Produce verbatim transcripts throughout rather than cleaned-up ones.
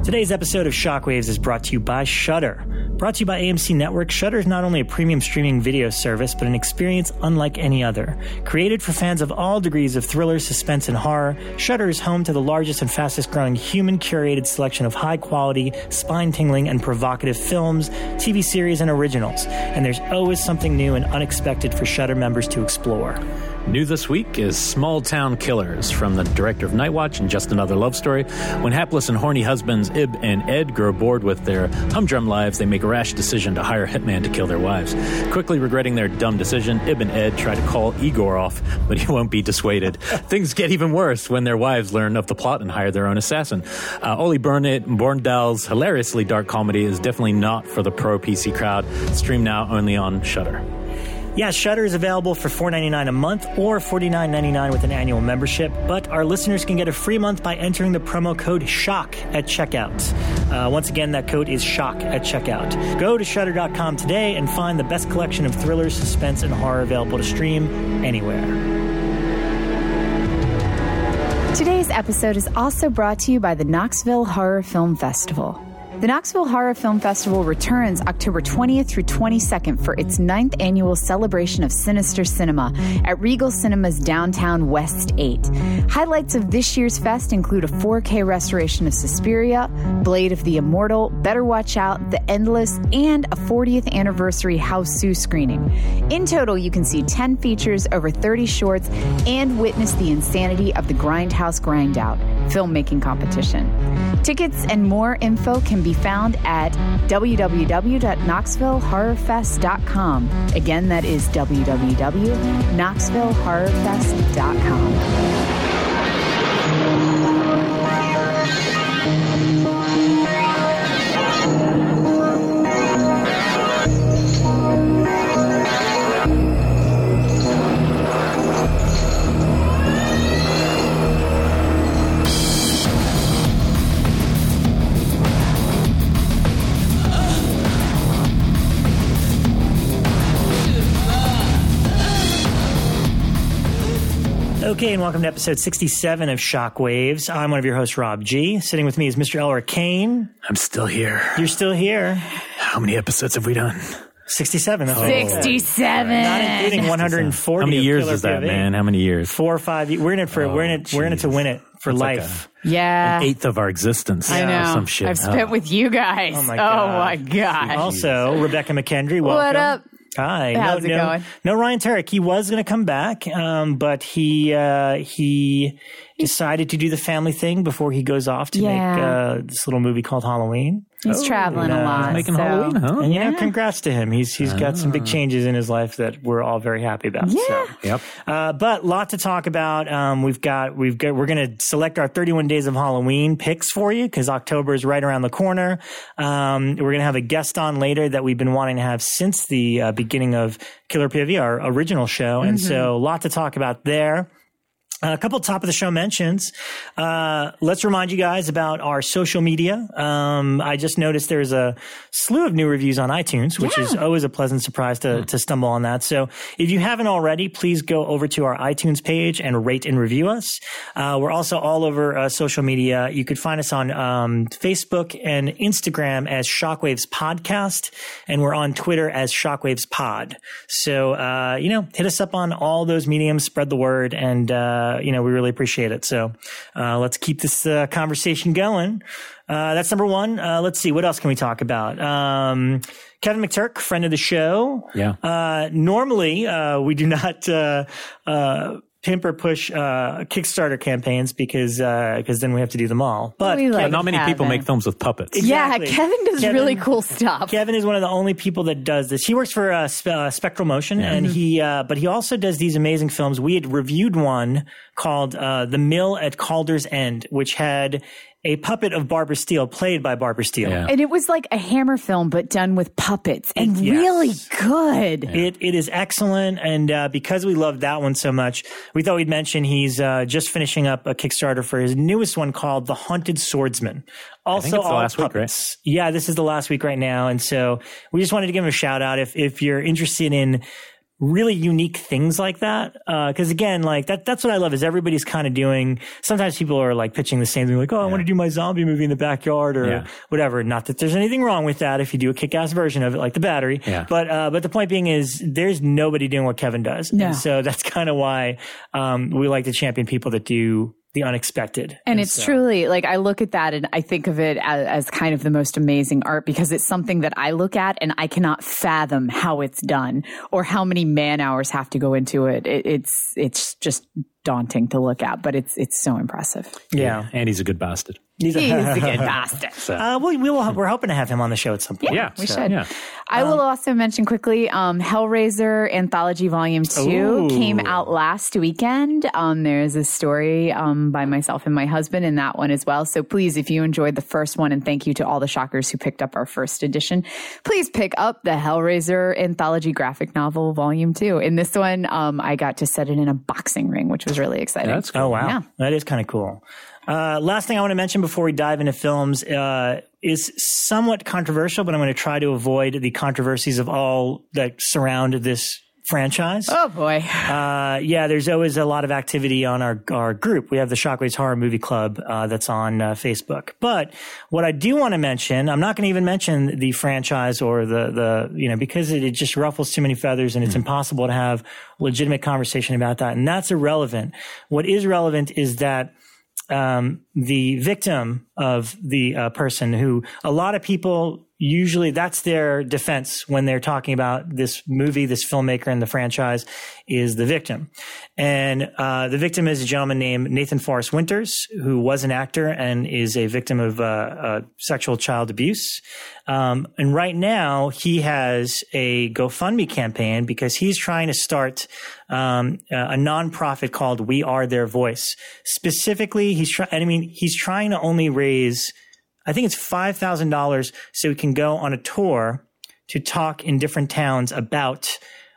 Today's episode of Shockwaves is brought to you by Shudder. Brought to you by A M C Networks, Shudder is not only a premium streaming video service, but an experience unlike any other. Created for fans of all degrees of thriller, suspense, and horror, Shudder is home to the largest and fastest-growing human-curated selection of high-quality, spine-tingling, and provocative films, T V series, and originals. And there's always something new and unexpected for Shudder members to explore. New this week is Small Town Killers from the director of Night Watch and Just Another Love Story. When hapless and horny husbands Ib and Ed grow bored with their humdrum lives, they make a rash decision to hire a hitman to kill their wives. Quickly regretting their dumb decision, Ib and Ed try to call Igor off, but he won't be dissuaded. Things get even worse when their wives learn of the plot and hire their own assassin. Uh, Oli Burnett Borndal's hilariously dark comedy is definitely not for the pro-P C crowd. Stream now only on Shudder. Yeah, Shudder is available for four dollars and ninety-nine cents a month or forty-nine dollars and ninety-nine cents with an annual membership, but our listeners can get a free month by entering the promo code SHOCK at checkout. Uh, once again, that code is SHOCK at checkout. Go to shudder dot com today and find the best collection of thrillers, suspense, and horror available to stream anywhere. Today's episode is also brought to you by the Knoxville Horror Film Festival. The Knoxville Horror Film Festival returns October twentieth through twenty-second for its ninth annual celebration of sinister cinema at Regal Cinemas downtown West eight. Highlights of this year's fest include a four K restoration of Suspiria, Blade of the Immortal, Better Watch Out, The Endless, and a fortieth anniversary House Sue screening. In total, you can see ten features, over thirty shorts, and witness the insanity of the Grindhouse Grindout filmmaking competition. Tickets and more info can be found at w w w dot knoxville horror fest dot com. Again, that is w w w dot knoxville horror fest dot com. Okay, and welcome to episode sixty-seven of Shockwaves. I'm one of your hosts, Rob G. Sitting with me is Mister Elric Kane. I'm still here. You're still here. How many episodes have we done? sixty-seven. That's oh. right. sixty-seven. Not including one hundred forty. How many years Killer is that, P O V. man? How many years? Four or five. We're in it for. Oh, we're in it. We're in it to win it for That's life. Like a, yeah, an eighth of our existence. I know. Some shit. I've spent oh. with you guys. Oh my Oh god. my god. Also, Rebecca McKendry. Welcome. What up? Hi. How's no, it no, going? No, Ryan Turek. He was going to come back, um, but he uh, he decided to do the family thing before he goes off to Yeah. make uh, this little movie called Halloween. He's Oh, traveling yeah. a lot. Making so. Halloween, huh? And you know, Yeah. congrats to him. He's he's got some big changes in his life that we're all very happy about. Yeah. So. Yep. Uh, but lot to talk about. Um, we've got we've got we're going to select our thirty-one Days of Halloween picks for you because October is right around the corner. Um, we're going to have a guest on later that we've been wanting to have since the uh, beginning of Killer P O V, our original show, and Mm-hmm. so a lot to talk about there. Uh, a couple top of the show mentions. Uh, let's remind you guys about our social media. Um, I just noticed there's a slew of new reviews on iTunes, which Yeah. is always a pleasant surprise to, to stumble on that. So if you haven't already, please go over to our iTunes page and rate and review us. Uh, we're also all over uh, social media. You could find us on um, Facebook and Instagram as Shockwaves Podcast, and we're on Twitter as Shockwaves Pod. So, uh, you know, hit us up on all those mediums, spread the word, and, uh, you know, we really appreciate it. So uh, let's keep this uh, conversation going. Uh, that's number one. Uh, let's see. What else can we talk about? Um, Kevin McTurk, friend of the show. Yeah. Uh, normally, uh, we do not uh, uh, pimp or push uh, Kickstarter campaigns because uh, because then we have to do them all. But We like Kevin, Not many people Kevin. make films with puppets. Exactly. Yeah, Kevin does Kevin- really cool stuff. Kevin is one of the only people that does this. He works for uh, Spe- uh, Spectral Motion, and he, uh, but he also does these amazing films. We had reviewed one called uh, "The Mill at Calder's End," which had a puppet of Barbara Steele, played by Barbara Steele. Yeah. And it was like a Hammer film, but done with puppets, and Yes. really good. It it is excellent, and uh, because we love that one so much, we thought we'd mention he's uh, just finishing up a Kickstarter for his newest one called "The Haunted Swordsman." Also, think it's the all last week, right? puppets. Yeah, this is the last week right now, and so we just wanted to give him a shout out. If if you're interested in really unique things like that. Uh, cause again, like that, that's what I love is everybody's kind of doing, sometimes people are like pitching the same thing, like, oh, I yeah. want to do my zombie movie in the backyard or yeah. whatever. Not that there's anything wrong with that if you do a kick-ass version of it, like The Battery. Yeah. But, uh, but the point being is there's nobody doing what Kevin does. No. And so that's kind of why, um, we like to champion people that do the unexpected. And, and it's so. truly like, I look at that and I think of it as, as kind of the most amazing art because it's something that I look at and I cannot fathom how it's done or how many man hours have to go into it. it it's, it's just daunting to look at, but it's, it's so impressive. Yeah. yeah. And he's a good bastard. He's a, he's a good bastard. So. Uh, we, we will, we're hoping to have him on the show at some point. Yeah, we so, should. Yeah. I um, will also mention quickly, um, Hellraiser Anthology Volume two Ooh. came out last weekend. Um, there's a story um, by myself and my husband in that one as well. So please, if you enjoyed the first one, and thank you to all the shockers who picked up our first edition, please pick up the Hellraiser Anthology Graphic Novel Volume two. In this one, um, I got to set it in a boxing ring, which was really exciting. That's cool. Oh, wow. Yeah. That is kind of cool. Uh, last thing I want to mention before we dive into films uh, is somewhat controversial, but I'm going to try to avoid the controversies of all that surround this franchise. Oh, boy. Uh, yeah, there's always a lot of activity on our, our group. We have the Shockwaves Horror Movie Club uh, that's on uh, Facebook. But what I do want to mention, I'm not going to even mention the franchise or the, the you know, because it, it just ruffles too many feathers and it's mm. impossible to have legitimate conversation about that. And that's irrelevant. What is relevant is that um, the victim of the uh, person who a lot of people usually that's their defense when they're talking about this movie, this filmmaker and the franchise is the victim. And uh, the victim is a gentleman named Nathan Forrest Winters, who was an actor and is a victim of uh, uh, sexual child abuse. Um, and right now he has a GoFundMe campaign because he's trying to start um, a nonprofit called We Are Their Voice. Specifically, he's trying, I mean, he's trying to only raise I think it's five thousand dollars so we can go on a tour to talk in different towns about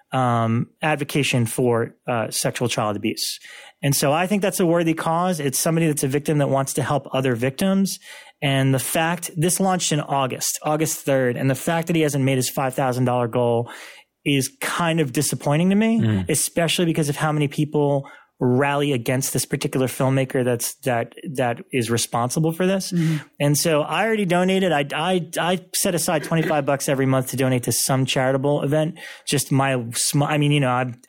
um, advocacy for uh, sexual child abuse. And so I think that's a worthy cause. It's somebody that's a victim that wants to help other victims. And the fact this launched in August, August third, and the fact that he hasn't made his five thousand dollars goal is kind of disappointing to me, mm. especially because of how many people rally against this particular filmmaker that's that that is responsible for this. Mm-hmm. And so I already donated. I I I set aside twenty-five bucks every month to donate to some charitable event. Just my I mean, you know, I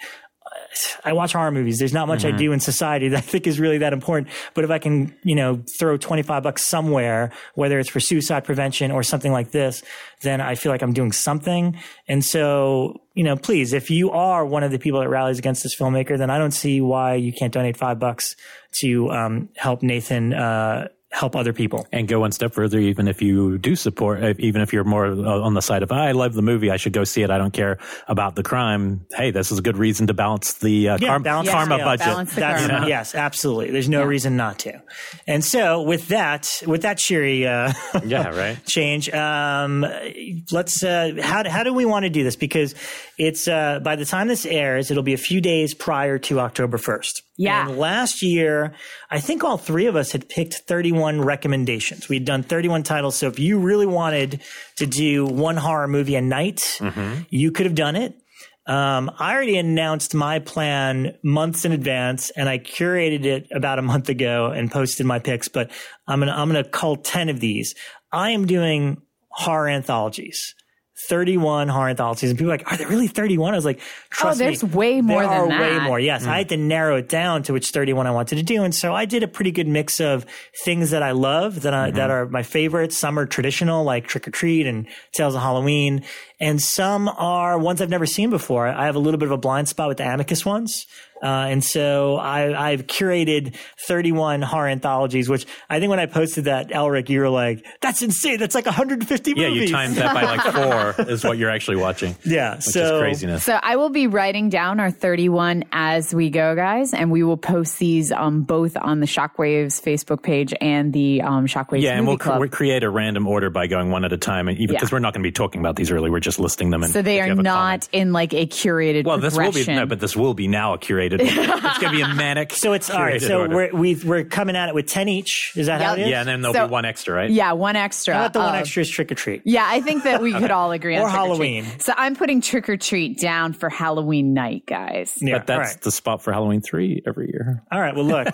I watch horror movies. There's not much mm-hmm. I do in society that I think is really that important. But if I can, you know, throw twenty-five bucks somewhere, whether it's for suicide prevention or something like this, then I feel like I'm doing something. And so, you know, please, if you are one of the people that rallies against this filmmaker, then I don't see why you can't donate five bucks to um, help Nathan uh help other people. And go one step further, even if you do support, even if you're more on the side of, I love the movie, I should go see it, I don't care about the crime. Hey, this is a good reason to balance the uh, yeah, car- balance, karma yeah, budget. Balance the That's, karma. Yes, absolutely. There's no yeah. reason not to. And so with that, with that cheery uh, yeah, right. change, um, let's, uh, how, how do we want to do this? Because it's, uh, by the time this airs, it'll be a few days prior to October first. Yeah. And last year, I think all three of us had picked thirty-one recommendations. We'd done thirty-one titles. So if you really wanted to do one horror movie a night, mm-hmm. you could have done it. Um, I already announced my plan months in advance, and I curated it about a month ago and posted my picks. But I'm gonna I'm gonna cull ten of these. I am doing horror anthologies. thirty-one horror anthologies, and people are like, are there really thirty-one? I was like, trust me. Oh, there's me, way more there than are that. way more. Yes, mm. I had to narrow it down to which thirty-one I wanted to do, and so I did a pretty good mix of things that I love, that I, mm-hmm. that are my favorites. Some are traditional, like Trick or Treat and Tales of Halloween, and some are ones I've never seen before. I have a little bit of a blind spot with the Amicus ones. Uh, and so I, I've curated thirty-one horror anthologies, which I think when I posted that, Elric, you were like, that's insane. That's like one hundred fifty yeah, movies. Yeah, you timed that by like four is what you're actually watching. Yeah. Which so, is craziness. So I will be writing down our thirty-one as we go, guys, and we will post these um, both on the Shockwaves Facebook page and the um, Shockwaves Yeah, and Movie we'll, Club. we'll create a random order by going one at a time, and even because yeah. we're not going to be talking about these early, we're just listing them. And so they are not in like a curated well, progression. this will be no, but this will be now a curated curated. It's going to be a manic. So it's all right. So order. we're we've, we're coming at it with ten each. Is that yep. how it is? Yeah, and then there'll so, be one extra, right? Yeah, one extra. How about the one um, extra is trick or treat? Yeah, I think that we could all agree on or trick Halloween. Or treat. So I'm putting trick or treat down for Halloween night, guys. Yeah, but that's right. the spot for Halloween three every year. All right. Well, look.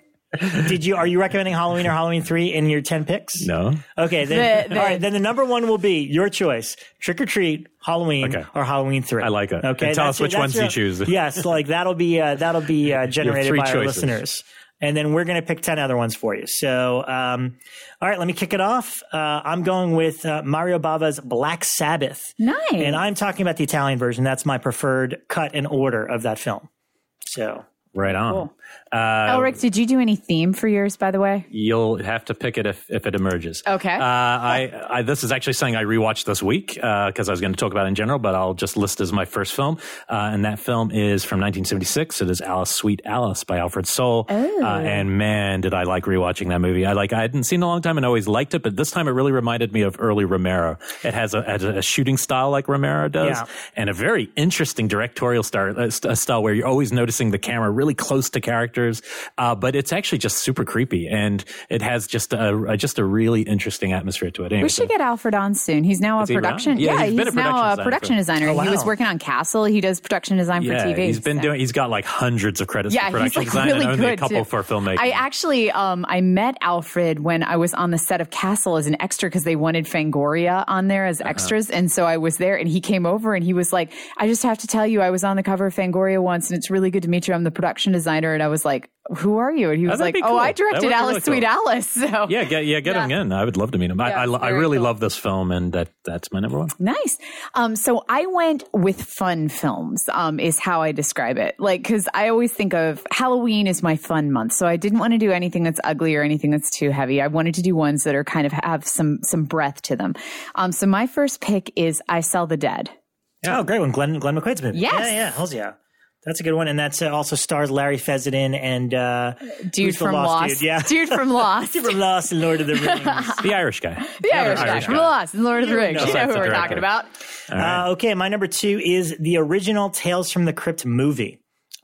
Did you? Are you recommending Halloween or Halloween three in your ten picks? No. Okay. Then, the, the, all right. Then the number one will be your choice: trick or treat, Halloween, okay. or Halloween three. I like it. Okay. And tell that's us which your, ones your, you choose. Yes, like that'll be uh, that'll be uh, generated by choices. our listeners, and then we're going to pick ten other ones for you. So, um, all right, let me kick it off. Uh, I'm going with uh, Mario Bava's Black Sabbath. Nice. And I'm talking about the Italian version. That's my preferred cut and order of that film. So. Right on. Cool. Uh, Elric, did you do any theme for yours, by the way? You'll have to pick it if, if it emerges. Okay. Uh, I, I this is actually something I rewatched this week because uh, I was going to talk about it in general, but I'll just list as my first film. Uh, and that film is from nineteen seventy-six. It is Alice, Sweet Alice by Alfred Soule. Oh. Uh, and man, did I like rewatching that movie. I like I hadn't seen it in a long time and always liked it, but this time it really reminded me of early Romero. It has a, has a shooting style like Romero does, yeah. and a very interesting directorial style, uh, style where you're always noticing the camera really close to characters. Uh, but it's actually just super creepy, and it has just a, a just a really interesting atmosphere to it. Anyway, we should so. get Alfred on soon. He's now a he production. Yeah, yeah, he's, he's been a now a production designer. designer. Oh, wow. He was working on Castle. He does production design yeah, for T V. He's been so. doing. He's got like hundreds of credits yeah, for production he's like design, really and only good a couple too. for filmmaking. I actually, um, I met Alfred when I was on the set of Castle as an extra because they wanted Fangoria on there as extras, uh-huh. and so I was there, and he came over and he was like, "I just have to tell you, I was on the cover of Fangoria once, and it's really good to meet you. I'm the production designer," and I was like, "Who are you?" And he was oh, like, cool. "Oh, I directed Alice, really Sweet cool. Alice." So yeah, get yeah, get yeah. him in. I would love to meet him. Yeah, I I, I really cool. love this film, and that that's my number one. Nice. Um, so I went with fun films. Um, is how I describe it. Like, because I always think of Halloween as my fun month, so I didn't want to do anything that's ugly or anything that's too heavy. I wanted to do ones that are kind of have some some breath to them. Um, so my first pick is I Sell the Dead. Yeah. Oh, great one, Glenn Glenn McQuaid's movie. Yes. Yeah, yeah, hells yeah. That's a good one, and that's uh, also stars Larry Fessenden and uh, dude from Lost, Lost. Dude, yeah. dude from Lost, dude from Lost and Lord of the Rings, the Irish guy, the, the Irish, Irish guy from Lost and Lord of the Rings. You know who we're talking about. Right. Uh, okay, my number two is the original Tales from the Crypt movie.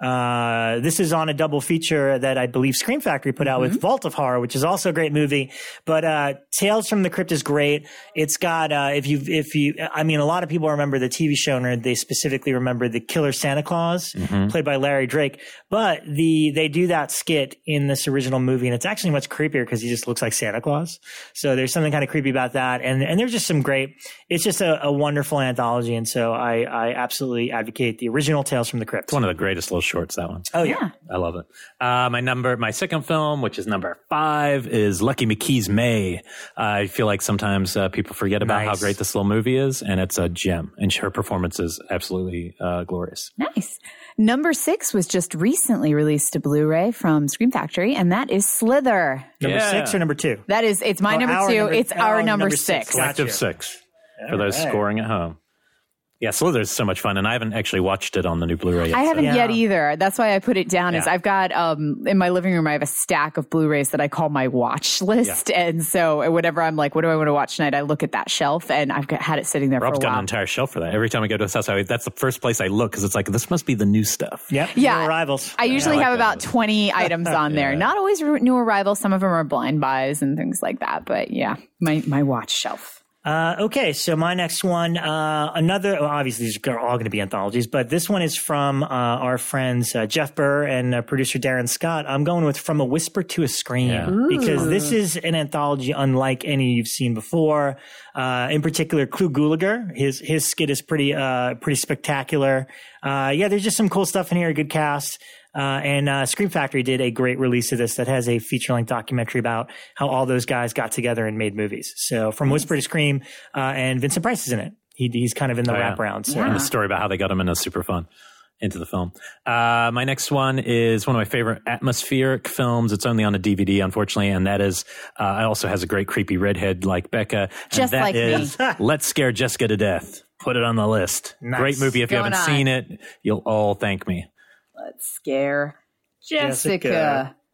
Uh, this is on a double feature that I believe Scream Factory put out mm-hmm. with Vault of Horror, which is also a great movie. But, uh, Tales from the Crypt is great. It's got, uh, if you, if you, I mean, a lot of people remember the T V show, and they specifically remember the Killer Santa Claus, mm-hmm. played by Larry Drake. But the, they do that skit in this original movie, and it's actually much creepier because he just looks like Santa Claus. So there's something kind of creepy about that. And, and there's just some great, it's just a, a wonderful anthology. And so I, I absolutely advocate the original Tales from the Crypt. It's one of the greatest little shorts, that one. Oh, yeah. I love it. Uh, my number, my second film, which is number five, is Lucky McKee's May. Uh, I feel like sometimes uh, people forget about nice. how great this little movie is, and it's a gem. And her performance is absolutely uh, glorious. Nice. Number six was just recently released to Blu-ray from Scream Factory, and that is Slither. Number yeah. six or number two? That is, it's my oh, number two. Number, it's our oh, number, number six. six. Collective six for those right. scoring at home. Yeah, Slither is so much fun, and I haven't actually watched it on the new Blu-ray yet. I haven't so. yet yeah. either. That's why I put it down. Yeah. Is I've got um in my living room, I have a stack of Blu-rays that I call my watch list, yeah. and so whenever I'm like, what do I want to watch tonight? I look at that shelf, and I've got, had it sitting there Rob's for a while. got an entire shelf for that. Every time I go to his house, I, that's the first place I look because it's like this must be the new stuff. Yep. Yeah, new arrivals. I usually yeah, I like have about that. twenty items on there. yeah. Not always new arrivals. Some of them are blind buys and things like that. But yeah, my my watch shelf. Uh, okay, so my next one, uh, another, well, obviously these are all going to be anthologies, but this one is from uh, our friends uh, Jeff Burr and uh, producer Darren Scott. I'm going with From a Whisper to a Scream yeah. because this is an anthology unlike any you've seen before. Uh, in particular, Clu Gulager, his his skit is pretty uh, pretty spectacular. Uh, yeah, there's just some cool stuff in here, a good cast. Uh, and uh, Scream Factory did a great release of this that has a feature-length documentary about how all those guys got together and made movies. So From Whisper to Scream, uh, and Vincent Price is in it. He, he's kind of in the oh, wraparound. Yeah. So. Yeah. And the story about how they got him in is super fun into the film. Uh, my next one is one of my favorite atmospheric films. It's only on a D V D, unfortunately, and that is, uh, it also has a great creepy redhead like Becca. Just and that like is me. Let's Scare Jessica to Death. Put it on the list. Nice. Great movie. If Going you haven't on. seen it, you'll all thank me. Let's scare Jessica. Jessica.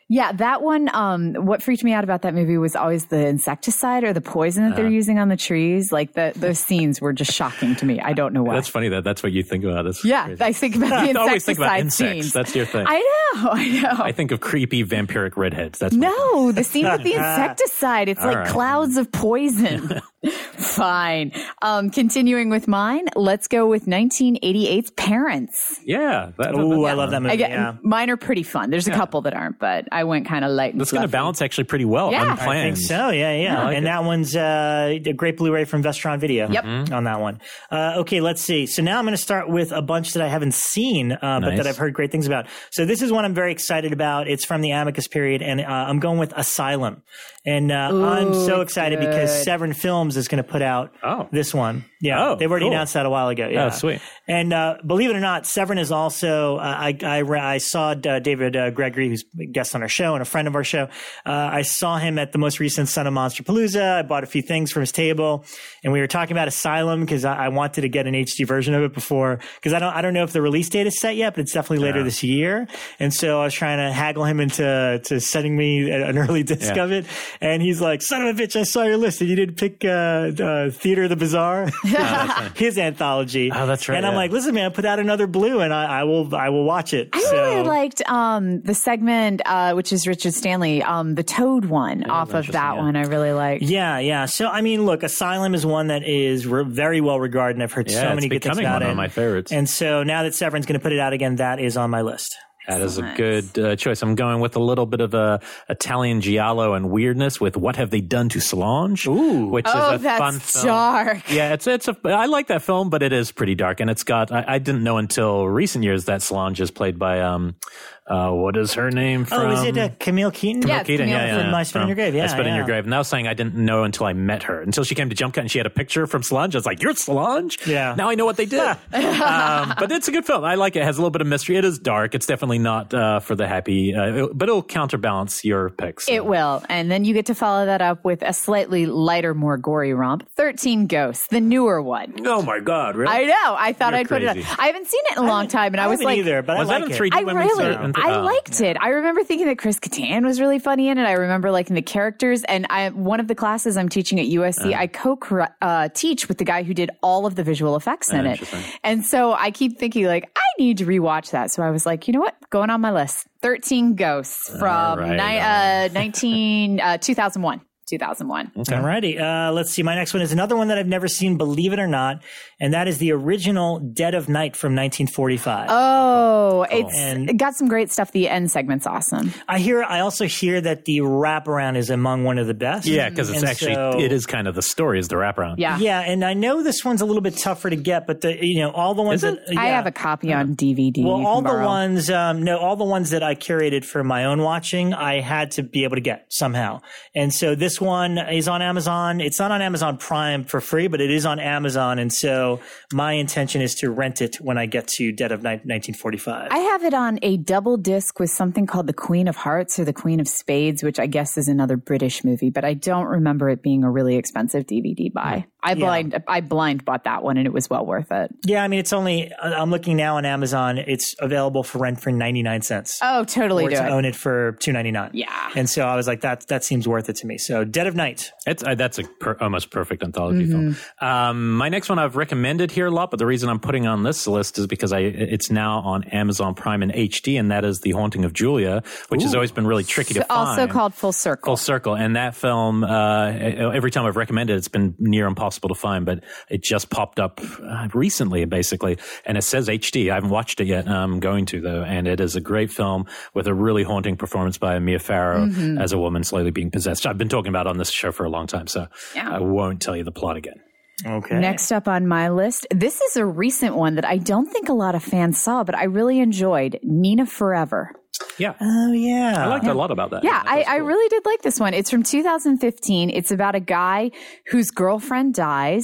Yeah, that one, um, what freaked me out about that movie was always the insecticide or the poison that they're uh, using on the trees. Like, the, those scenes were just shocking to me. I don't know why. That's funny that that's what you think about. That's yeah, crazy. I think about the insecticide I always think about insects. Scenes. That's your thing. I know, I know. I think of creepy vampiric redheads. That's No, the scene with the insecticide. It's All like right. clouds of poison. Fine. Um, continuing with mine, let's go with nineteen eighty-eight's Parents. Yeah. That, Oh, that, I love that movie. Again, yeah. Mine are pretty fun. There's a yeah. couple that aren't, but I went kind of light and That's going to balance actually pretty well. Yeah. Unplanned. I think so. Yeah, yeah. like and it. that one's uh, a great Blu-ray from Vestron Video. Yep. Mm-hmm. On that one. Uh, okay, let's see. So now I'm going to start with a bunch that I haven't seen, uh, nice. but that I've heard great things about. So this is one I'm very excited about. It's from the Amicus period, and uh, I'm going with Asylum. And uh, Ooh, I'm so excited good. because Severin Films is going to put out oh. this one. Yeah, oh, they've already cool. announced that a while ago. Yeah, oh, sweet. And uh, believe it or not, Severin is also. Uh, I, I I saw uh, David uh, Gregory, who's a guest on our show and a friend of our show. Uh, I saw him at the most recent Son of Monsterpalooza. I bought a few things from his table, and we were talking about Asylum because I, I wanted to get an H D version of it before because I don't I don't know if the release date is set yet, but it's definitely later yeah. this year. And so I was trying to haggle him into to sending me an early disc yeah. of it, and he's like, "Son of a bitch, I saw your list and you didn't pick uh, uh, Theater of the Bizarre." oh, his anthology. Oh, that's right. And I'm yeah. like, listen, man, put out another Blue, and I, I will, I will watch it. I so. really liked um, the segment, uh, which is Richard Stanley, um, the Toad one yeah, off of that yeah. one. I really liked. Yeah, yeah. So I mean, look, Asylum is one that is re- very well regarded, and I've heard yeah, so many good things about one it. Of my favorites. And so now that Severin's going to put it out again, that is on my list. That is a good uh, choice. I'm going with a little bit of a Italian giallo and weirdness with What Have They Done to Solange? Ooh. Which oh, is a that's fun film. dark. Yeah, it's it's a I like that film, but it is pretty dark, and it's got I, I didn't know until recent years that Solange is played by um uh what is her name from Oh, is it uh, Camille Keaton? Camille Yeah, Keaton, Camille yeah, yeah, from yeah. My Spit in Your Grave. Yeah, I Spit yeah. in Your Grave. And I was saying I didn't know until I met her, until she came to Jump Cut and she had a picture from Solange. I was like, "You're Solange?" Yeah. Now I know what they did. um, but it's a good film. I like it. It has a little bit of mystery. It is dark. It's definitely not uh, for the happy, uh, it, but it'll counterbalance your picks. So. It will. And then you get to follow that up with a slightly lighter, more gory romp, thirteen Ghosts, the newer one. Oh my God, really? I know. I thought You're I'd put crazy. it on. I haven't seen it in a long time, and I, I was haven't like, either, but was I that like in it. three D I when we really, saw it? I Oh. liked it. I remember thinking that Chris Kattan was really funny in it. I remember liking the characters. And I, one of the classes I'm teaching at U S C, uh. I co-teach with the guy who did all of the visual effects in uh, it. And so I keep thinking, like, I need to rewatch that. So I was like, you know what? Going on my list. thirteen Ghosts from right, ni- uh, nineteen, uh, two thousand one. two thousand one. Okay. All righty. Uh, let's see. My next one is another one that I've never seen, believe it or not, and that is the original Dead of Night from nineteen forty-five. Oh, it's And- it got some great stuff. The end segment's awesome. I hear. I also hear that the wraparound is among one of the best. Yeah, because it's And actually so- it is kind of the story is the wraparound. Yeah. Yeah, and I know this one's a little bit tougher to get, but the you know all the ones Is that it? yeah. I have a copy on D V D. Well, you all can the borrow. ones, um, no, all the ones that I curated for my own watching, I had to be able to get somehow. And so this one is on Amazon. It's not on Amazon Prime for free, but it is on Amazon. And so my intention is to rent it when I get to Dead of Night nineteen forty-five. I have it on a double disc with something called The Queen of Hearts or The Queen of Spades, which I guess is another British movie, but I don't remember it being a really expensive D V D buy. I blind, yeah. I blind bought that one and it was well worth it. Yeah, I mean, it's only, I'm looking now on Amazon. It's available for rent for ninety-nine cents. Oh, totally or do to it. own it for two ninety-nine. Yeah. And so I was like, that that seems worth it to me. So Dead of Night. It's, uh, that's a per, almost perfect anthology Mm-hmm. film. Um, my next one I've recommended here a lot, but the reason I'm putting on this list is because I it's now on Amazon Prime in H D, and that is The Haunting of Julia, which Ooh. has always been really tricky to So find. also called Full Circle. Full Circle. And that film, uh, every time I've recommended it, it's been near impossible to find, but it just popped up uh, recently, basically. And it says H D. I haven't watched it yet. I'm going to, though. And it is a great film with a really haunting performance by Mia Farrow mm-hmm. as a woman slowly being possessed. I've been talking about it on this show for a long time, so yeah. I won't tell you the plot again. Okay. Next up on my list, this is a recent one that I don't think a lot of fans saw, but I really enjoyed. Nina Forever. Yeah. Oh, yeah. I liked yeah. a lot about that. Yeah, that I, cool. I really did like this one. It's from two thousand fifteen. It's about a guy whose girlfriend dies.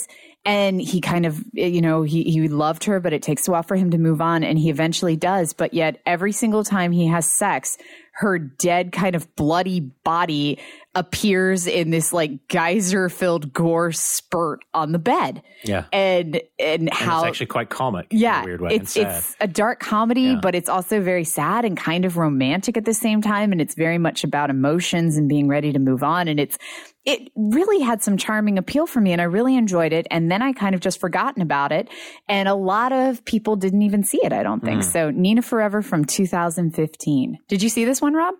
And he kind of, you know, he, he loved her, but it takes a while for him to move on. And he eventually does. But yet every single time he has sex, her dead kind of bloody body appears in this like geyser filled gore spurt on the bed. Yeah. And, and how and it's actually quite comic. Yeah. In a weird way. It's, and sad. it's a dark comedy, yeah. but it's also very sad and kind of romantic at the same time. And it's very much about emotions and being ready to move on. And it's, it really had some charming appeal for me and I really enjoyed it. And then I kind of just forgotten about it. And a lot of people didn't even see it, I don't think. Mm. So Nina Forever from two thousand fifteen. Did you see this one, Rob?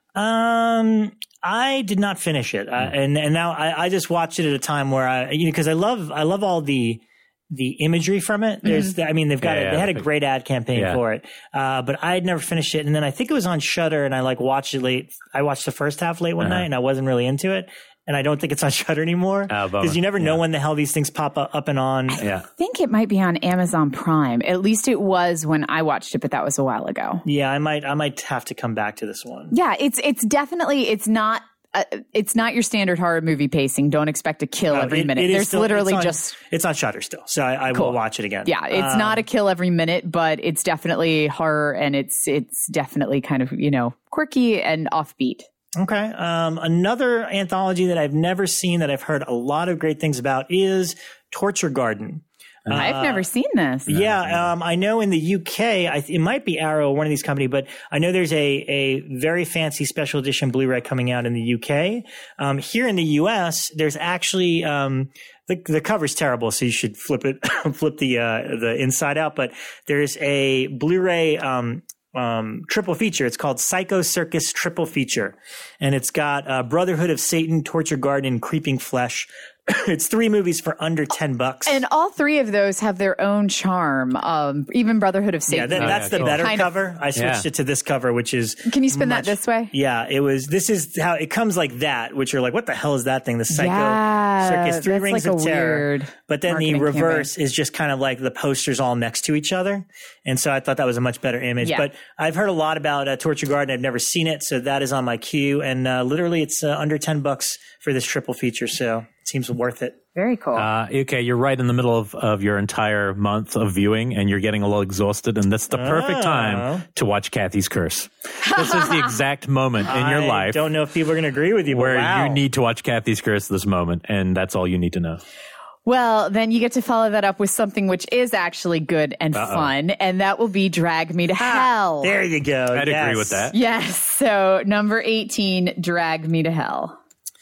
Um, I did not finish it. Mm. Uh, and, and now I, I just watched it at a time where I, you know, cause I love, I love all the, the imagery from it. There's, mm-hmm. I mean, they've got, yeah, a, they yeah, had a great ad campaign yeah. for it. Uh, but I had never finished it. And then I think it was on Shudder and I like watched it late. I watched the first half late one uh-huh. night and I wasn't really into it. And I don't think it's on Shudder anymore because uh, you never know yeah. when the hell these things pop up, up and on. I yeah. think it might be on Amazon Prime. At least it was when I watched it, but that was a while ago. Yeah, I might, I might have to come back to this one. Yeah, it's it's definitely it's not uh, it's not your standard horror movie pacing. Don't expect a kill no, every it, minute. It There's still, literally it's on, just it's on Shudder still, so I, I cool. will watch it again. Yeah, it's um, not a kill every minute, but it's definitely horror, and it's it's definitely kind of you know quirky and offbeat. Okay. Um, another anthology that I've never seen that I've heard a lot of great things about is Torture Garden. Uh, I've never seen this. Yeah. Um, I know in the U K, I, it might be Arrow, one of these companies, but I know there's a, a very fancy special edition Blu-ray coming out in the U K. Um, here in the U S, there's actually, um, the, the cover's terrible, so you should flip it, flip the, uh, the inside out, but there's a Blu-ray, um, Um, triple feature. It's called Psycho Circus Triple Feature. And it's got uh, Brotherhood of Satan, Torture Garden, and Creeping Flesh. It's three movies for under ten bucks. And all three of those have their own charm. Um, even Brotherhood of Satan. Yeah, that, that's oh, yeah, the cool. better kind cover. Of, I switched yeah. it to this cover, which is. Can you spin much, that this way? Yeah, it was. This is how it comes like that, which you're like, what the hell is that thing? The Psycho yeah, Circus, Three Rings like of Terror. But then the reverse campaign. is just kind of like the posters all next to each other. And so I thought that was a much better image. Yeah. But I've heard a lot about uh, Torture Garden. I've never seen it, so that is on my queue. And uh, literally, it's uh, under ten bucks for this triple feature. So it seems worth it. Very cool. Uh, okay, you're right in the middle of, of your entire month of viewing, and you're getting a little exhausted, and that's the perfect oh. time to watch Kathy's Curse. This is the exact moment in your life. I don't know if people are going to agree with you, where wow. you need to watch Kathy's Curse this moment, and that's all you need to know. Well, then you get to follow that up with something which is actually good and Uh-oh. fun, and that will be Drag Me to ah, Hell. There you go. I'd yes. agree with that. Yes. So number eighteen, Drag Me to Hell.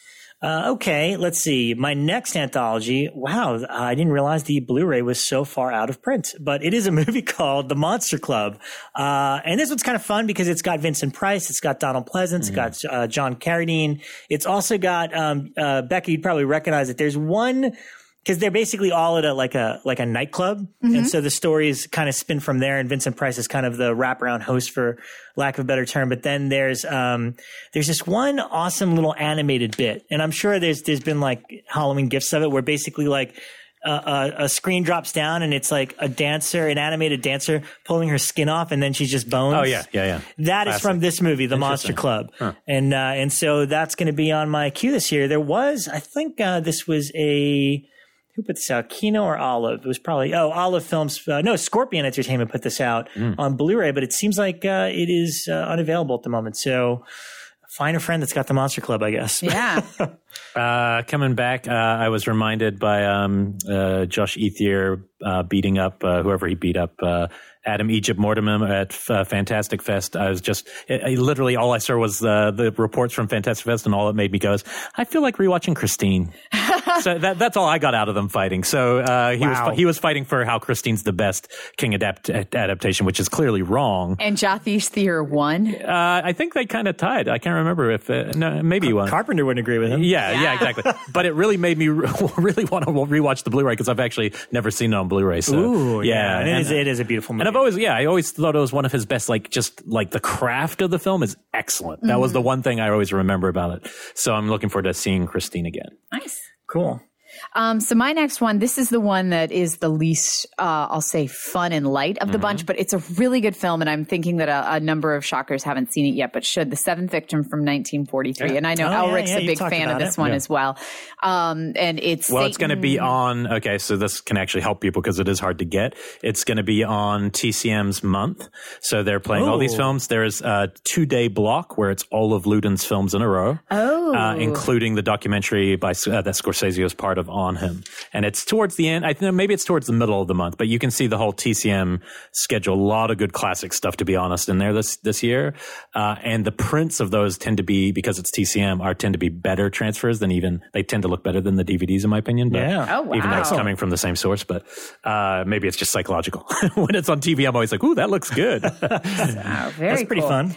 Uh, okay, let's see. My next anthology. Wow, I didn't realize the Blu-ray was so far out of print, but it is a movie called The Monster Club. Uh, and this one's kind of fun because it's got Vincent Price, it's got Donald Pleasance, mm. it's got uh, John Carradine. It's also got, um, uh, Becky, you'd probably recognize it. There's one, because they're basically all at a like a like a nightclub, mm-hmm. and so the stories kind of spin from there. And Vincent Price is kind of the wraparound host, for lack of a better term. But then there's um there's this one awesome little animated bit, and I'm sure there's there's been like Halloween gifs of it, where basically like uh, a, a screen drops down and it's like a dancer, an animated dancer pulling her skin off, and then she's just bones. Oh yeah, yeah, yeah. That Classic. Is from this movie, The Monster Club, huh. and uh, and so that's going to be on my queue this year. There was, I think, uh, this was a. Who put this out? Kino or Olive? It was probably, oh, Olive Films. Uh, no, Scorpion Entertainment put this out mm. on Blu-ray, but it seems like uh, it is uh, unavailable at the moment. So find a friend that's got the Monster Club, I guess. Yeah. uh, coming back, uh, I was reminded by um, uh, Josh Ethier uh, beating up uh, whoever he beat up, uh, Adam Egypt Mortimer at uh, Fantastic Fest. I was just, it, it, literally all I saw was uh, the reports from Fantastic Fest, and all it made me go is, I feel like rewatching Christine. So that, that's all I got out of them fighting. So uh, he wow. was he was fighting for how Christine's the best King adapt- adaptation, which is clearly wrong. And Josh Ethier won? Uh, I think they kind of tied. I can't remember if, uh, no, maybe he won. Carpenter wouldn't agree with him. Yeah, yeah, yeah exactly. But it really made me re- really want to rewatch the Blu-ray, because I've actually never seen it on Blu-ray. So, Ooh, yeah. yeah. And and, it, is, it is a beautiful movie. And I've always, yeah, I always thought it was one of his best, like, just like the craft of the film is excellent. That mm-hmm. was the one thing I always remember about it. So I'm looking forward to seeing Christine again. Nice. Cool. Um, so my next one, this is the one that is the least, uh, I'll say, fun and light of the mm-hmm. bunch, but it's a really good film, and I'm thinking that a, a number of shockers haven't seen it yet, but should. The Seventh Victim from nineteen forty-three, yeah. and I know oh, Elric's yeah, yeah, a big fan of this it. one yeah. as well. Um, and it's well, Satan. It's going to be on. Okay, so this can actually help people because it is hard to get. It's going to be on T C M's month, so they're playing Ooh. all these films. There's a two day block where it's all of Luden's films in a row, oh, uh, including the documentary by uh, that Scorsese was part of on him. And it's towards the end. I think maybe it's towards the middle of the month, but you can see the whole T C M schedule. A lot of good classic stuff, to be honest, in there this this year. Uh, and the prints of those tend to be, because it's T C M, are tend to be better transfers than even, they tend to look better than the D V Ds, in my opinion. But yeah. Oh, wow. Even though it's coming from the same source, but uh, maybe it's just psychological. When it's on T V, I'm always like, ooh, that looks good. Wow, very That's pretty cool. fun.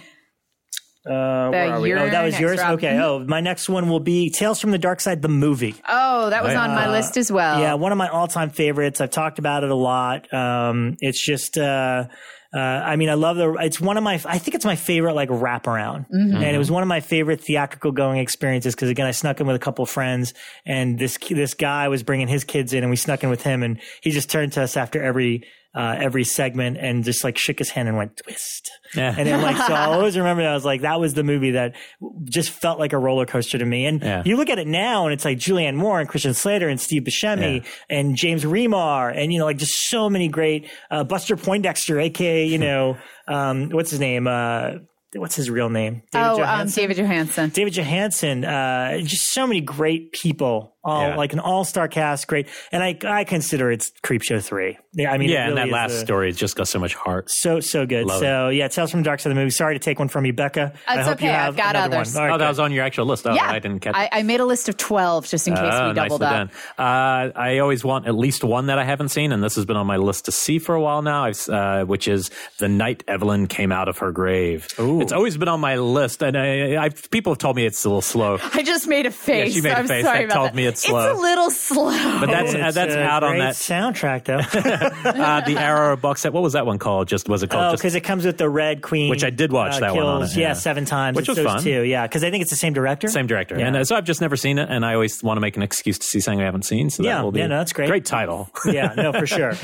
Uh, where are we? Oh, that was yours? Rob. Okay. Oh, my next one will be Tales from the Dark Side, the movie. Oh, that was uh, on my list as well. Yeah, one of my all-time favorites. I've talked about it a lot. Um, it's just, uh, uh, I mean, I love the, it's one of my, I think it's my favorite, like, wraparound. Mm-hmm. And it was one of my favorite theatrical going experiences because, again, I snuck in with a couple of friends, and this, this guy was bringing his kids in, and we snuck in with him, and he just turned to us after every, Uh, every segment and just like shook his hand and went twist. Yeah. And then like, so I'll always remember that. I was like, that was the movie that just felt like a roller coaster to me. And yeah. you look at it now and it's like Julianne Moore and Christian Slater and Steve Buscemi yeah. and James Remar and, you know, like just so many great, uh, Buster Poindexter, A K A, you know, um, what's his name? Uh, What's his real name? David oh, Johansen? Um, David Johansen. David Johansen. Uh, just so many great people, all yeah. like an all-star cast. Great. And I, I consider it's Creepshow three. Yeah, I mean, yeah, really and that last a, story has just got so much heart. So, so good. Love so, it. yeah, Tales from the Dark Side of the movie. Sorry to take one from you, Becca. It's I hope okay. you have I've got another others. One. Right, oh, that was on your actual list. Oh, yeah. I didn't catch I, it. I made a list of twelve just in case uh, we doubled nicely up. Done. Uh, I always want at least one that I haven't seen, and this has been on my list to see for a while now, I've, uh, which is The Night Evelyn Came Out of Her Grave. Ooh. It's always been on my list, and I, I, people have told me it's a little slow. I just made a face. Yeah, she made a I'm face sorry that about told that. me it's slow. It's a little slow. But that's oh, uh, that's out on that soundtrack, though. uh, the Arrow box set. What was that one called? Just was it called? Oh, because it comes with the Red Queen, which I did watch uh, that kills, one on it. Yeah. yeah, seven times, which it's was those fun. Too, yeah, because I think it's the same director. Same director, yeah. and uh, so I've just never seen it, and I always want to make an excuse to see something I haven't seen. So yeah, that will be yeah, no, that's great. Great title. Yeah, no, for sure.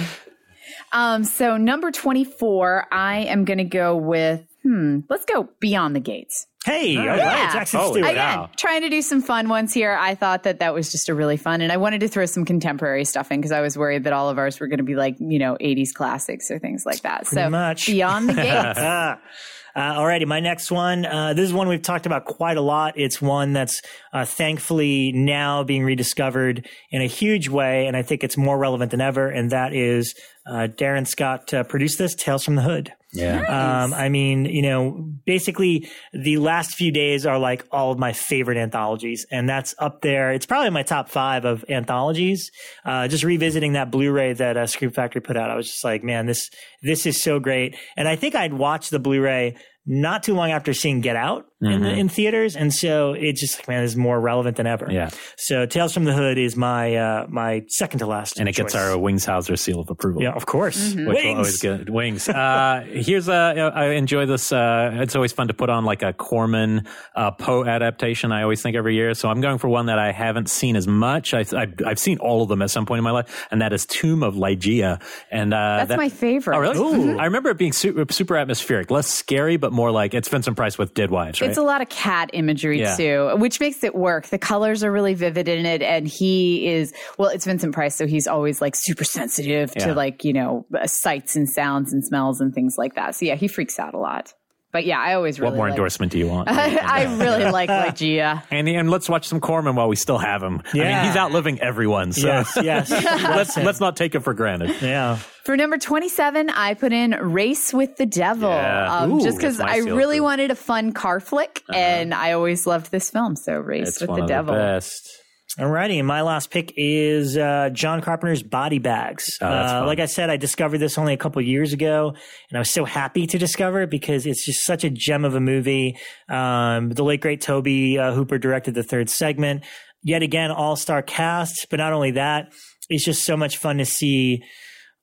Um, so number twenty-four, I am going to go with, hmm, let's go Beyond the Gates. Hey, all yeah. right, Jackson oh, Stewart. Again, wow. trying to do some fun ones here. I thought that that was just a really fun, and I wanted to throw some contemporary stuff in because I was worried that all of ours were going to be like, you know, eighties classics or things like that. Pretty so much. Beyond the Gates. Uh, alrighty, my next one. Uh, this is one we've talked about quite a lot. It's one that's uh, thankfully now being rediscovered in a huge way, and I think it's more relevant than ever. And that is uh, Darren Scott uh, produced this, Tales from the Hood. Yeah. Nice. Um, I mean, you know, basically the last few days are like all of my favorite anthologies, and that's up there. It's probably my top five of anthologies. Uh, just revisiting that Blu-ray that uh, Scream Factory put out, I was just like, man, this, this is so great. And I think I'd watched the Blu-ray not too long after seeing Get Out mm-hmm. in, the, in theaters. And so it's just like, man, it's more relevant than ever. Yeah. So Tales from the Hood is my, uh, my second to last. And it choice. gets our Wingshauser seal of approval. Yeah, of course. Mm-hmm. Which Wings. will always get wings. Uh, here's a, I enjoy this. Uh, it's always fun to put on like a Corman, uh, Poe adaptation. I always think every year. So I'm going for one that I haven't seen as much. I, I've, I've seen all of them at some point in my life, and that is Tomb of Ligeia. And, uh, That's that, my favorite. Oh, really? Ooh. I remember it being super, super atmospheric, less scary, but more like it's Vincent Price with Dead Wives, right? It's a lot of cat imagery Yeah. too, which makes it work. The colors are really vivid in it, and he is, well, it's Vincent Price, so he's always like super sensitive Yeah. to like, you know, sights and sounds and smells and things like that. So yeah, he freaks out a lot. But yeah, I always really What more like, endorsement do you want? I really like Ligeia. And, and let's watch some Corman while we still have him. I Yeah. mean, he's outliving everyone. So Yes, yes. let's, let's not take it for granted. Yeah. For number twenty-seven, I put in Race with the Devil. Yeah. Um, Ooh, just because that's my I seal really too. wanted a fun car flick, Uh-huh. and I always loved this film. So Race It's with one the of Devil. the best. Alrighty, and my last pick is uh, John Carpenter's Body Bags. Oh, that's uh, fun. like I said, I discovered this only a couple years ago, and I was so happy to discover it because it's just such a gem of a movie. Um, the late great Toby uh, Hooper directed the third segment. Yet again, all-star cast, but not only that, it's just so much fun to see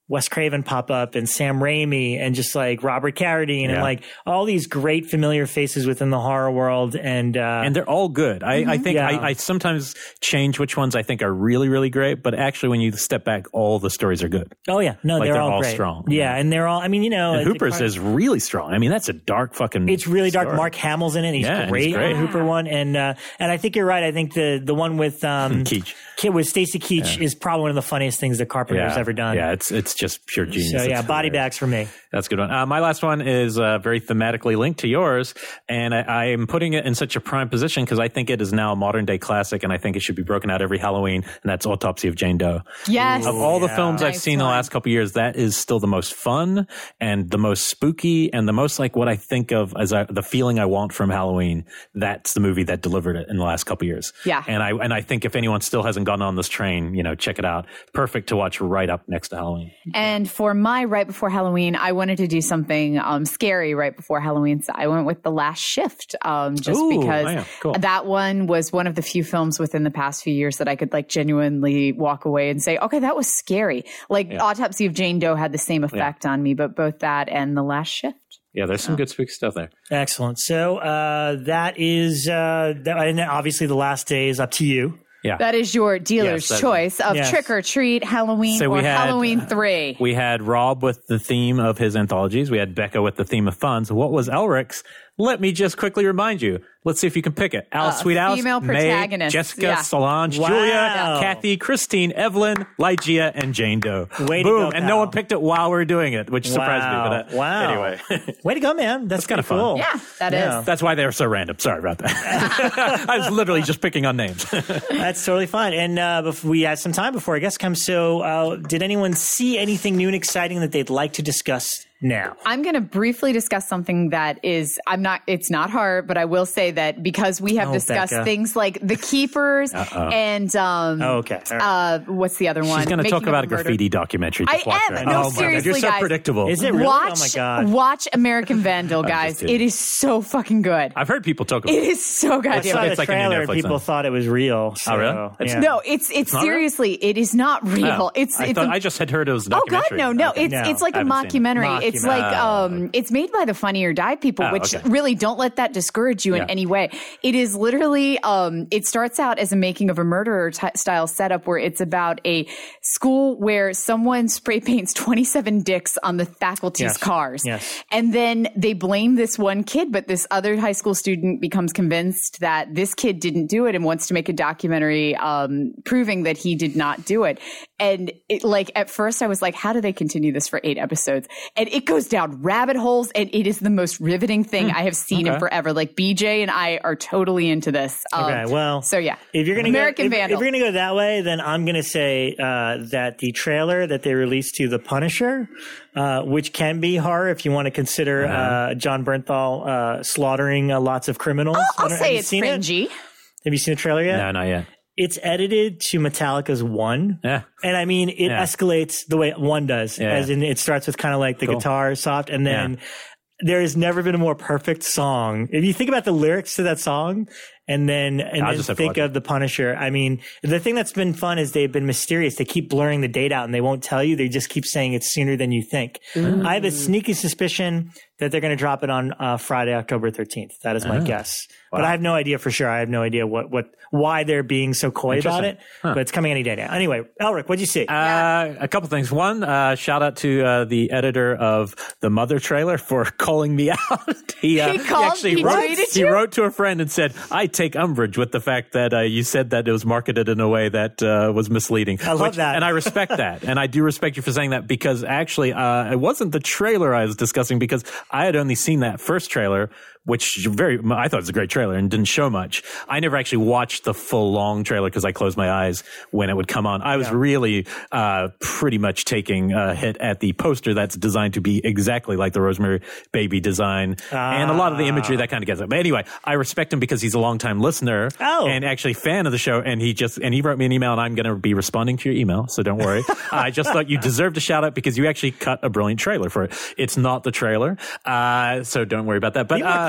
Wes Craven pop up and Sam Raimi and just like Robert Carradine yeah. and like all these great familiar faces within the horror world. And uh, and they're all good. I, mm-hmm. I think yeah. I, I sometimes change which ones I think are really, really great. But actually, when you step back, all the stories are good. Oh, yeah. No, like they're, they're all, all great. strong. Yeah. And they're all, I mean, you know. And Hooper's is really strong. I mean, that's a dark fucking It's really dark. story. Mark Hamill's in it. He's yeah, great, he's great. on the Hooper one. And uh, and I think you're right. I think the, the one with um, Keach. with Stacy Keach yeah. is probably one of the funniest things that Carpenter's yeah. ever done. Yeah, it's it's just pure genius. So, yeah, it's body hilarious. bags for me. That's a good one. Uh, my last one is uh, very thematically linked to yours, and I, I am putting it in such a prime position because I think it is now a modern day classic, and I think it should be broken out every Halloween, and that's Autopsy of Jane Doe. Yes. Of all yeah. the films nice I've seen one. the last couple of years, that is still the most fun and the most spooky and the most like what I think of as I, the feeling I want from Halloween. That's the movie that delivered it in the last couple of years. Yeah. And I and I think if anyone still hasn't gotten on this train, you know, check it out. Perfect to watch right up next to Halloween. And for my right before Halloween, I wanted to do something um, scary right before Halloween. So I went with The Last Shift, um, just Ooh, because yeah, cool. that one was one of the few films within the past few years that I could like genuinely walk away and say, okay, that was scary. Like Yeah. Autopsy of Jane Doe had the same effect yeah. on me, but both that and The Last Shift. Yeah, there's some good spooky stuff there. Excellent. So uh, that is, uh, that, and obviously the last day is up to you. Yeah. That is your dealer's Yes, choice of yes. Trick or Treat, Halloween, So we or had, Halloween uh, three. We had Rob with the theme of his anthologies. We had Becca with the theme of funs. What was Elric's? Let me just quickly remind you. Let's see if you can pick it. Alice Uh, Sweet Alice, female Meg, protagonists, Jessica, yeah. Solange, Wow. Julia, Yeah. Kathy, Christine, Evelyn, Lygia, and Jane Doe. Way to Boom. go, and no pal. one picked it while we were doing it, which surprised me. Wow. But uh, Wow. Anyway. Way to go, man. That's, That's kinda pretty fun. cool. Yeah, that Yeah. is. That's why they were so random. Sorry about that. I was literally just picking on names. That's totally fine. And uh, before we had some time before our guest comes. So uh, did anyone see anything new and exciting that they'd like to discuss now? I'm going to briefly discuss something that is, I'm not, it's not hard, but I will say that because we have Oh, discussed Becca. things like The Keepers Uh-oh. and, um, Oh, okay. All right. uh, what's the other one? She's going to Making talk of about a Murder. graffiti documentary. Just I watch am. that. No, oh, my God. seriously, You're so guys. predictable. Is it really? Watch, Oh, my God. watch American Vandal, I'm just guys. kidding. It is so fucking good. I've heard people talk about It it. is so I goddamn saw good. the It's like a new trailer and Netflix people thing. thought it was real. So, Oh, really? It's- yeah. No, it's it's not real? seriously, it is not real. Oh, It's I, it's thought, a- I just had heard it was a Oh God, documentary. no, no! Okay. It's No, it's like I a haven't seen it. mockumentary. It's Mockumentary. like Oh, um, it's made by the Funny or Die people, Oh, which okay. really don't let that discourage you Yeah. in any way. It is literally um, it starts out as a making of a murderer t- style setup where it's about a school where someone spray paints twenty-seven dicks on the faculty's Yes. cars, Yes. and then they blame this one kid, but this other high school student becomes convinced that this kid didn't do it and wants to make a documentary um, proving that he did not do it. And it, like at first I was like, how do they continue this for eight episodes? And it goes down rabbit holes, and it is the most riveting thing I have seen okay. in forever. Like B J and I are totally into this. Um, Okay, well, so yeah, if you're gonna American go, if, Vandal. if you're gonna go that way, then I'm gonna say uh, that the trailer that they released to The Punisher, uh, which can be horror if you want to consider Uh-huh. uh, John Bernthal uh, slaughtering uh, lots of criminals. I'll, I I'll don't- say have you it's seen it? cringy. Have you seen the trailer yet? No, not yet. It's edited to Metallica's One. Yeah. And I mean, it Yeah. escalates the way One does, Yeah. as in it starts with kind of like the Cool. guitar soft, and then Yeah. there has never been a more perfect song. If you think about the lyrics to that song, and then and I'll then just have to think watch of The Punisher, I mean, the thing that's been fun is they've been mysterious. They keep blurring the date out, and they won't tell you. They just keep saying it's sooner than you think. I have a sneaky suspicion that they're going to drop it on uh, Friday, October thirteenth. That is my Oh. guess. But Wow. I have no idea for sure. I have no idea what, what why they're being so coy about it. Interesting. Huh. But it's coming any day now. Anyway, Elric, what'd you see? Uh, a couple things. One, uh, shout out to uh, the editor of the Mother trailer for calling me out. he, uh, He called- actually he wrote, tweeted he you? wrote to a friend and said, "I take umbrage with the fact that uh, you said that it was marketed in a way that uh, was misleading." I love Which- that. and I respect that, and I do respect you for saying that because actually, uh, it wasn't the trailer I was discussing because I had only seen that first trailer, which very I thought it was a great trailer and didn't show much. I never actually watched the full long trailer because I closed my eyes when it would come on. I was really uh, pretty much taking a hit at the poster that's designed to be exactly like the Rosemary Baby design and a lot of the imagery that kind of gets it. But anyway, I respect him because he's a longtime listener Oh. and actually fan of the show. And he just and he wrote me an email, and I'm going to be responding to your email, so don't worry. I just thought you deserved a shout out because you actually cut a brilliant trailer for it. It's not the trailer, uh, so don't worry about that. But Be more uh,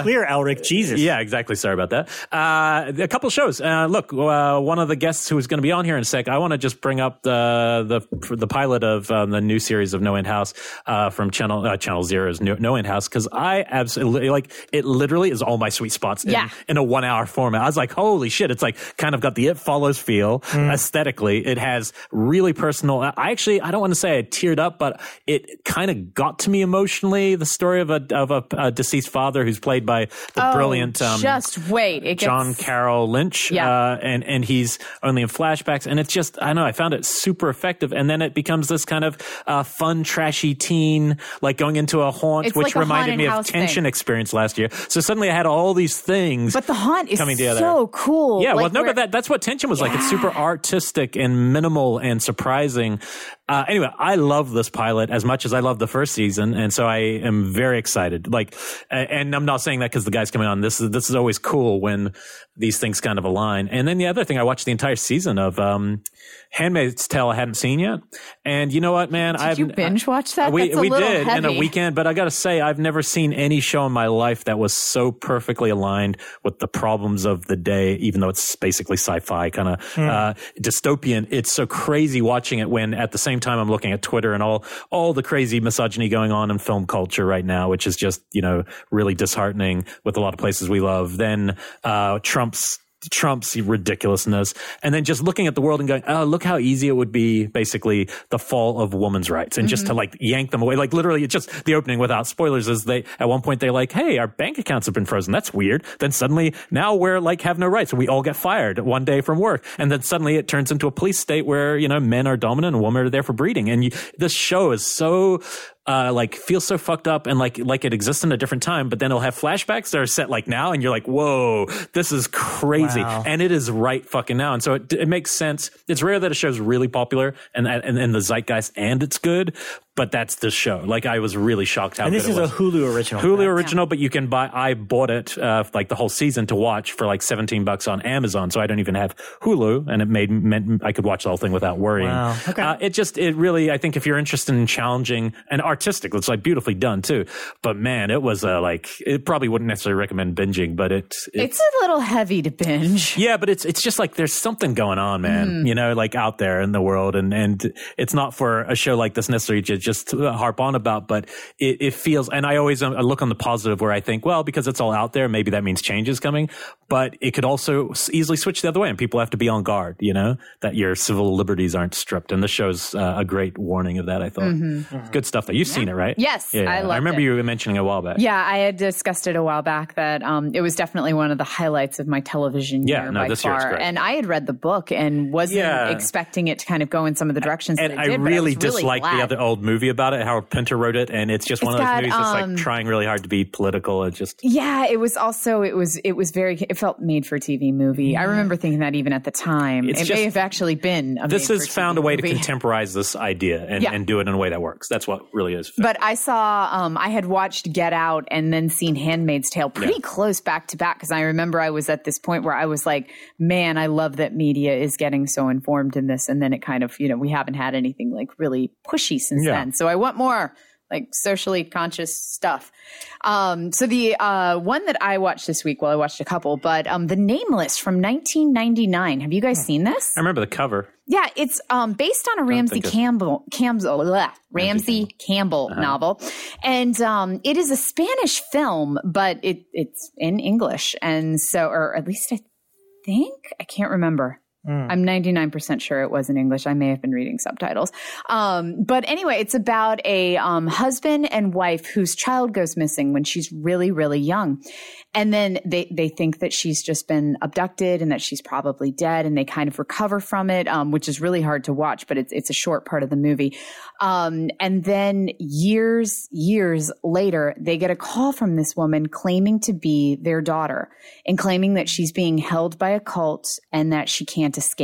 clear, Elric. Jesus. Yeah, exactly. Sorry about that. Uh, a couple shows. Uh, look, uh, one of the guests who is going to be on here in a sec, I want to just bring up the the the pilot of um, the new series of No End House uh, from Channel uh, Channel Zero's No, No End House, because I absolutely, like, it literally is all my sweet spots in, yeah. in a one-hour format. I was like, holy shit, it's like kind of got the It Follows feel mm. aesthetically. It has really personal. I actually, I don't want to say I teared up, but it kind of got to me emotionally. The story of a of a, a deceased father who's played by the oh, brilliant um, just wait, it gets... John Carroll Lynch, yeah. uh, and and he's only in flashbacks, and it's just, I don't know, I found it super effective, and then it becomes this kind of uh, fun, trashy teen, like going into a haunt, it's which like reminded me of Tension thing. Experience last year. So suddenly I had all these things, but the haunt is coming together. So cool. Yeah, like well, no, but that that's what Tension was yeah. like. It's super artistic and minimal and surprising. Uh, anyway, I love this pilot as much as I love the first season, and so I am very excited. Like, and I'm not saying that because the guy's coming on. This is this is always cool when these things kind of align. And then the other thing, I watched the entire season of um, Handmaid's Tale. I hadn't seen yet, and you know what, man? Did I've, you binge watch that? We That's a we little did heavy. in a weekend, but I got to say, I've never seen any show in my life that was so perfectly aligned with the problems of the day, even though it's basically sci-fi kind of mm. uh, dystopian. It's so crazy watching it when at the same time I'm looking at Twitter and all all the crazy misogyny going on in film culture right now, which is just, you know, really disheartening with a lot of places we love. Then uh, Trump's Trump's ridiculousness, and then just looking at the world and going, oh, look how easy it would be, basically the fall of women's rights, and mm-hmm. just to like yank them away. Like literally, it's just the opening without spoilers is they, at one point they're like, hey, our bank accounts have been frozen. That's weird. Then suddenly now we're like have no rights. We all get fired one day from work. And then suddenly it turns into a police state where, you know, men are dominant and women are there for breeding. And you, this show is so, Uh, like feels so fucked up and like like it exists in a different time, but then it'll have flashbacks that are set like now, and you're like, whoa, this is crazy, wow. and it is right fucking now, and so it, it makes sense. It's rare that a show's really popular and and in the zeitgeist and it's good, but that's this show. Like I was really shocked how. And this good is it was. a Hulu original. Hulu right? original, but you can buy. I bought it uh, like the whole season to watch for like seventeen bucks on Amazon, so I don't even have Hulu, and it made meant I could watch the whole thing without worrying. Wow. Okay. Uh, it just it really, I think if you're interested in challenging and artistic, it's like beautiful. Done too, but man, it was uh, like it probably wouldn't necessarily recommend binging, but it, it it's a little heavy to binge. Yeah, but it's it's just like there's something going on, man. Mm. You know, like out there in the world, and and it's not for a show like this necessarily to just harp on about, but it, it feels. And I always um, I look on the positive where I think, well, because it's all out there, maybe that means change is coming, but it could also easily switch the other way, and people have to be on guard. You know, that your civil liberties aren't stripped, and this show's uh, a great warning of that. I thought mm-hmm. mm-hmm. Good stuff. Though you've yeah. seen it, right? Yes. Yeah, I loved I remember it. you mentioning a while back. Yeah, I had discussed it a while back that um, it was definitely one of the highlights of my television yeah, year no, by this far. Year it's great. And I had read the book and wasn't yeah. expecting it to kind of go in some of the directions and that it I did. Really but I was dislike really the other old movie about it. Harold Pinter wrote it, and it's just one it's of those got, movies that's um, like trying really hard to be political. It just yeah, it was also it was it was very it felt made for T V movie. Yeah. I remember thinking that even at the time. It's it just, may have actually been. A this made has for found T V a way movie. to contemporize this idea and, yeah. and do it in a way that works. That's what really is. But I saw, um, I had watched Get Out and then seen Handmaid's Tale pretty yeah. close back to back, because I remember I was at this point where I was like, man, I love that media is getting so informed in this. And then it kind of, you know, we haven't had anything like really pushy since yeah. then. So I want more like socially conscious stuff. Um, so the uh, one that I watched this week, well, I watched a couple, but um, The Nameless from nineteen ninety-nine. Have you guys seen this? I remember the cover. Yeah, it's um, based on a Ramsey Campbell, Campbell, bleh, Ramsey Ramsey Campbell uh-huh. novel, and um, it is a Spanish film, but it it's in English, and so, or at least I think I can't remember. Mm. I'm ninety-nine percent sure it was in English. I may have been reading subtitles. Um, but anyway, it's about a um, husband and wife whose child goes missing when she's really, really young. And then they, they think that she's just been abducted and that she's probably dead, and they kind of recover from it, um, which is really hard to watch, but it's, it's a short part of the movie. Um, and then years, years later, they get a call from this woman claiming to be their daughter and claiming that she's being held by a cult and that she can't escape.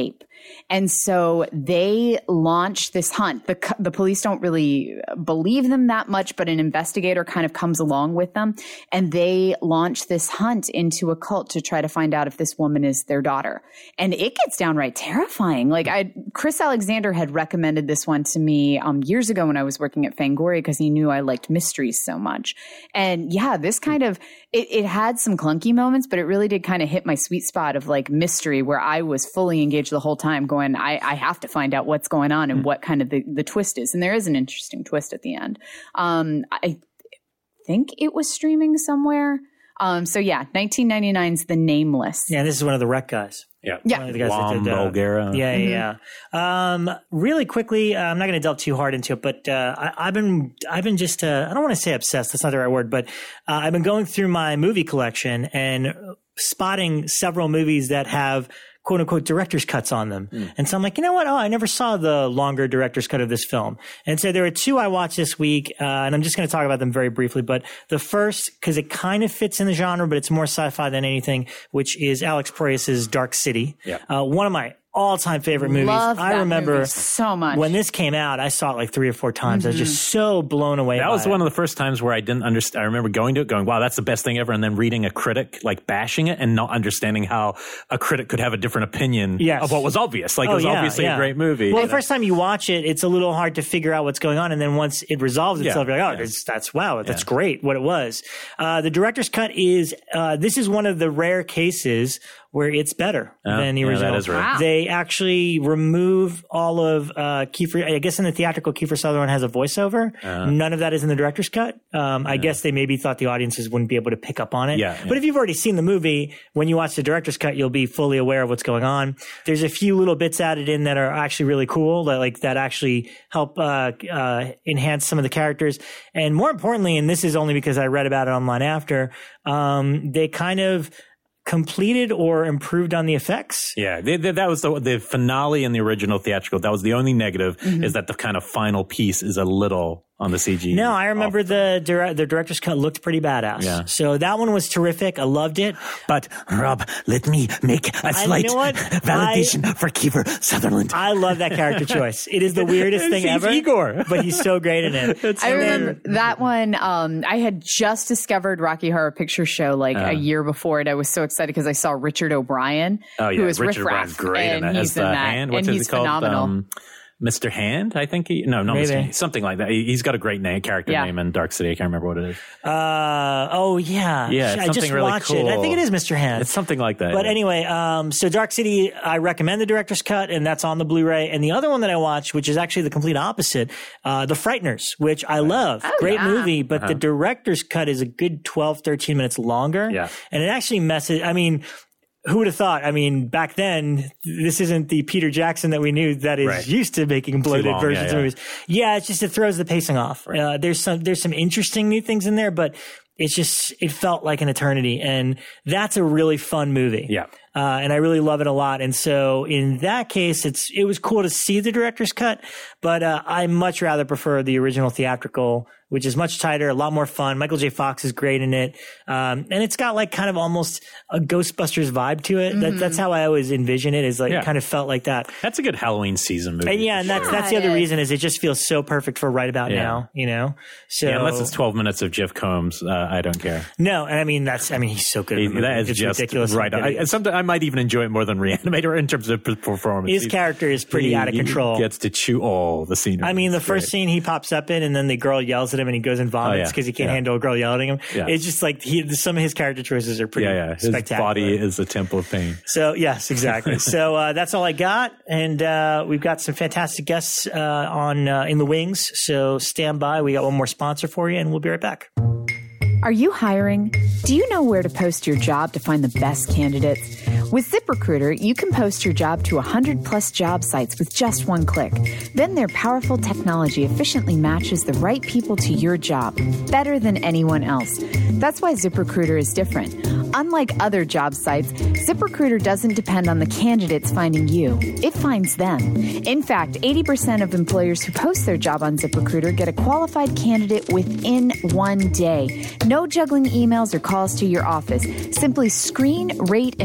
And so they launch this hunt. The, the police don't really believe them that much, but an investigator kind of comes along with them. And they launch this hunt into a cult to try to find out if this woman is their daughter. And it gets downright terrifying. Like I, Chris Alexander had recommended this one to me um, years ago when I was working at Fangoria because he knew I liked mysteries so much. And yeah, this kind of, it, it had some clunky moments, but it really did kind of hit my sweet spot of like mystery where I was fully engaged the whole time going, I, I have to find out what's going on and mm. what kind of the, the twist is. And there is an interesting twist at the end. Um, I think it was streaming somewhere. Um, so yeah, nineteen ninety-nine's The Nameless. Yeah, this is one of the Rec guys. Yeah. Yeah. One of the guys Lom that did, uh, Bulgara. Yeah, Mm-hmm. yeah, yeah. Um, really quickly, uh, I'm not going to delve too hard into it, but uh, I, I've been, I've been just, uh, I don't want to say obsessed. That's not the right word, but uh, I've been going through my movie collection and spotting several movies that have quote unquote director's cuts on them. Mm. And so I'm like, you know what? Oh, I never saw the longer director's cut of this film. And so there are two I watched this week, uh, and I'm just going to talk about them very briefly. But the first, because it kind of fits in the genre, but it's more sci-fi than anything, which is Alex Proyas's Dark City. Yeah. Uh, one of my all-time favorite movies. Love I that remember movie so much. when this came out, I saw it like three or four times. Mm-hmm. I was just so blown away. That by was it. one of the first times where I didn't understand. I remember going to it, going, wow, that's the best thing ever. And then reading a critic like bashing it and not understanding how a critic could have a different opinion Yes. of what was obvious. Like Oh, it was yeah, obviously yeah. a great movie. Well, the first time you watch it, it's a little hard to figure out what's going on. And then once it resolves itself, Yeah, you're like, oh, yeah. that's, that's wow, that's Yeah. great what it was. Uh, the director's cut is, uh, this is one of the rare cases where it's better Oh, than the yeah, original. that is right. Wow. They actually remove all of uh, Kiefer. I guess in the theatrical, Kiefer Sutherland has a voiceover. Uh-huh. None of that is in the director's cut. Um, I guess they maybe thought the audiences wouldn't be able to pick up on it. Yeah, But yeah. if you've already seen the movie, when you watch the director's cut, you'll be fully aware of what's going on. There's a few little bits added in that are actually really cool, that like that actually help uh, uh, enhance some of the characters. And more importantly, and this is only because I read about it online after, um, they kind of completed or improved on the effects. Yeah, they, they, that was the, the finale in the original theatrical. That was the only negative, Mm-hmm. is that the kind of final piece is a little on the C G. No, I remember off. the dire- the director's cut looked pretty badass. Yeah. So that one was terrific. I loved it. But Rob, let me make a I- slight you know what? validation for Kiefer Sutherland. I love that character choice. It is the weirdest thing He's ever. Igor. But he's so great in it. I And then- remember that one. Um, I had just discovered Rocky Horror Picture Show like Uh. a year before it. I was so excited because I saw Richard O'Brien, Oh yeah, who is Richard Riff Raff, O'Brien's great in and it. he's As in the that, hand, what's and it he's called? phenomenal. Um, Mister Hand, I think. He, no, not Maybe. Mister Hand, something like that. He, he's got a great name, character Yeah. name in Dark City. I can't remember what it is. Uh, oh yeah. Yeah, it's I just something really watched it. I cool. think it is Mister Hand. It's something like that. But yeah. anyway, um, so Dark City, I recommend the director's cut, and that's on the Blu-ray. And the other one that I watched, which is actually the complete opposite, uh, The Frighteners, which I love. Oh, Great yeah. movie, but the director's cut is a good twelve, thirteen minutes longer. Yeah. And it actually messes, I mean, who would have thought? I mean, back then, this isn't the Peter Jackson that we knew that is Right. used to making bloated long, versions yeah, of yeah. movies. Yeah, it's just, it throws the pacing off. Uh, there's some, there's some interesting new things in there, but it's just, it felt like an eternity. And that's a really fun movie. Yeah. Uh, and I really love it a lot. And so in that case, it's, it was cool to see the director's cut, but, uh, I much rather prefer the original theatrical, which is much tighter, a lot more fun. Michael J. Fox is great in it. Um, and it's got like kind of almost a Ghostbusters vibe to it. That, that's how I always envision it, is like, Yeah. it kind of felt like that. That's a good Halloween season movie. And yeah, and that's, Yeah, that's the it other is. reason, is it just feels so perfect for right about Yeah. now, you know? So Yeah, unless it's twelve minutes of Jeff Combs, uh, I don't care. no, and I mean, that's, I mean, he's so good. He, in the that movie. is It's just ridiculous. right. I, and sometimes I might even enjoy it more than Reanimator in terms of p- performance. His He's- character is pretty he- out of he control. Gets to chew all the scenery. I mean, the It's first great. scene he pops up in, and then the girl yells at him, and he goes and vomits Oh, yeah. because he can't Yeah. handle a girl yelling at him. Yeah. It's just like he, some of his character choices are pretty Yeah, yeah. His spectacular. body is a temple of pain. So yes, exactly. so uh, that's all I got, and uh, we've got some fantastic guests uh, on uh, in the wings. So stand by. We got one more sponsor for you, and we'll be right back. Are you hiring? Do you know where to post your job to find the best candidates? With ZipRecruiter, you can post your job to one hundred plus job sites with just one click. Then their powerful technology efficiently matches the right people to your job, better than anyone else. That's why ZipRecruiter is different. Unlike other job sites, ZipRecruiter doesn't depend on the candidates finding you. It finds them. In fact, eighty percent of employers who post their job on ZipRecruiter get a qualified candidate within one day. No juggling emails or calls to your office. Simply screen, rate, and manage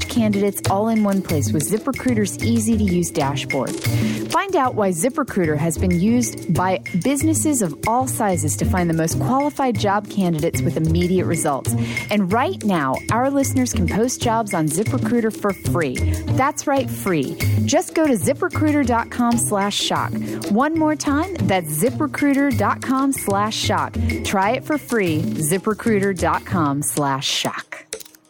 candidates all in one place with ZipRecruiter's easy-to-use dashboard. Find out why ZipRecruiter has been used by businesses of all sizes to find the most qualified job candidates with immediate results. And right now, our listeners can post jobs on ZipRecruiter for free. That's right, free. Just go to ZipRecruiter.com slash shock. One more time, that's ZipRecruiter.com slash shock. Try it for free. ZipRecruiter.com slash shock.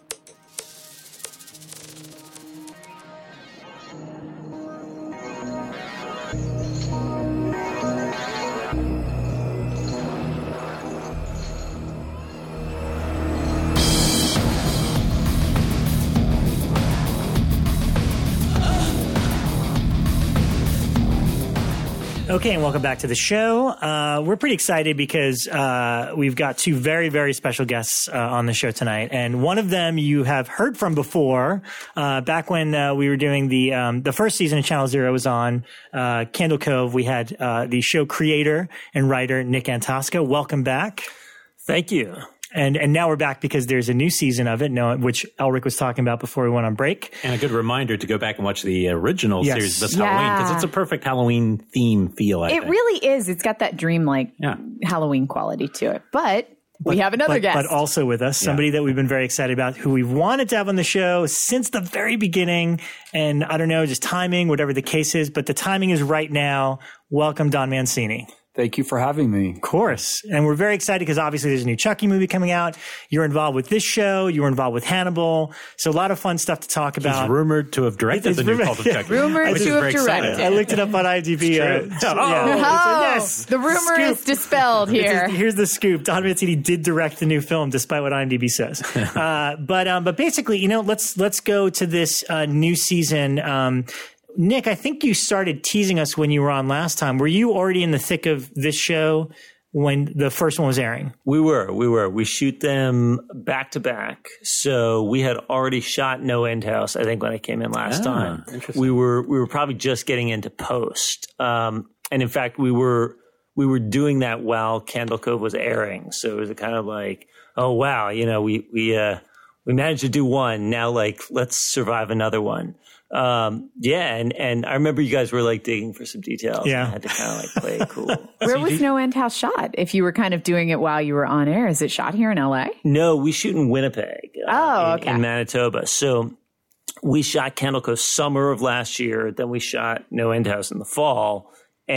Okay, and welcome back to the show. Uh, we're pretty excited because uh, we've got two very, very special guests uh, on the show tonight. And one of them you have heard from before. Uh, back when uh, we were doing the um, the first season of Channel Zero was on uh, Candle Cove, we had uh, the show creator and writer Nick Antosca. Welcome back. Thank you. And and now we're back because there's a new season of it, no, which Elric was talking about before we went on break. And a good reminder to go back and watch the original yes. series this yeah. Halloween, because it's a perfect Halloween theme feel, I It think. really is. It's got that dreamlike Yeah. Halloween quality to it. But, But, we have another but, guest. But also with us, somebody that we've been very excited about, who we've wanted to have on the show since the very beginning. And I don't know, just timing, whatever the case is, but the timing is right now. Welcome, Don Mancini. Thank you for having me. Of course. And we're very excited because obviously there's a new Chucky movie coming out. You're involved with this show. You were involved with Hannibal. So a lot of fun stuff to talk about. He's rumored to have directed It's the new rumored- Cult of Chucky. Rumored which to is have very exciting. directed. I looked it up on IMDb. Uh, Oh. yeah. Oh, yes. the rumor Scoop. is dispelled here. Here's the scoop. Don Mancini did direct the new film, despite what IMDb says. uh, but um, but basically, you know, let's let's go to this uh, new season. Um, Nick, I think you started teasing us when you were on last time. Were you already in the thick of this show when the first one was airing? We were, we were. We shoot them back to back. So we had already shot No End House, I think, when I came in last Ah, time. interesting. We were we were probably just getting into post. Um, and in fact, we were we were doing that while Candle Cove was airing. So it was kind of like, oh wow, you know, we we uh, we managed to do one. Now, like, let's survive another one. Um, yeah, and, and I remember you guys were like digging for some details. Yeah. And I had to kind of like play it cool. Where was No End House shot? If you were kind of doing it while you were on air, is it shot here in L A? No, we shoot in Winnipeg. uh, Oh, in, okay. in Manitoba. So we shot Candle Cove summer of last year. Then we shot No End House in the fall,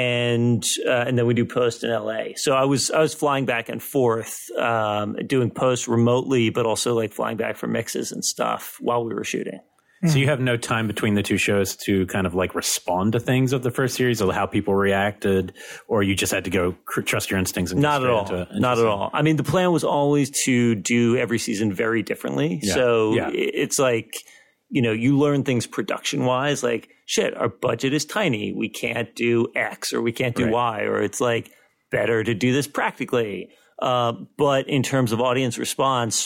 and uh, and then we do post in L A. So I was I was flying back and forth, um, doing post remotely, but also like flying back for mixes and stuff while we were shooting. So you have no time between the two shows to kind of like respond to things of the first series or how people reacted, or you just had to go cr- trust your instincts and go Not at straight all. into it? Not at all. I mean, the plan was always to do every season very differently. Yeah. So Yeah. it's like, you know, you learn things production wise, like, shit, our budget is tiny. We can't do X or we can't do Right. Y, or it's like better to do this practically. Uh, but in terms of audience response,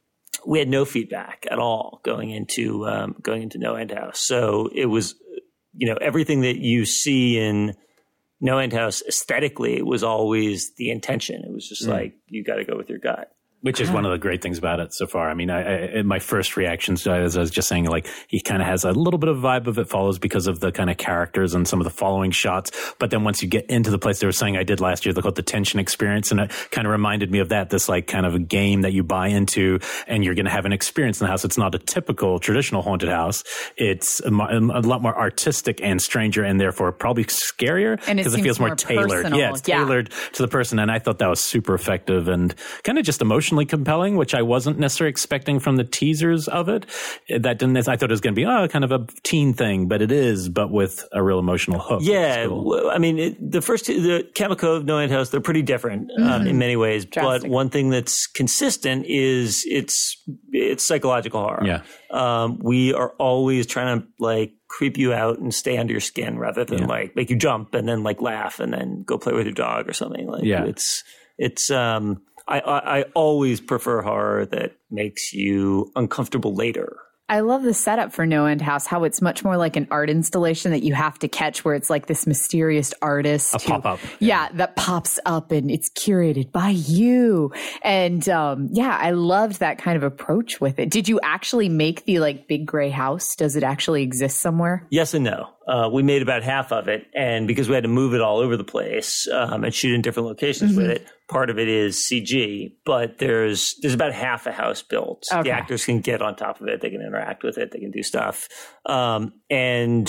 we had no feedback at all going into um, going into No End House. So it was, you know, everything that you see in No End House aesthetically was always the intention. It was just like, you got to go with your gut. Which is one of the great things about it so far. I mean, I, I, my first reactions, as I was just saying, like he kind of has a little bit of vibe of It Follows because of the kind of characters and some of the following shots. But then once you get into the place, there was something I did last year, they called the tension experience. And it kind of reminded me of that, this like kind of a game that you buy into and you're going to have an experience in the house. It's not a typical traditional haunted house. It's a, a lot more artistic and stranger and therefore probably scarier And it because it, seems feels more, more tailored. personal. Yeah, it's Yeah. tailored to the person. And I thought that was super effective and kind of just emotionally compelling, which I wasn't necessarily expecting from the teasers of it. That didn't, I thought it was going to be, oh, kind of a teen thing, but it is, but with a real emotional hook. Yeah, Cool. w- I mean, it, the first two, the Candle Cove, No End House, they're pretty different um, in many ways. Drastic. But one thing that's consistent is it's it's psychological horror. Yeah. Um, we are always trying to like creep you out and stay under your skin rather than Yeah. like make you jump and then like laugh and then go play with your dog or something. Like Yeah. it's it's um I, I I always prefer horror that makes you uncomfortable later. I love the setup for No End House, how it's much more like an art installation that you have to catch, where it's like this mysterious artist. A who, pop-up. Yeah, yeah, that pops up and it's curated by you. And um, yeah, I loved that kind of approach with it. Did you actually make the like big gray house? Does it actually exist somewhere? Yes and no. Uh, we made about half of it. And because we had to move it all over the place um, and shoot in different locations mm-hmm. with it, part of it is C G, but there's there's about half a house built. Okay. The actors can get on top of it. They can interact with it. They can do stuff. Um, and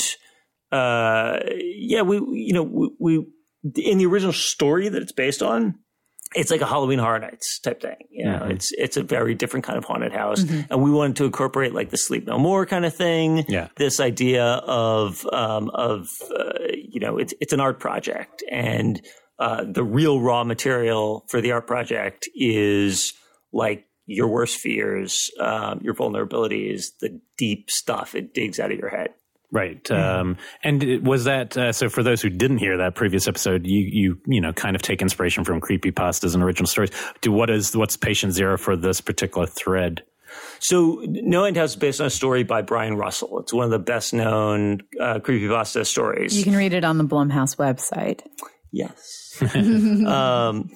uh, yeah, we you know we, we in the original story that it's based on, it's like a Halloween Horror Nights type thing. You know, mm-hmm. it's it's a very different kind of haunted house, mm-hmm. and we wanted to incorporate like the Sleep No More kind of thing. Yeah, this idea of um, of uh, you know it's it's an art project and. Uh, the real raw material for the art project is like your worst fears, um, your vulnerabilities, the deep stuff it digs out of your head. Right. Mm-hmm. Um, and it, was that, uh, so for those who didn't hear that previous episode, you, you, you know, kind of take inspiration from creepypastas and original stories. Do what is, what's Patient Zero for this particular thread? So No End House is based on a story by Brian Russell. It's one of the best known uh, creepypasta stories. You can read it on the Blumhouse website. Yes. um,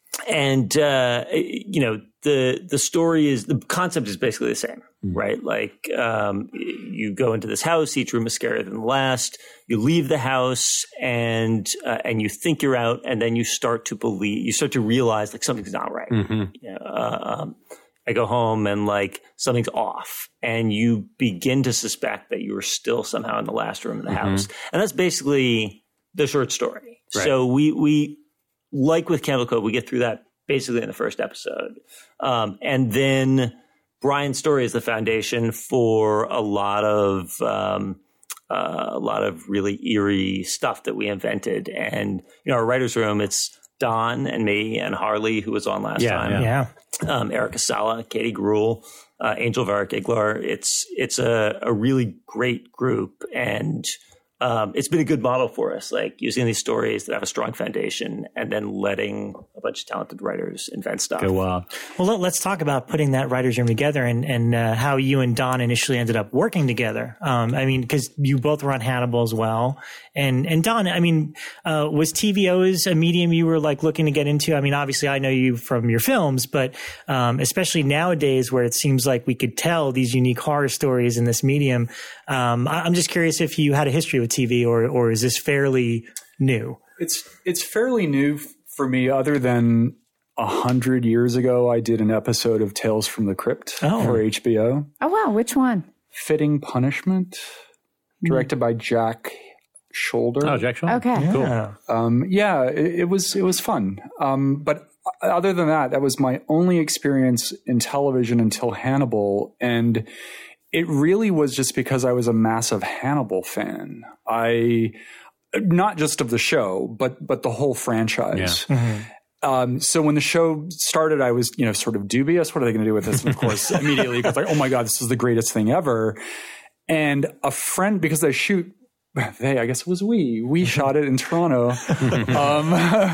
and, uh, you know, the, the story is, the concept is basically the same, mm. right? Like, um, you go into this house, each room is scarier than the last. You leave the house and, uh, and you think you're out, and then you start to believe, you start to realize like something's not right. Mm-hmm. You know, uh, um, I go home and like something's off, and you begin to suspect that you were still somehow in the last room of the mm-hmm. house. And that's basically the short story. Right. So we, we, like with Cannibal Cove, we get through that basically in the first episode. Um, and then Brian's story is the foundation for a lot of, um, uh, a lot of really eerie stuff that we invented. And, you know, our writer's room, it's Don and me and Harley, who was on last yeah, time. Yeah. Um, Erica Sala, Katie Gruhl, uh, Angel Varric Iglar. It's, it's a, a really great group. And, Um, it's been a good model for us, like using these stories that have a strong foundation and then letting a bunch of talented writers invent stuff. Go wild. Well, let, let's talk about putting that writer's room together and, and uh, how you and Don initially ended up working together. Um, I mean, because you both were on Hannibal as well. And, and Don, I mean, uh, was T V always a medium you were like looking to get into? I mean, obviously I know you from your films, but um, especially nowadays where it seems like we could tell these unique horror stories in this medium. Um, I, I'm just curious if you had a history with T V, or or is this fairly new? It's it's fairly new for me. Other than a hundred years ago, I did an episode of Tales from the Crypt oh. for H B O. Oh wow, which one? Fitting Punishment, directed mm. by Jack Shoulder. Oh, Jack Shoulder. Okay, yeah. cool. Um, yeah, it, it was it was fun. Um, but other than that, that was my only experience in television until Hannibal, and it really was just because I was a massive Hannibal fan. I, not just of the show, but but the whole franchise. Yeah. Mm-hmm. Um, so when the show started, I was, you know, sort of dubious. What are they going to do with this? And of course, immediately it was like, oh my God, this is the greatest thing ever. And a friend, because they shoot, they, I guess it was we, we shot it in Toronto. um,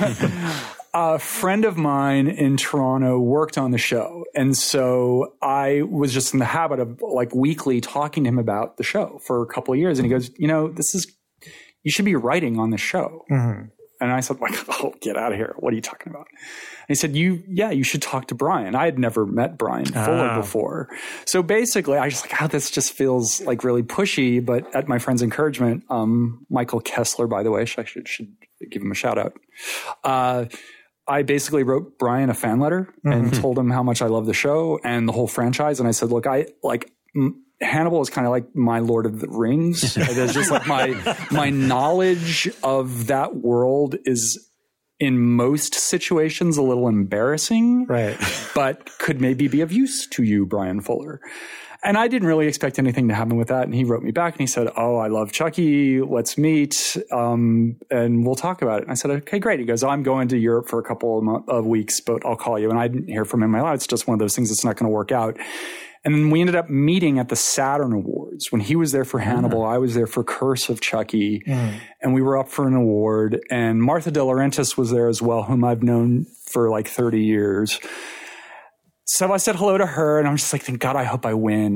A friend of mine in Toronto worked on the show. And so I was just in the habit of like weekly talking to him about the show for a couple of years. And he goes, you know, this is, you should be writing on the show. Mm-hmm. And I said, like, oh, get out of here. What are you talking about? And he said, you, yeah, you should talk to Brian. I had never met Brian Fuller oh. before. So basically I was like, oh, this just feels like really pushy. But at my friend's encouragement, um, Michael Kessler, by the way, I should, should give him a shout out. Uh, I basically wrote Brian a fan letter and mm-hmm. told him how much I love the show and the whole franchise. And I said, look, I like m- Hannibal is kind of like my Lord of the Rings. There's just like my, my knowledge of that world is in most situations a little embarrassing, right? But could maybe be of use to you, Brian Fuller. And I didn't really expect anything to happen with that. And he wrote me back and he said, oh, I love Chucky. Let's meet. Um, and we'll talk about it. And I said, okay, great. He goes, oh, I'm going to Europe for a couple of, mo- of weeks, but I'll call you. And I didn't hear from him. I, it's just one of those things that's not going to work out. And then we ended up meeting at the Saturn Awards. When he was there for Hannibal, mm. I was there for Curse of Chucky. Mm. And we were up for an award. And Martha De Laurentiis was there as well, whom I've known for like thirty years. So I said hello to her, and I'm just like, thank God, I hope I win.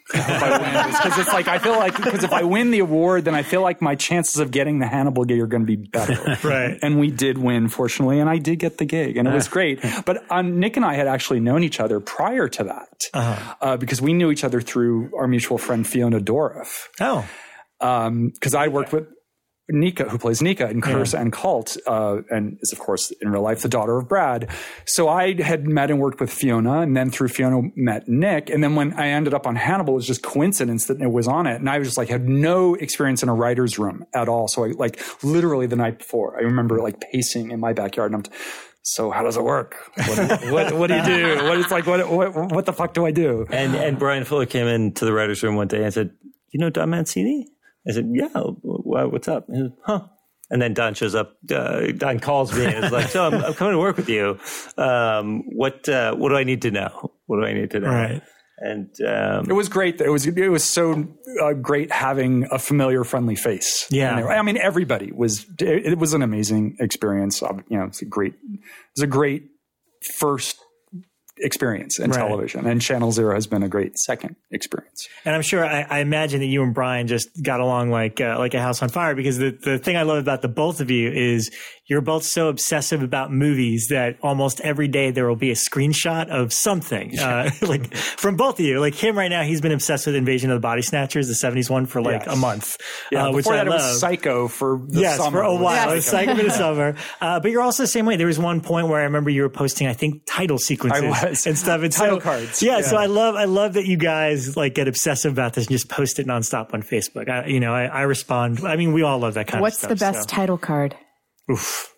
Because it's like, I feel like, because if I win the award, then I feel like my chances of getting the Hannibal gig are going to be better. Right. And we did win, fortunately, and I did get the gig, and it was great. But um, Nick and I had actually known each other prior to that, uh-huh. uh, because we knew each other through our mutual friend Fiona Dourif. Oh. Because um, I worked with Nika, who plays Nika in Curse yeah. and Cult, uh, and is, of course, in real life, the daughter of Brad. So I had met and worked with Fiona, and then through Fiona met Nick. And then when I ended up on Hannibal, it was just coincidence that it was on it. And I was just like, had no experience in a writer's room at all. So I, like, literally the night before, I remember like pacing in my backyard, and I'm, t- so how does it work? What, what, what do you do? What it's like, what, what, what the fuck do I do? And, and Brian Fuller came into the writer's room one day and said, you know Don Mancini? I said, yeah, what's up? And, huh. And then Don shows up. Uh, Don calls me and is like, so I'm, I'm coming to work with you. Um, what uh, what do I need to know? What do I need to know? Right. And um, it was great. It was it was so uh, great having a familiar, friendly face. Yeah. I mean, everybody was. It, it was an amazing experience. You know, it's a great. It was a great first experience in right. television, and Channel Zero has been a great second experience. And I'm sure I, I imagine that you and Brian just got along like uh, like a house on fire, because the the thing I love about the both of you is you're both so obsessive about movies that almost every day there will be a screenshot of something uh, like from both of you. Like him right now, he's been obsessed with Invasion of the Body Snatchers, the seventies one, for like yes. a month. Yeah, uh, which before I that love. It was Psycho for the yes, summer. for a while. Yes. It was Psycho for the summer. Uh, but you're also the same way. There was one point where I remember you were posting, I think, title sequences I was. and stuff. And title so, cards. Yeah, yeah, so I love I love that you guys like get obsessive about this and just post it nonstop on Facebook. I, you know, I, I respond. I mean, we all love that kind What's of stuff. What's the best so. title card? Oof.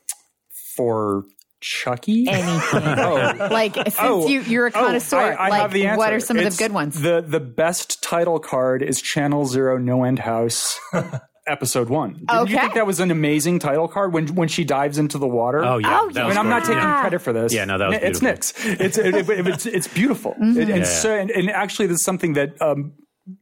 For Chucky? Anything. oh. Like, since oh. you, you're a connoisseur, oh, I, I like, have the answer. What are some it's of the good ones? The, the best title card is Channel Zero No End House. Episode one. Didn't okay. you think that was an amazing title card when when she dives into the water? Oh yeah. Oh, that I was mean, I'm not gorgeous. taking yeah. credit for this. Yeah, no, that was It's beautiful. Nick's. It's it, it, it's it's beautiful. Mm-hmm. It, and yeah. so and, and actually, this is something that um,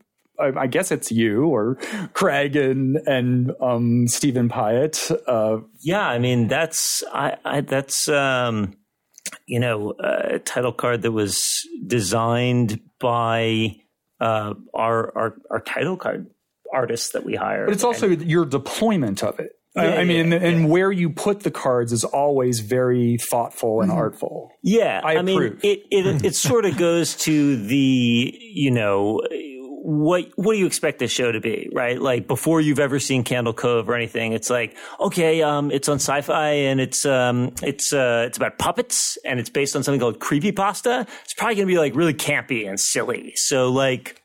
I, I guess it's you or Craig and and um, Stephen Pyatt. Uh, yeah, I mean that's I, I that's um, you know a title card that was designed by uh, our our our title card artists that we hire. But it's also and, your deployment of it. Yeah, I, I mean, yeah, and yeah. where you put the cards is always very thoughtful and mm-hmm. artful. Yeah, I, I mean, approve. it it it sort of goes to the you know what what do you expect this show to be, right? Like before you've ever seen Candle Cove or anything, it's like okay, um, it's on Sci-Fi and it's um, it's uh, it's about puppets and it's based on something called creepypasta. It's probably going to be like really campy and silly. So like,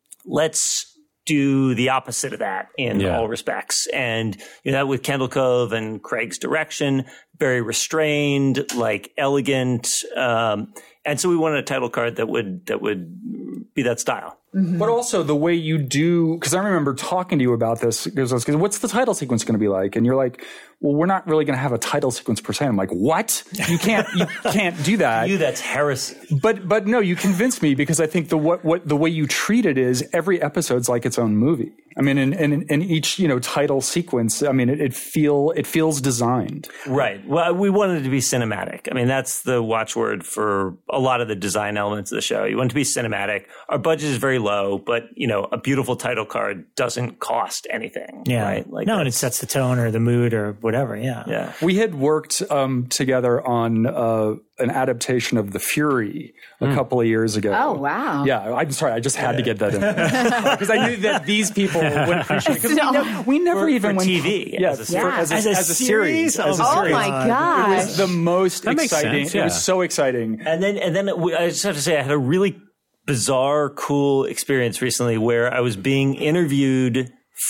let's do the opposite of that in yeah. all respects. And you know, that with Candle Cove and Craig's direction, very restrained, like elegant. Um, and so we wanted a title card that would, that would be that style. Mm-hmm. But also the way you do, because I remember talking to you about this, because I was, because what's the title sequence going to be like? And you're like, well, we're not really going to have a title sequence per se. I'm like, what? You can't, you can't do that. You, that's heresy. But, but no, you convinced me because I think the what, what the way you treat it is every episode's like its own movie. I mean, and in, in, in each, you know, title sequence, I mean, it, it feel, it feels designed. Right. Well, we wanted it to be cinematic. I mean, that's the watchword for a lot of the design elements of the show. You want it to be cinematic. Our budget is very low, but you know, a beautiful title card doesn't cost anything. Yeah. Right? Like no, and it sets the tone or the mood or whatever. Yeah. Yeah. We had worked um, together on uh, an adaptation of The Fury a mm. couple of years ago. Oh, wow. Yeah. I'm sorry. I just had yeah. to get that in there because I knew that these people would appreciate it. Because no. we, never, we never for, even for went T V. Yes, as a, yeah. for, as, a, as, a, as a series. Oh, as a oh series. my gosh. It was the most That makes exciting. sense, yeah. It was so exciting. And then, and then we, I just have to say, I had a really bizarre, cool experience recently where I was being interviewed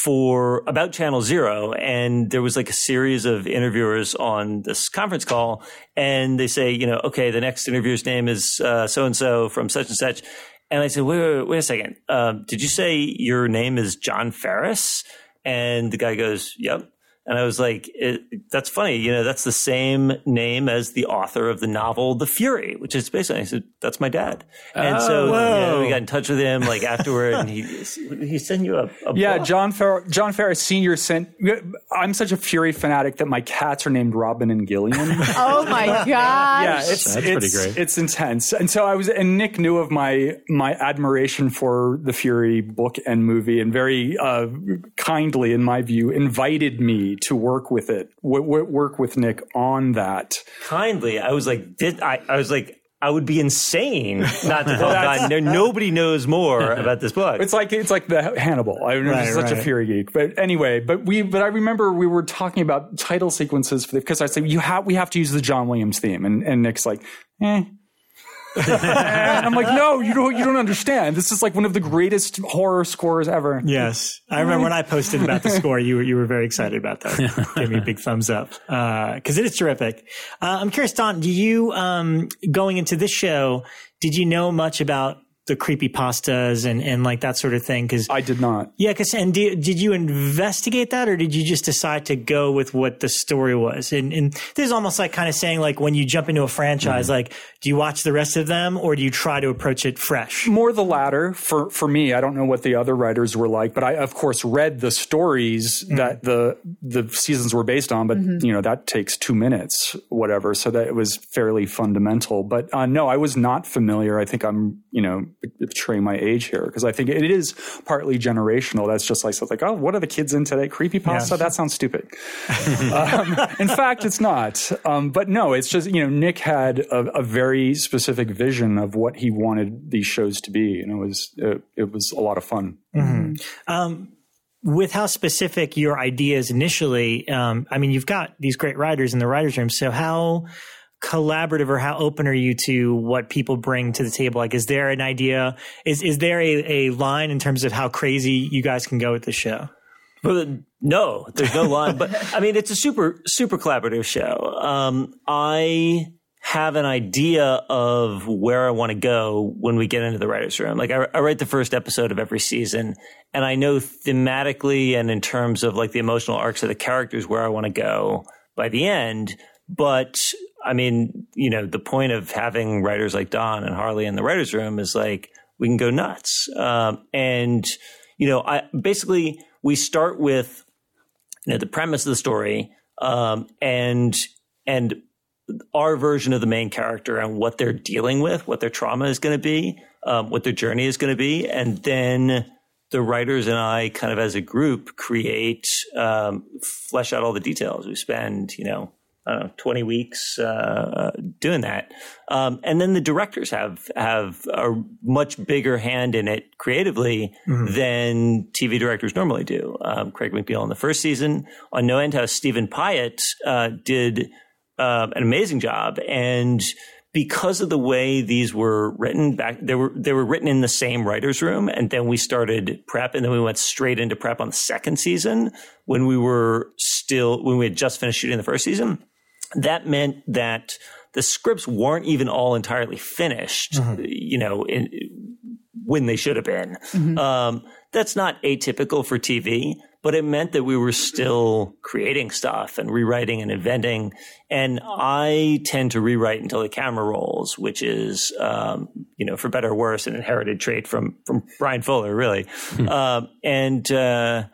for about Channel Zero, and there was like a series of interviewers on this conference call, and they say, you know, okay, the next interviewer's name is uh, so and so from such and such, and I said, wait, wait, wait, wait a second, uh, did you say your name is John Ferris? And the guy goes, yep. And I was like, it, that's funny. You know, that's the same name as the author of the novel, The Fury, which is basically, I said, that's my dad. And oh, so whoa. yeah, we got in touch with him like afterward, and he he sent you a, a Yeah, book. John Fer- John Ferris Senior sent, I'm such a Fury fanatic that my cats are named Robin and Gillian. Oh my gosh. Yeah, it's That's it's, pretty great. It's intense. And so I was, and Nick knew of my my admiration for the Fury book and movie, and very uh, kindly, in my view, invited me to work with it, w- w- work with Nick on that. Kindly, I was like, did I? I was like, I would be insane not to tell God. There, nobody knows more about this book. It's like it's like the Hannibal. I'm Right, such right. a Fury geek. But anyway, but we but I remember we were talking about title sequences for the, because I said you have we have to use the John Williams theme, and and Nick's like, eh. And I'm like, no, you don't you don't understand. This is like one of the greatest horror scores ever. Yes. I remember when I posted about the score, you were, you were very excited about that. Gave me a big thumbs up. Uh, cause it is terrific. Uh, I'm curious, Don, do you, um, going into this show, did you know much about the creepypastas and, and like that sort of thing? Cause I did not. yeah, cause, and did, did you investigate that, or did you just decide to go with what the story was? And, and this is almost like kind of saying, like, when you jump into a franchise, mm-hmm. like, do you watch the rest of them, or do you try to approach it fresh? More the latter for, for me. I don't know what the other writers were like, but I, of course, read the stories mm-hmm. that the the seasons were based on, but, mm-hmm. you know, that takes two minutes, whatever. So that it was fairly fundamental. But uh, no, I was not familiar. I think I'm, you know, betraying my age here, because I think it is partly generational. That's just like, so like, oh, what are the kids in today? Creepypasta? Yeah. That sounds stupid. um, in fact, it's not. Um, but no, it's just, you know, Nick had a, a very specific vision of what he wanted these shows to be, and it was it, it was a lot of fun. Mm-hmm. Um, with how specific your ideas initially, um, I mean, you've got these great writers in the writers' room. So how collaborative or how open are you to what people bring to the table? Like, is there an idea? Is is there a, a line in terms of how crazy you guys can go with the show? Well, no, there's no line. But I mean, it's a super, super collaborative show. Um, I have an idea of where I want to go when we get into the writer's room. Like, I, I write the first episode of every season, and I know thematically and in terms of like the emotional arcs of the characters where I want to go by the end. But I mean, you know, the point of having writers like Don and Harley in the writer's room is like, we can go nuts. Um, and, you know, I basically, we start with, you know, the premise of the story, um, and, and our version of the main character and what they're dealing with, what their trauma is going to be, um, what their journey is going to be. And then the writers and I kind of as a group create, um, flesh out all the details. We spend, you know, I don't know, twenty weeks uh, doing that. Um, and then the directors have have a much bigger hand in it creatively mm-hmm. than T V directors normally do. Um, Craig McNeil in the first season. On No End House, Stephen Pyatt uh, did uh, an amazing job. And because of the way these were written back, they were they were written in the same writer's room. And then we started prep, and then we went straight into prep on the second season when we were still, when we had just finished shooting the first season. That meant that the scripts weren't even all entirely finished, mm-hmm. you know, in, when they should have been. Mm-hmm. Um, that's not atypical for T V, but it meant that we were still creating stuff and rewriting and inventing. And I tend to rewrite until the camera rolls, which is, um, you know, for better or worse, an inherited trait from from Brian Fuller, really. Mm-hmm. Um, and uh,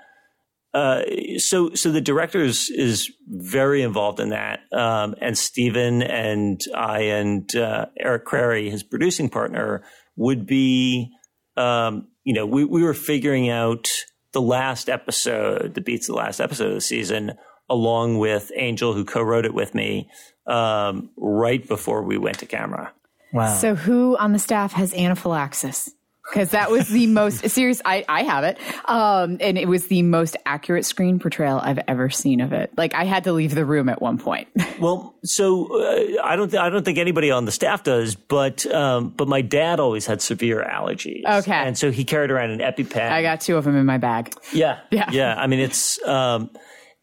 uh, so so the director is, is very involved in that. Um, and Stephen and I and uh, Eric Crary, his producing partner, would be, um, you know, we, we were figuring out the last episode, the beats of the last episode of the season, along with Angel, who co-wrote it with me, um, right before we went to camera. Wow. So who on the staff has anaphylaxis? Because that was the most serious, I, I have it, um, and it was the most accurate screen portrayal I've ever seen of it. Like, I had to leave the room at one point. Well, so uh, I don't th- I don't think anybody on the staff does, but um, but my dad always had severe allergies. Okay. And so he carried around an EpiPen. I got two of them in my bag. Yeah. Yeah. Yeah. I mean, it's, um,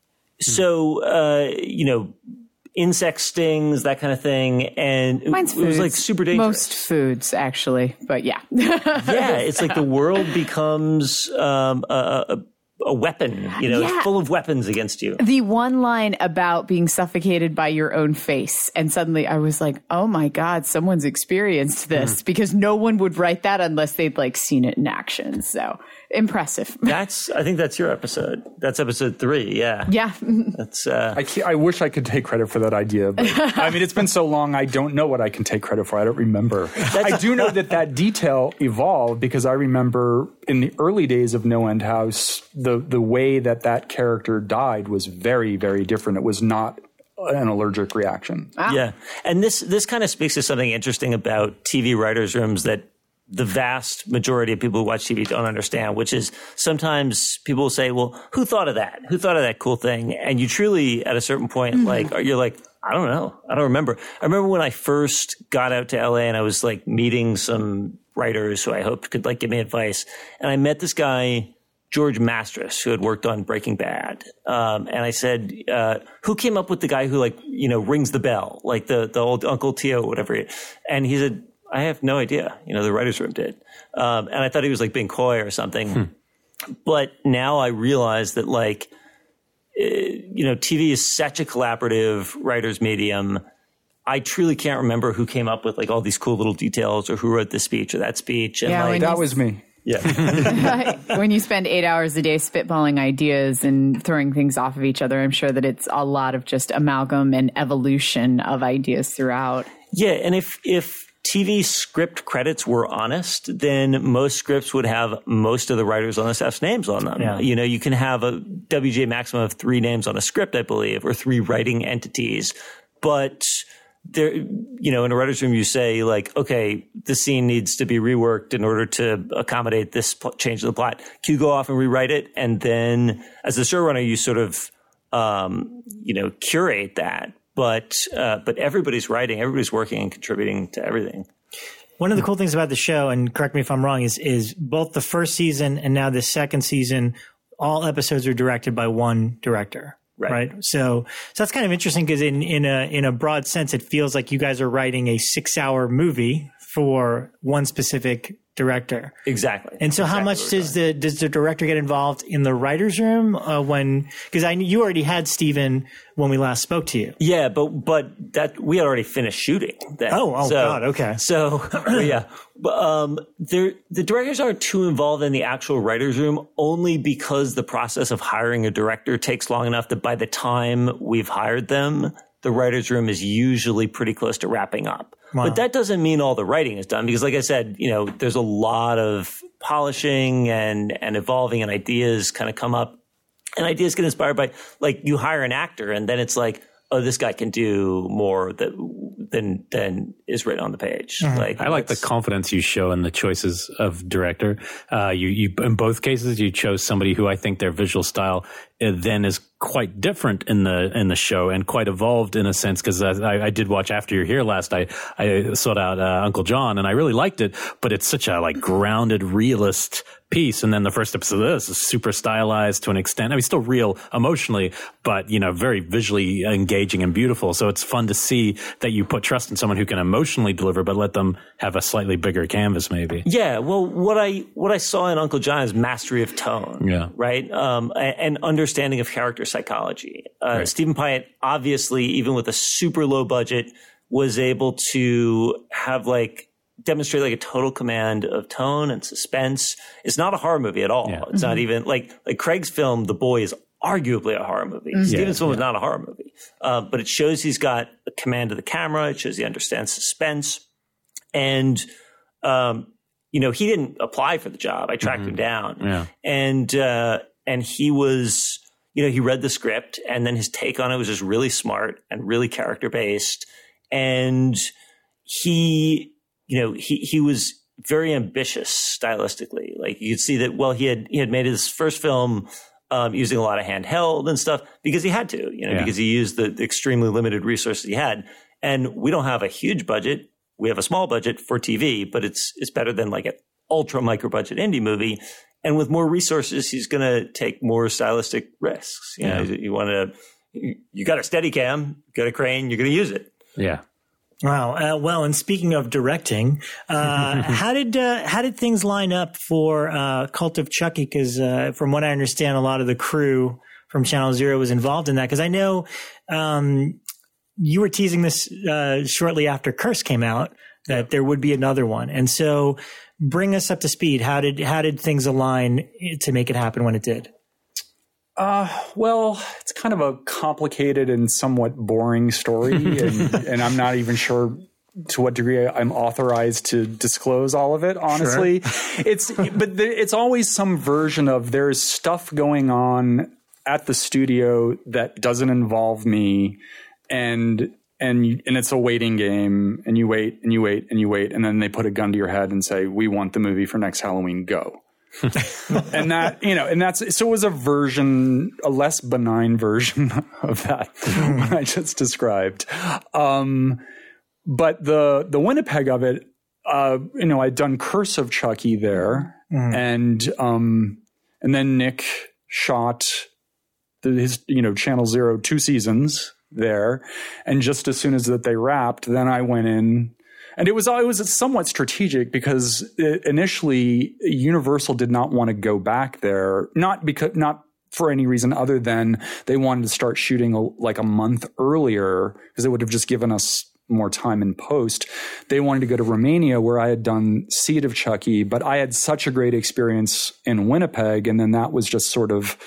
so, uh, you know, insect stings, that kind of thing. And it, Mine's it was foods. like super dangerous. Most foods, actually. But yeah. Yeah. It's like the world becomes um, a, a a weapon, you know, Yeah. it's full of weapons against you. The one line about being suffocated by your own face. And suddenly I was like, oh my God, someone's experienced this, because no one would write that unless they'd like seen it in action. So impressive. That's, I think that's your episode. That's episode three. Yeah. Yeah. That's, uh, I, can't, I wish I could take credit for that idea, but I mean, it's been so long, I don't know what I can take credit for. I don't remember. I do know that that detail evolved because I remember in the early days of No End House, the, the way that that character died was very, very different. It was not an allergic reaction. Wow. yeah. And this, this kind of speaks to something interesting about T V writers' rooms that the vast majority of people who watch T V don't understand, which is sometimes people will say, well, who thought of that? Who thought of that cool thing? And you truly, at a certain point, mm-hmm. like, you're like, I don't know. I don't remember. I remember when I first got out to L A and I was like meeting some writers who I hoped could like give me advice. And I met this guy, George Mastras, who had worked on Breaking Bad. Um, and I said, uh, who came up with the guy who like, you know, rings the bell, like the, the old Uncle Tio or whatever. And he said, I have no idea. You know, the writer's room did. Um, and I thought he was like being coy or something. Hmm. But now I realize that like, uh, you know, T V is such a collaborative writer's medium. I truly can't remember who came up with like all these cool little details or who wrote this speech or that speech. And Yeah, like, when That you- was me. yeah. When you spend eight hours a day spitballing ideas and throwing things off of each other, I'm sure that it's a lot of just amalgam and evolution of ideas throughout. Yeah. And if, if, T V script credits were honest, then most scripts would have most of the writers on the staff's names on them. Yeah. You know, you can have a W G A maximum of three names on a script, I believe, or three writing entities. But there, you know, in a writer's room, you say like, okay, this scene needs to be reworked in order to accommodate this pl- change of the plot. Can you go off and rewrite it? And then as the showrunner, you sort of, um, you know, curate that. But uh, but everybody's writing, everybody's working and contributing to everything. One of the cool things about the show, and correct me if I'm wrong, is is both the first season and now the second season, all episodes are directed by one director. Right. Right. So, so that's kind of interesting because in, in a, in a broad sense, it feels like you guys are writing a six hour movie for one specific director. Exactly. And so exactly how much does the, does the director get involved in the writer's room uh, when, because I knew you already had Steven when we last spoke to you. Yeah, but but that we had already finished shooting. Then. Oh, oh so, God, okay. So well, yeah, but um, the directors aren't too involved in the actual writers' room only because the process of hiring a director takes long enough that by the time we've hired them, the writers' room is usually pretty close to wrapping up. Wow. But that doesn't mean all the writing is done because, like I said, you know, there's a lot of polishing and and evolving, and ideas kind of come up. And ideas get inspired by, like, you hire an actor and then it's like, oh, this guy can do more that, than than is written on the page. Mm-hmm. Like, I like the confidence you show in the choices of director. Uh, you, you, in both cases, you chose somebody who I think their visual style uh, then is quite different in the in the show and quite evolved in a sense. Because I, I did watch After You're Here last. I I sought out uh, Uncle John and I really liked it. But it's such a like grounded, realist piece. And then the first episode of this is super stylized to an extent. I mean, still real emotionally, but you know, very visually engaging and beautiful. So it's fun to see that you put trust in someone who can emotionally deliver, but let them have a slightly bigger canvas, maybe. Yeah, well, what I what I saw in Uncle John is mastery of tone, yeah, right, um, and understanding of character psychology. Uh, right. Stephen Pyatt, obviously, even with a super low budget, was able to have like demonstrate like a total command of tone and suspense. It's not a horror movie at all. Yeah. It's not even like like Craig's film, The Boy, is arguably a horror movie. Mm-hmm. Stephen's yeah, film yeah. is not a horror movie, uh, but it shows he's got a command of the camera. It shows he understands suspense. And, um, you know, he didn't apply for the job. I tracked mm-hmm. him down. Yeah. And, uh, and he was, you know, he read the script and then his take on it was just really smart and really character based. And he, you know, he, he was very ambitious stylistically. Like you could see that, well, he had, he had made his first film, um, using a lot of handheld and stuff because he had to, you know, yeah. because he used the, the extremely limited resources he had. And we don't have a huge budget. We have a small budget for T V, but it's, it's better than like an ultra micro budget indie movie. And with more resources, he's going to take more stylistic risks. You know, yeah. you want to, you, you got a Steadicam, you got a crane, you're going to use it. Yeah. Wow. Uh, well, and speaking of directing, uh, how did uh, how did things line up for uh, Cult of Chucky? Because uh, from what I understand, a lot of the crew from Channel Zero was involved in that. Because I know um, you were teasing this uh, shortly after Curse came out that there would be another one, and so bring us up to speed. How did how did things align to make it happen when it did? Uh, well, it's kind of a complicated and somewhat boring story, and, and I'm not even sure to what degree I'm authorized to disclose all of it, honestly. Sure. It's, but there, it's always some version of there's stuff going on at the studio that doesn't involve me, and and and it's a waiting game, and you wait and you wait and you wait, and then they put a gun to your head and say, "We want the movie for next Halloween. Go." and that, you know, and that's, so it was a version, a less benign version of that what I just described. Um, but the, the Winnipeg of it, uh, you know, I'd done Curse of Chucky there, mm. and, um, and then Nick shot the, his, you know, Channel Zero two seasons there. And just as soon as that they wrapped, then I went in. And it was it was somewhat strategic because initially Universal did not want to go back there, not because not for any reason other than they wanted to start shooting a, like a month earlier because it would have just given us more time in post. They wanted to go to Romania where I had done Seed of Chucky, but I had such a great experience in Winnipeg, and then that was just sort of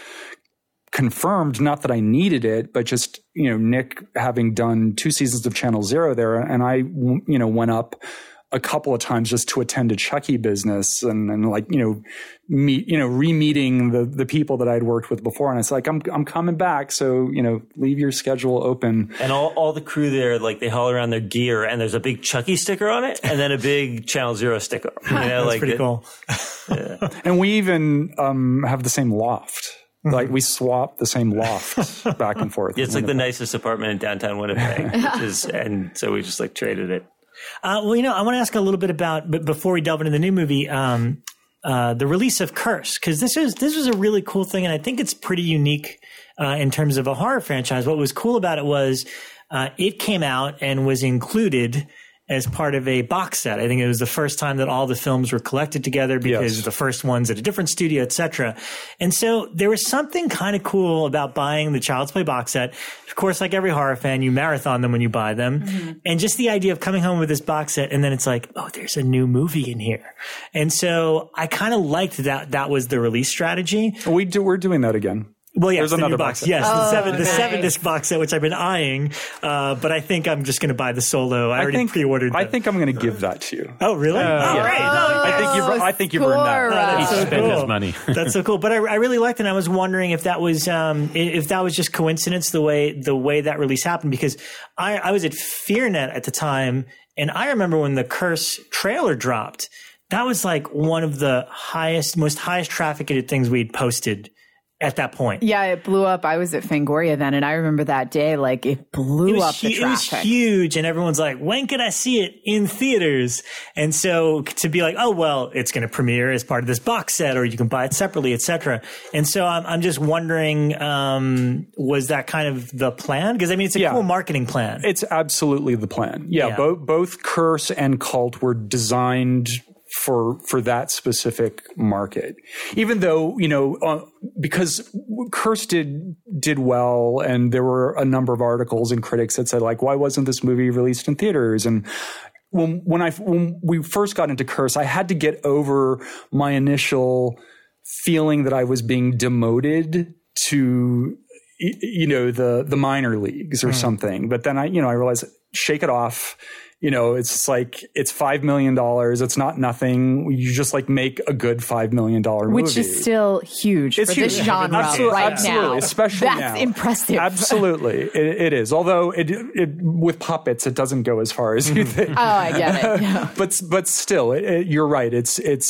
confirmed, not that I needed it, but just, you know, Nick having done two seasons of Channel Zero there. And I, you know, went up a couple of times just to attend a Chucky business and, and like, you know, meet, you know, re-meeting the, the people that I'd worked with before. And it's like, I'm, I'm coming back. So, you know, leave your schedule open. And all, all the crew there, like they haul around their gear and there's a big Chucky sticker on it and then a big Channel Zero sticker. You know, That's like pretty it, cool. Yeah. And we even, um, have the same loft. Like we swap the same loft back and forth. Yeah, it's like the nicest apartment in downtown Winnipeg, which is, and so we just like traded it. Uh, well, you know, I want to ask a little bit about, but before we delve into the new movie, um, uh, the release of Curse, because this is this was a really cool thing, and I think it's pretty unique uh, in terms of a horror franchise. What was cool about it was uh, it came out and was included as part of a box set. I think it was the first time that all the films were collected together because yes. the first ones at a different studio, et cetera. And so there was something kind of cool about buying the Child's Play box set. Of course, like every horror fan, you marathon them when you buy them. Mm-hmm. And just the idea of coming home with this box set and then it's like, oh, there's a new movie in here. And so I kind of liked that that was the release strategy. We do, we're doing that again. Well, yes, There's the another new box. box set. Yes, oh, the seven, okay. the seven disc box set, which I've been eyeing. Uh, but I think I'm just going to buy the solo. I, I already think, pre-ordered. I the, think I'm going to give that to you. Oh, really? Uh, oh, yeah. great! No, I think you've. I think you've earned that. Score. Oh, He that's so spent cool. his money. That's so cool. But I, I really liked it. And I was wondering if that was um, if that was just coincidence the way the way that release happened, because I, I was at FearNet at the time, and I remember when the Curse trailer dropped. That was like one of the highest, most highest trafficked things we'd posted at that point. Yeah, it blew up. I was at Fangoria then, and I remember that day, like, it blew It up was, the hu- it was traffic. huge, and everyone's like, when can I see it in theaters? And so to be like, oh, well, it's going to premiere as part of this box set, or you can buy it separately, et cetera. And so I'm, I'm just wondering, um, was that kind of the plan? Because, I mean, it's a Yeah. cool marketing plan. It's absolutely the plan. Yeah, Yeah. both both Curse and Cult were designed for for that specific market. Even though, you know, uh, because Curse did did well, and there were a number of articles and critics that said, like, why wasn't this movie released in theaters? And when when I when we first got into Curse, I had to get over my initial feeling that I was being demoted to, you know, the the minor leagues or mm. something. But then I, you know, I realized, shake it off. You know, it's just like, it's five million dollars. It's not nothing. You just like make a good five million dollars movie. Which is still huge It's for huge. this genre absolutely, right absolutely, now. Especially That's now. impressive. Absolutely. It, it is. Although it, it, with puppets, it doesn't go as far as you think. Oh, I get it. Yeah. but, but still, it, it, you're right. It's, it's,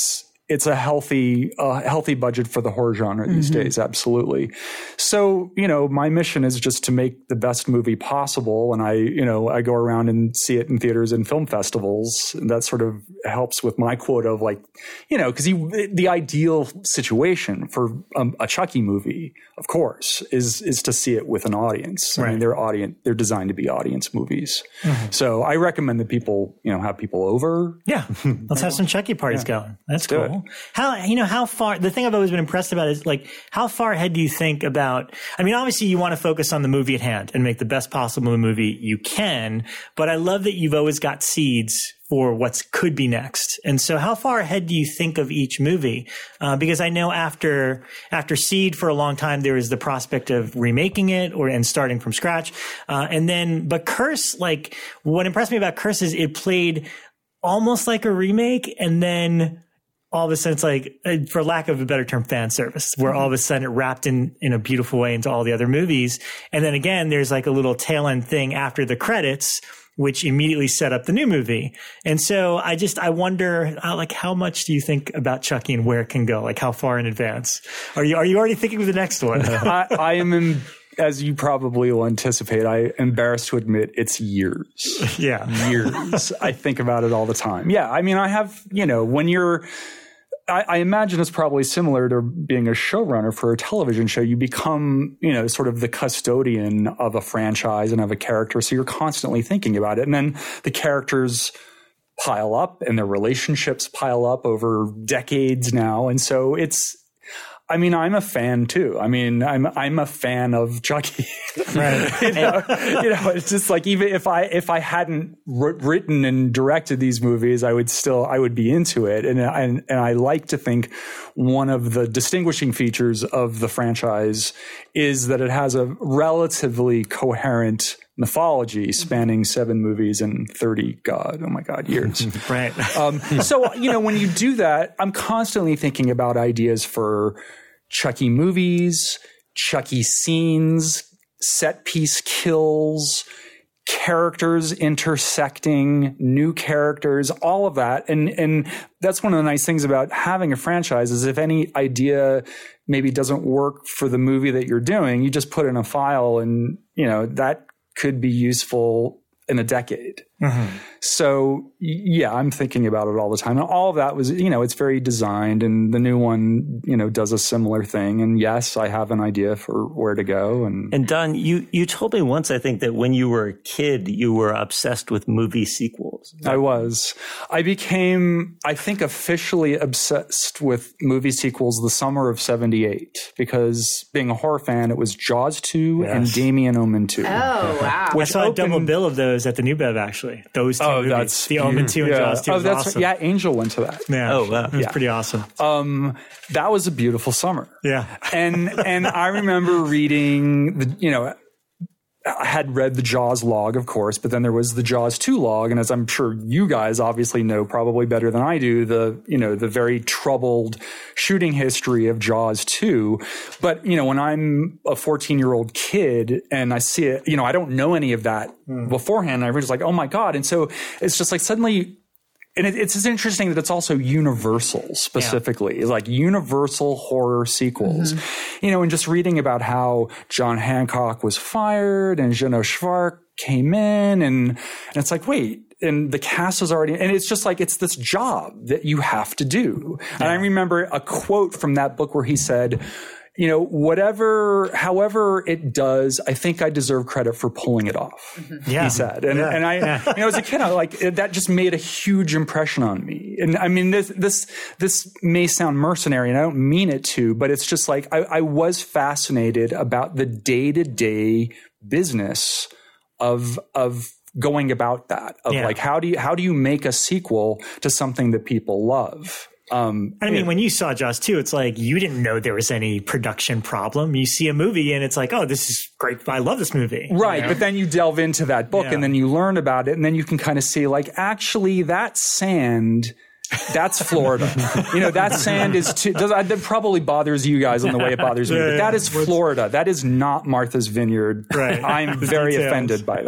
it's a healthy, uh, healthy budget for the horror genre these mm-hmm. days. Absolutely. So, you know, my mission is just to make the best movie possible. And I, you know, I go around and see it in theaters and film festivals. And that sort of helps with my quota of like, you know, because the ideal situation for um, a Chucky movie, of course, is is to see it with an audience. Right. I mean, they're audience, they're designed to be audience movies. Mm-hmm. So I recommend that people, you know, have people over. Yeah, let's have some Chucky parties yeah. going. That's cool. It. How you know how far? The thing I've always been impressed about is like how far ahead do you think about? I mean, obviously you want to focus on the movie at hand and make the best possible movie you can. But I love that you've always got seeds for what could be next. And so how far ahead do you think of each movie? Uh, because I know after after Seed for a long time, there was the prospect of remaking it or and starting from scratch. Uh, and then, but Curse, like what impressed me about Curse is it played almost like a remake. And then all of a sudden it's like, for lack of a better term, fan service, where all of a sudden it wrapped in, in a beautiful way into all the other movies. And then again, there's like a little tail end thing after the credits, which immediately set up the new movie. And so I just, I wonder, uh, like, how much do you think about Chucky and where it can go? Like, how far in advance? Are you, are you already thinking of the next one? I, I am, in, as you probably will anticipate, I am embarrassed to admit it's years. Yeah. Years. I think about it all the time. Yeah. I mean, I have, you know, when you're, I, I imagine it's probably similar to being a showrunner for a television show. You become, you know, sort of the custodian of a franchise and of a character. So you're constantly thinking about it. And then the characters pile up and their relationships pile up over decades now. And so it's, I mean, I'm a fan too. I mean, I'm I'm a fan of Chucky. Right. you, know, you know, it's just like even if I if I hadn't r- written and directed these movies, I would still I would be into it. And and and I like to think one of the distinguishing features of the franchise is that it has a relatively coherent mythology spanning seven movies and thirty, God, oh my God, years. Right. Um, so, you know, when you do that, I'm constantly thinking about ideas for Chucky movies, Chucky scenes, set piece kills, characters intersecting, new characters, all of that. And, and that's one of the nice things about having a franchise is if any idea maybe doesn't work for the movie that you're doing, you just put in a file and, you know, that could be useful in a decade. Mm-hmm. So yeah, I'm thinking about it all the time. And all of that was, you know, it's very designed, and the new one, you know, does a similar thing. And yes, I have an idea for where to go. And and Don, you you told me once, I think, that when you were a kid, you were obsessed with movie sequels. I was. I became, I think, officially obsessed with movie sequels the summer of seventy-eight, because being a horror fan, it was Jaws two yes. and Damien Omen two. Oh, wow. I saw opened, a double bill of those at the New Bev, actually. Those two oh, movies. That's the Omen two and yeah. Jaws two oh, was that's awesome. Yeah, Angel went to that. Yeah. Oh, wow. It was yeah. pretty awesome. Um, that was a beautiful summer. Yeah. And and I remember reading, the you know, I had read the Jaws log, of course, but then there was the Jaws two log. And as I'm sure you guys obviously know probably better than I do, the, you know, the very troubled shooting history of Jaws two. But, you know, when I'm a fourteen year old kid and I see it, you know, I don't know any of that mm. beforehand. I was just like, oh my God. And so it's just like suddenly, and it, it's just interesting that it's also Universal specifically, yeah. like Universal horror sequels, mm-hmm. you know, and just reading about how John Hancock was fired and Jeannot Schwartz came in, and, and it's like, wait, and the cast is already, and it's just like, it's this job that you have to do. Yeah. And I remember a quote from that book where he said, you know, whatever, however it does, I think I deserve credit for pulling it off, mm-hmm. yeah. he said. And, yeah. and I, yeah. you know, as a kid, I like, that just made a huge impression on me. And I mean, this, this, this may sound mercenary, and I don't mean it to, but it's just like, I, I was fascinated about the day-to-day business of, of, going about that, of yeah. like, how do you, how do you make a sequel to something that people love? Um, I mean, yeah. when you saw Jaws two, it's like you didn't know there was any production problem. You see a movie and it's like, oh, this is great. I love this movie. Right. You know? But then you delve into that book yeah. and then you learn about it, and then you can kind of see like, actually that sand That's Florida. You know, that sand is too, does, that probably bothers you guys in the way it bothers me. But that is Florida. That is not Martha's Vineyard. Right. I'm very details. offended by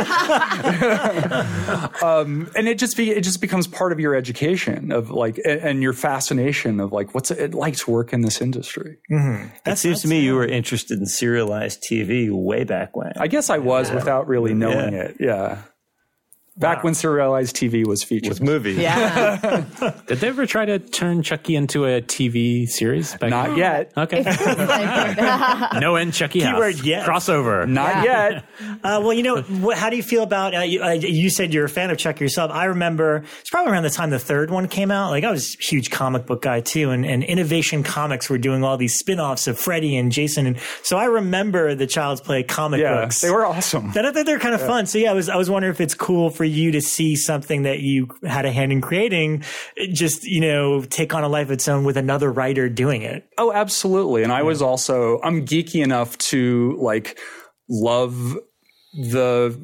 that. um, and it just be, it just becomes part of your education of like, and your fascination of like, what's it like to work in this industry. Mm-hmm. That seems to me you were interested in serialized T V way back when. I guess I was yeah. without really knowing yeah. it. Yeah. Back wow. when serialized T V was featured. With movies. Yeah. Did they ever try to turn Chucky into a T V series? Back Not then? yet. Okay. No end Chucky Keyword House. Yes. Crossover. Not yeah. yet. Uh, well, you know, what, how do you feel about, uh, you, uh, you said you're a fan of Chucky yourself. I remember, it's probably around the time the third one came out. Like, I was a huge comic book guy too, and, and Innovation Comics were doing all these spin-offs of Freddy and Jason. And so I remember the Child's Play comic yeah, books. They were awesome. And I thought they were kind of yeah. fun. So yeah, I was, I was wondering if it's cool for you to see something that you had a hand in creating, just, you know, take on a life of its own with another writer doing it. Oh, absolutely. And I was also, I'm geeky enough to like love the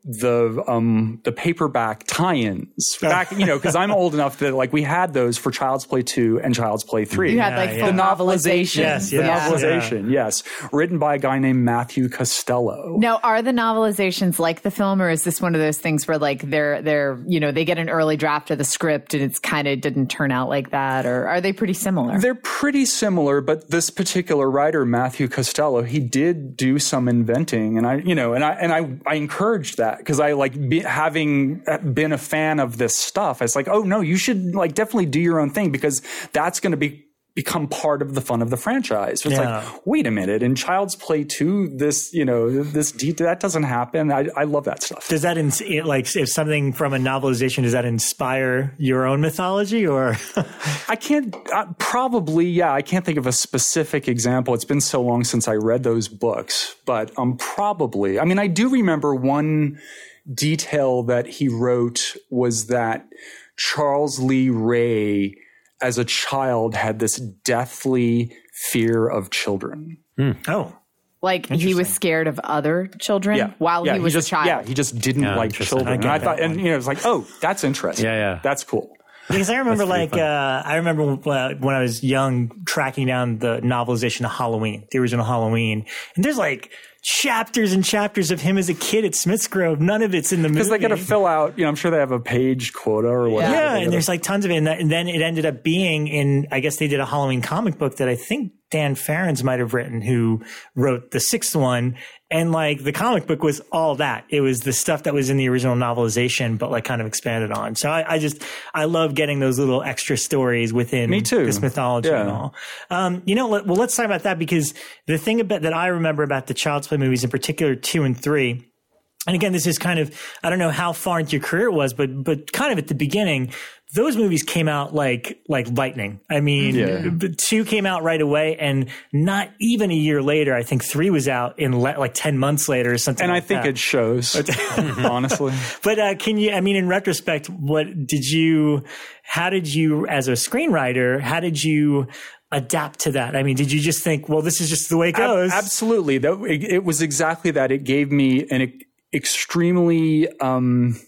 the um the paperback tie-ins back, you know, because I'm old enough that like we had those for Child's Play two and Child's Play three. You had like yeah, the yeah. novelization. Yes, the yes, novelization, yeah. yes, written by a guy named Matthew Costello. Now, are the novelizations like the film, or is this one of those things where like they're they're you know they get an early draft of the script and it's kind of didn't turn out like that, or are they pretty similar? They're pretty similar, but this particular writer, Matthew Costello, he did do some inventing, and I you know and I and I I encouraged that because I like. Be, having been a fan of this stuff, it's like, oh no, you should like definitely do your own thing because that's going to be become part of the fun of the franchise. So it's yeah. like, wait a minute, in Child's Play two, this you know this detail that doesn't happen. I, I love that stuff. Does that ins- like if something from a novelization, does that inspire your own mythology or? I can't uh, probably yeah. I can't think of a specific example. It's been so long since I read those books, but um probably. I mean, I do remember one detail that he wrote was that Charles Lee Ray, as a child, had this deathly fear of children. Mm. Oh. Like he was scared of other children yeah. while yeah, he was he just, a child. Yeah, he just didn't yeah, like children. I and I thought, one. and you know, it was like, oh, that's interesting. Yeah, yeah. That's cool. Because I remember like, uh, I remember uh, when I was young tracking down the novelization of Halloween, the original Halloween. And there's like chapters and chapters of him as a kid at Smith's Grove. None of it's in the movie. Because they got to fill out, you know, I'm sure they have a page quota or whatever. Yeah, and there's like tons of it. And, that, and then it ended up being in, I guess they did a Halloween comic book that I think Dan Farrens might have written, who wrote the sixth one. And like the comic book was all that. It was the stuff that was in the original novelization, but like kind of expanded on. So I, I just, I love getting those little extra stories within Me too. this mythology yeah. and all. Um, you know, let, well, let's talk about that, because the thing about that I remember about the Child's Play movies, in particular two and three, and again, this is kind of, I don't know how far into your career it was, but, but kind of at the beginning, those movies came out like, like lightning. I mean, yeah. two came out right away, and not even a year later, I think three was out in le- like ten months later or something. And like I think that. it shows, honestly. But, uh, can you, I mean, in retrospect, what did you, how did you, as a screenwriter, how did you adapt to that? I mean, did you just think, well, this is just the way it goes? Ab- absolutely. That, it, it was exactly that. It gave me an e- extremely, um,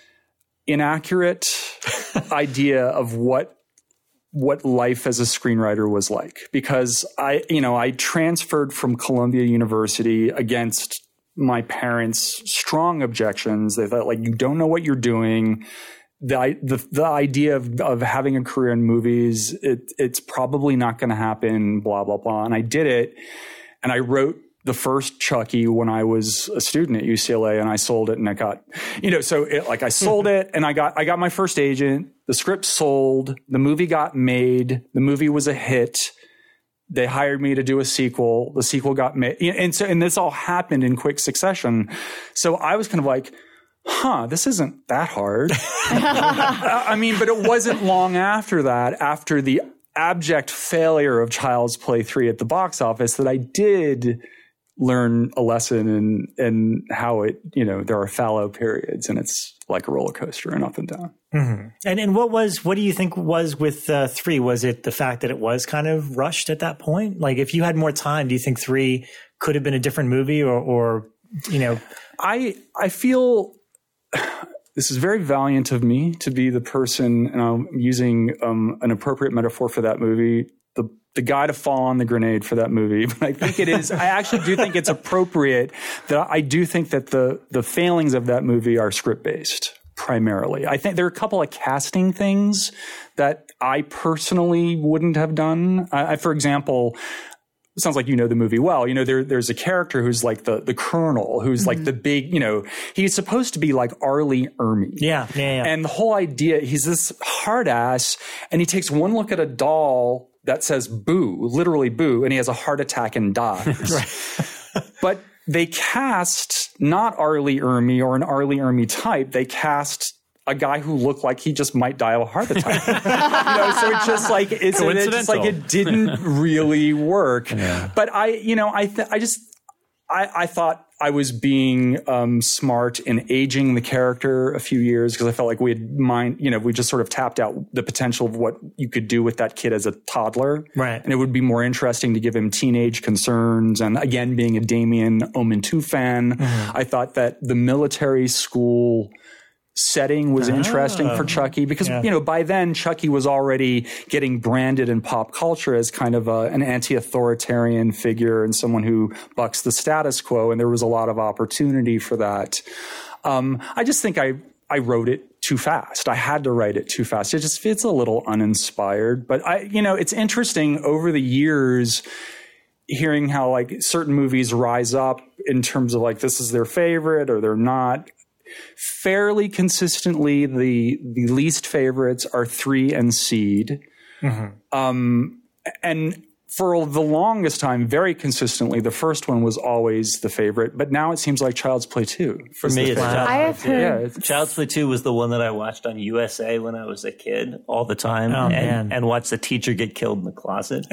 inaccurate idea of what what life as a screenwriter was like, because I you know I transferred from Columbia University against my parents' strong objections. They thought, like, you don't know what you're doing. The the, the idea of, of having a career in movies, it, it's probably not going to happen, blah blah blah. And I did it, and I wrote the first Chucky when I was a student at U C L A, and I sold it, and I got, you know, so it, like I sold it, and I got, I got my first agent, the script sold, the movie got made, the movie was a hit. They hired me to do a sequel. The sequel got made. And so, and this all happened in quick succession. So I was kind of like, huh, this isn't that hard. I mean, but it wasn't long after that, after the abject failure of Child's Play three at the box office, that I did learn a lesson in, in how it, you know, there are fallow periods, and it's like a roller coaster and up and down. Mm-hmm. And and what was, what do you think was with uh, three? Was it the fact that it was kind of rushed at that point? Like, if you had more time, do you think three could have been a different movie, or, or, you know? I, I feel this is very valiant of me to be the person, and I'm using um, an appropriate metaphor for that movie, the the guy to fall on the grenade for that movie. But I think it is, I actually do think it's appropriate that I do think that the the failings of that movie are script-based, primarily. I think there are a couple of casting things that I personally wouldn't have done. I, I for example, it sounds like you know the movie well. You know, there, there's a character who's like the, the colonel, who's mm-hmm. like the big, you know, he's supposed to be like Arlie Ermy. Yeah, yeah, yeah. And the whole idea, he's this hard ass, and he takes one look at a doll that says boo, literally boo, and he has a heart attack and dies. Right. But they cast not Arlie Ermy or an Arlie Ermy type. They cast a guy who looked like he just might die of a heart attack. you know, so it's just like it's, it's just like it didn't really work. Yeah. But I, you know, I th- I just I, I thought I was being um, smart in aging the character a few years because I felt like we had mind, you know, we just sort of tapped out the potential of what you could do with that kid as a toddler. Right. And it would be more interesting to give him teenage concerns. And again, being a Damien Omen two fan, mm-hmm. I thought that the military school setting was oh, interesting for Chucky because, yeah. you know, by then Chucky was already getting branded in pop culture as kind of a, an anti-authoritarian figure and someone who bucks the status quo. And there was a lot of opportunity for that. Um, I just think I, I wrote it too fast. I had to write it too fast. It just feels a little uninspired, but I, you know, it's interesting over the years hearing how like certain movies rise up in terms of like, this is their favorite or they're not. Fairly consistently, the the least favorites are Three and Seed. Mm-hmm. Um, and for the longest time, very consistently, the first one was always the favorite. But now it seems like Child's Play two. For me, it's Child's I have Play two. heard. Yeah, Child's Play two was the one that I watched on U S A when I was a kid all the time. Oh, and, man. and watched the teacher get killed in the closet.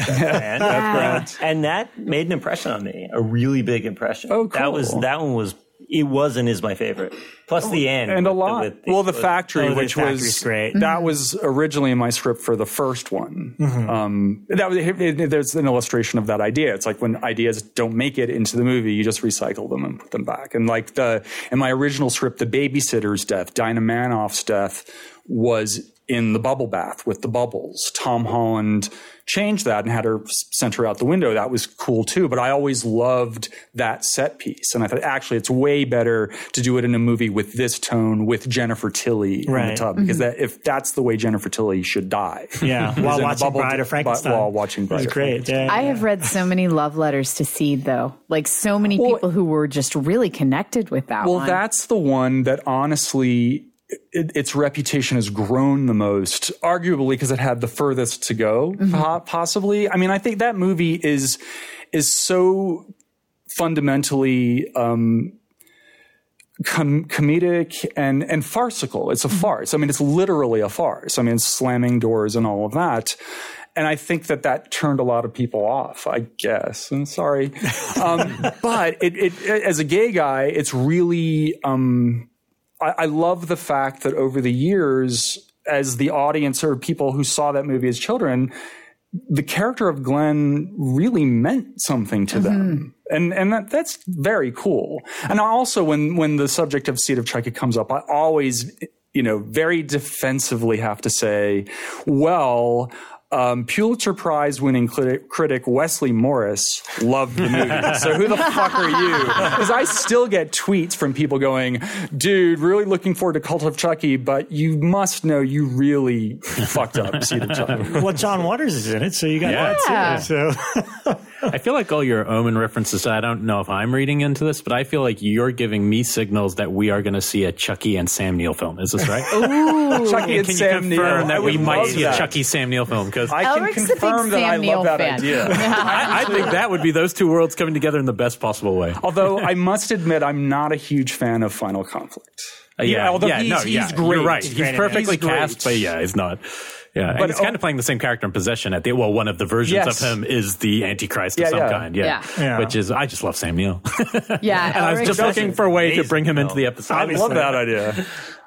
Yeah. And that made an impression on me, a really big impression. Oh, cool. That was, that one was... It was and is my favorite. Plus the end. And a lot. With the, well, the factory, oh, which the was great. That was originally in my script for the first one. Mm-hmm. Um, that was, it, it, there's an illustration of that idea. It's like when ideas don't make it into the movie, you just recycle them and put them back. And like the in my original script, the babysitter's death, Dinah Manoff's death, was in the bubble bath with the bubbles. Tom Holland changed that and had her sent her out the window. That was cool too. But I always loved that set piece. And I thought, actually, it's way better to do it in a movie with this tone, with Jennifer Tilly right. in the tub. Because Mm-hmm. that, if that's the way Jennifer Tilly should die. Yeah, while watching Bride of Frankenstein. While watching Bride of great. Frankenstein. Yeah, I yeah. have read so many love letters to Seed, though. Like so many Well, people who were just really connected with that Well, one. that's the one that honestly... It, its reputation has grown the most, arguably because it had the furthest to go, mm-hmm. po- possibly. I mean, I think that movie is is so fundamentally um, com- comedic and, and farcical. It's a mm-hmm. farce. I mean, it's literally a farce. I mean, it's slamming doors and all of that. And I think that that turned a lot of people off, I guess. I'm sorry. Um, but it, it, as a gay guy, it's really... Um, I love the fact that over the years, as the audience or people who saw that movie as children, the character of Glenn really meant something to mm-hmm. them. And and that, that's very cool. And also when, when the subject of Seed of Chucky comes up, I always, you know, very defensively have to say, well... Um, Pulitzer Prize winning critic, critic Wesley Morris loved the movie. So who the fuck are you? Because I still get tweets from people going, dude, really looking forward to Cult of Chucky, but you must know you really fucked up Seed of Chucky. Well, John Waters is in it, so you got Yeah. that too. So I feel like all your Omen references, I don't know if I'm reading into this, but I feel like you're giving me signals that we are going to see a Chucky and Sam Neill film. Is this right? Ooh. Chucky and Can you Sam Neill. confirm that I we would might love see that. a Chucky Sam Neill film? Because I can Elric's a big confirm that Sam I Neill love that fan. idea. I, I think that would be those two worlds coming together in the best possible way. Although I must admit, I'm not a huge fan of Final Conflict. Uh, yeah, although yeah, he's, no, he's yeah, great. You're right. He's He's, great in it. perfectly He's great. cast, but yeah, he's not. Yeah, But, and he's kind oh, of playing the same character in Possession at the well, one of the versions Yes. of him is the Antichrist of Yeah, some yeah. kind. Yeah. Yeah. Yeah. Which is I just love Sam Neill. Yeah, and I was Elric just does looking it. for a way to Amazing bring him into film. the episode. I love that idea.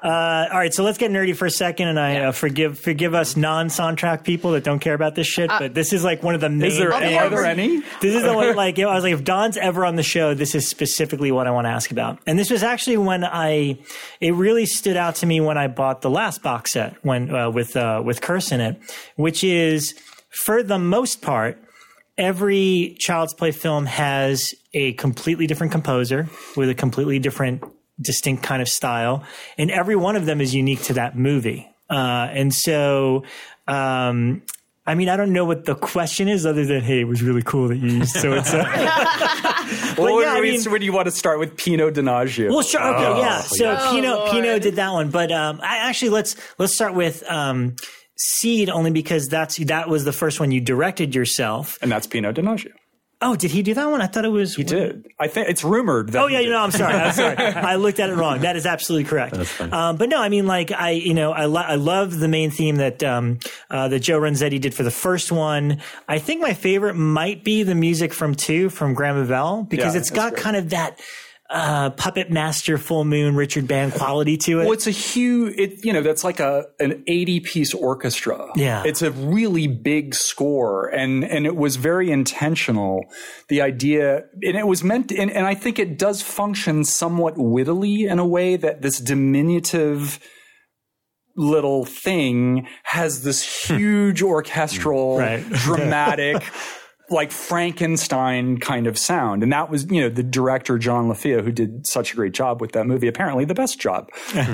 Uh, all right, so let's get nerdy for a second, and I Yeah. uh, forgive forgive us non-soundtrack people that don't care about this shit, Uh, but this is like one of the main. Is there, things. are there any? This is the one, like, you know, I was like, if Don's ever on the show, this is specifically what I want to ask about. And this was actually when I, it really stood out to me when I bought the last box set when uh, with uh, with Curse in it, which is for the most part, every Child's Play film has a completely different composer with a completely different, distinct kind of style, and every one of them is unique to that movie. Uh, and so, um, I mean, I don't know what the question is other than, hey, it was really cool that you used so and so. Well, yeah, I wait, mean- so when you want to start with Pino Donaggio? Well, sure. Okay. Oh, yeah. So yeah. Pino, Oh, Pino Lord. did that one, but, um, I actually, let's, let's start with, um, Seed, only because that's, that was the first one you directed yourself. And that's Pino Donaggio. Oh, did he do that one? I thought it was. He did. I think it's rumored that. Oh he yeah, did. you know, I'm sorry. I'm sorry. I looked at it wrong. That is absolutely correct. Um, but no, I mean, like, I, you know, I, lo- I love the main theme that um, uh, that Joe Renzetti did for the first one. I think my favorite might be the music from two from Graham Bell, because Yeah, it's that's got great. kind of that uh, Puppet Master, Full Moon, Richard Band quality to it. Well, it's a huge, it, you know, that's like a an eighty piece orchestra. Yeah. It's a really big score, and and it was very intentional. The idea, and it was meant, and, and I think it does function somewhat wittily in a way that this diminutive little thing has this huge orchestral, Right. dramatic, like Frankenstein kind of sound. And that was, you know, the director, John LaFia, who did such a great job with that movie, apparently the best job.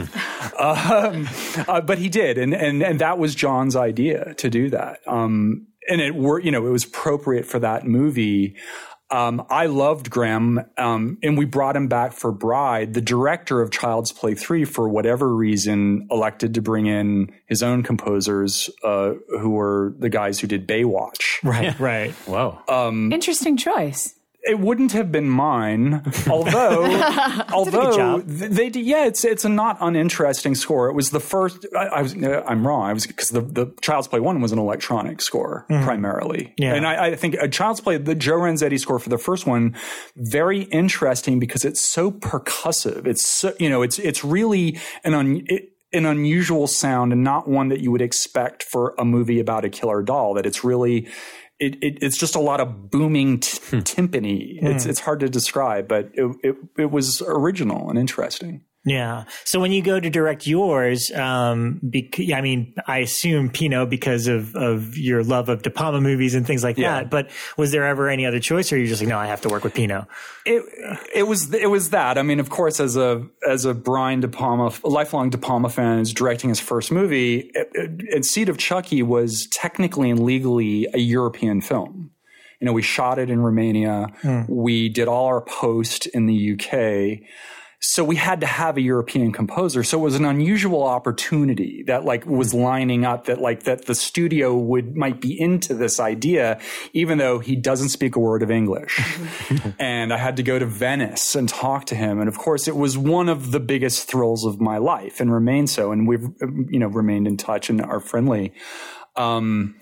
um, uh, but he did. And, and, and that was John's idea to do that. Um, and it were, you know, it was appropriate for that movie. Um, I loved Graham, um, and we brought him back for Bride. The director of Child's Play three, for whatever reason, elected to bring in his own composers, uh, who were the guys who did Baywatch. right, right. Whoa. Interesting choice. It wouldn't have been mine, although, although job. th- they did, yeah, it's it's a not uninteresting score. It was the first. I, I was I'm wrong. I was because the the Child's Play one was an electronic score primarily, Yeah. and I, I think a Child's Play, the Joe Renzetti score for the first one, very interesting because it's so percussive. It's so, you know, it's it's really an un, it, an unusual sound and not one that you would expect for a movie about a killer doll. That it's really. It, it, it's just a lot of booming t- timpani. It's it's hard to describe, but it, it it was original and interesting. Yeah. So when you go to direct yours, um, bec- I mean, I assume Pino because of, of your love of De Palma movies and things like Yeah. that. But was there ever any other choice, or are you just like, no, I have to work with Pino? It it was it was that. I mean, of course, as a as a Brian De Palma, a lifelong De Palma fan, who's directing his first movie, it, it, Seed of Chucky was technically and legally a European film. You know, we shot it in Romania. We did all our post in the U K. So we had to have a European composer. So it was an unusual opportunity that like was lining up that like that the studio would might be into this idea, even though he doesn't speak a word of English. And I had to go to Venice and talk to him. And of course, it was one of the biggest thrills of my life and remains so. And we've, you know, remained in touch and are friendly. Um,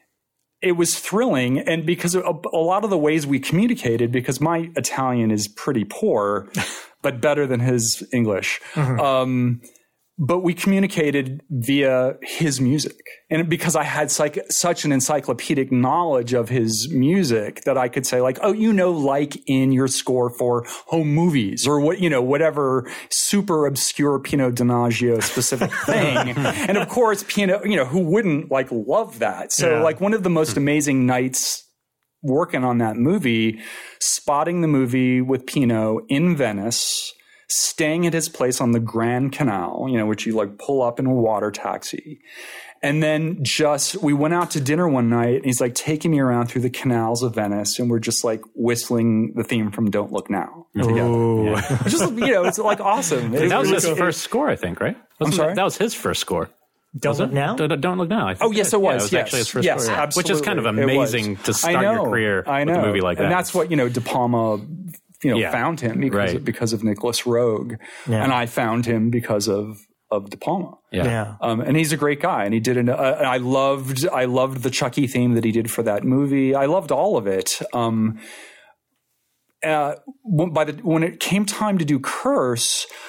It was thrilling, and because of a, a lot of the ways we communicated, because my Italian is pretty poor, but better than his English. Um, but we communicated via his music. And because I had psych- such an encyclopedic knowledge of his music that I could say like, oh, you know, like in your score for home movies or what, you know, whatever super obscure Pino Donaggio specific thing. And of course, Pino, you know, who wouldn't like love that? So Yeah. like one of the most amazing nights working on that movie, spotting the movie with Pino in Venice, staying at his place on the Grand Canal, you know, which you like pull up in a water taxi. And then just, we went out to dinner one night and he's like taking me around through the canals of Venice and we're just like whistling the theme from Don't Look Now together. Which is, you know, it's like awesome. It That was was- his first score, I think, right? Wasn't sorry? That, that was his first score. Don't Look Now? Don't, don't Look Now. I think Oh, yes, it was. Yeah, it was yes. actually his first yes, score. yeah. Which is kind of absolutely. It was. amazing to I start know, your career I know. with a movie like that. And that's what, you know, De Palma, you know, Yeah. found him because, Right. of, because of Nicholas Roeg. Yeah. And I found him because of, of De Palma. Yeah. Yeah. Um, and he's a great guy, and he did an. Uh, I loved, I loved the Chucky theme that he did for that movie. I loved all of it. Um, uh, when, by the when it came time to do Curse,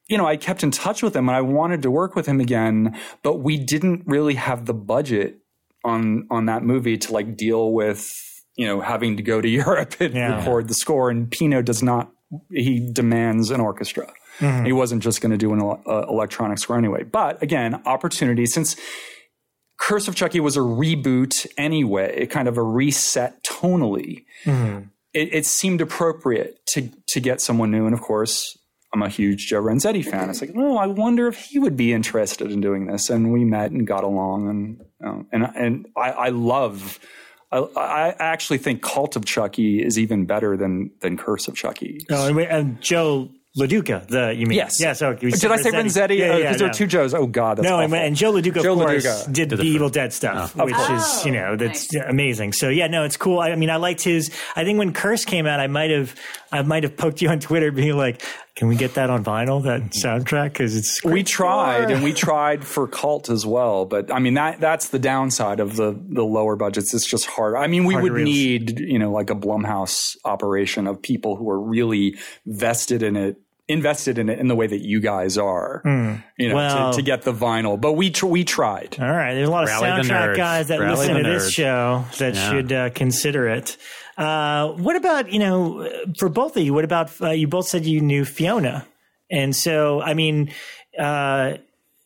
you know, I kept in touch with him and I wanted to work with him again, but we didn't really have the budget on on that movie to like deal with, you know, having to go to Europe and yeah. record the score. And Pino does not, he demands an orchestra. Mm-hmm. He wasn't just going to do an uh, electronic score anyway. But again, opportunity, since Curse of Chucky was a reboot anyway, kind of a reset tonally, mm-hmm. it, it seemed appropriate to to get someone new. And of course, I'm a huge Joe Renzetti fan. It's like, oh, I wonder if he would be interested in doing this. And we met and got along. And you know, and and I, I love, I, I actually think Cult of Chucky is even better than than Curse of Chucky. Oh, and, and Joe LaDuca, the you mean? Yes. Yeah. So did I say Renzetti? Because yeah, yeah, uh, no. there are two Joes. Oh God, that's no. awful. And Joe LaDuca, Joe of course, LaDuca. did, did the Evil Dead stuff, oh, which course. is you know that's nice. amazing. So yeah, no, it's cool. I, I mean, I liked his. I think when Curse came out, I might have, I might have poked you on Twitter, being like, "Can we get that on vinyl? That soundtrack? Because it's we tried and we tried for Cult as well, but I mean that that's the downside of the the lower budgets. It's just hard. I mean, we hard would need you know like a Blumhouse operation of people who are really vested in it. invested in it in the way that you guys are, mm. you know, well, to, to get the vinyl. But we tr- we tried. All right. There's a lot of soundtrack guys that Rally listen to this show that yeah. should uh, consider it. Uh, what about, you know, for both of you, what about, uh, you both said you knew Fiona. And so, I mean, uh,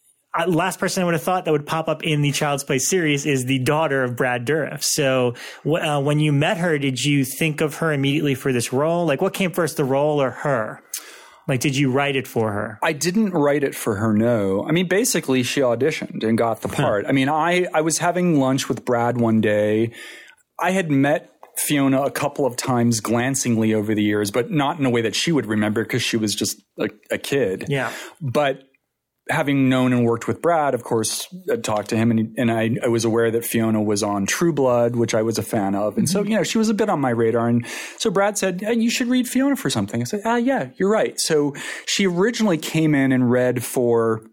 last person I would have thought that would pop up in the Child's Play series is the daughter of Brad Dourif. So uh, when you met her, did you think of her immediately for this role? Like what came first, the role or her? Like, did you write it for her? I didn't write it for her, no. I mean, basically, she auditioned and got the part. Huh. I mean, I, I was having lunch with Brad one day. I had met Fiona a couple of times glancingly over the years, but not in a way that she would remember because she was just a, a kid. Yeah. But having known and worked with Brad, of course, I talked to him and, and I, I was aware that Fiona was on True Blood, which I was a fan of. And mm-hmm. so, you know, she was a bit on my radar. And so Brad said, hey, you should read Fiona for something. I said, ah, yeah, you're right. So she originally came in and read for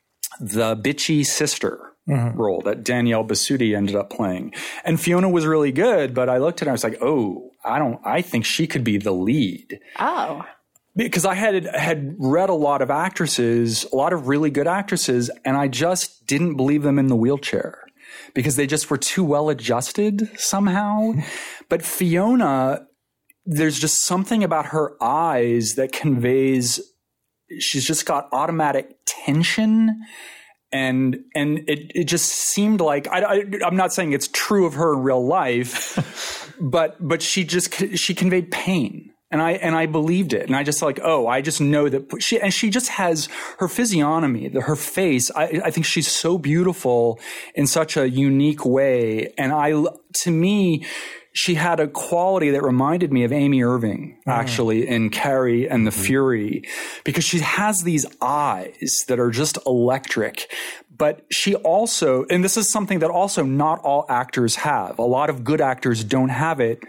the bitchy sister mm-hmm. role that Danielle Basutti ended up playing. And Fiona was really good, but I looked at her and I was like, oh, I don't, I think she could be the lead. Oh. Because I had had read a lot of actresses, a lot of really good actresses, and I just didn't believe them in the wheelchair because they just were too well adjusted somehow. But Fiona, there's just something about her eyes that conveys, she's just got automatic tension. And and it, it just seemed like, I, I, I'm not saying it's true of her in real life, but but she just, she conveyed pain. And I, and I believed it. And I just like, oh, I just know that she, and she just has her physiognomy, the, her face. I, I think she's so beautiful in such a unique way. And I, to me, she had a quality that reminded me of Amy Irving, mm. actually, in Carrie and the mm. Fury, because she has these eyes that are just electric. But she also, and this is something that also not all actors have. A lot of good actors don't have it.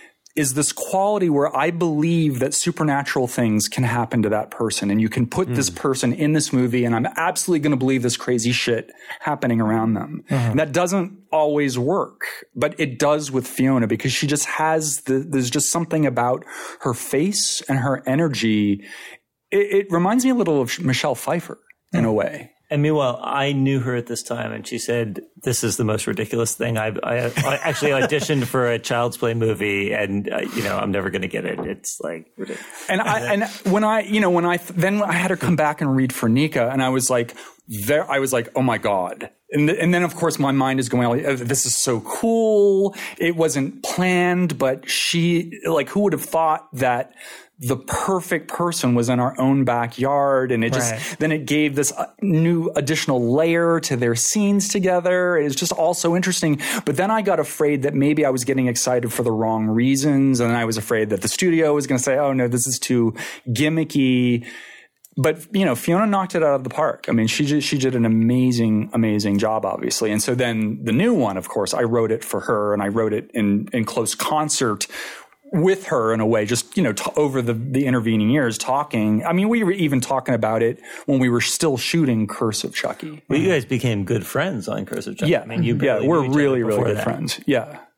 Is this quality where I believe that supernatural things can happen to that person. And you can put mm. this person in this movie and I'm absolutely going to believe this crazy shit happening around them. Mm-hmm. And that doesn't always work, but it does with Fiona because she just has the, there's just something about her face and her energy. It, it reminds me a little of Michelle Pfeiffer mm. in a way. And meanwhile, I knew her at this time, and she said, "This is the most ridiculous thing." I, I, I actually auditioned for a Child's Play movie, and uh, you know, I'm never going to get it. It's like ridiculous. And I, and when I, you know, when I then I had her come back and read for Nika, and I was like, there, I was like, oh my god. And, th- and then, of course, my mind is going, oh, this is so cool. It wasn't planned, but she, like, who would have thought that the perfect person was in our own backyard? And it just, right. then it gave this new additional layer to their scenes together. It was just all so interesting. But then I got afraid that maybe I was getting excited for the wrong reasons. And I was afraid that the studio was going to say, oh, no, this is too gimmicky. But, you know, Fiona knocked it out of the park. I mean, she just, she did an amazing, amazing job, obviously. And so then the new one, of course, I wrote it for her and I wrote it in, in close concert with her in a way, just, you know, t- over the, the intervening years talking. I mean, we were even talking about it when we were still shooting Curse of Chucky. Well, you guys became good friends on Curse of Chucky. Yeah. I mean, you yeah, we're really, really good that. friends. Yeah.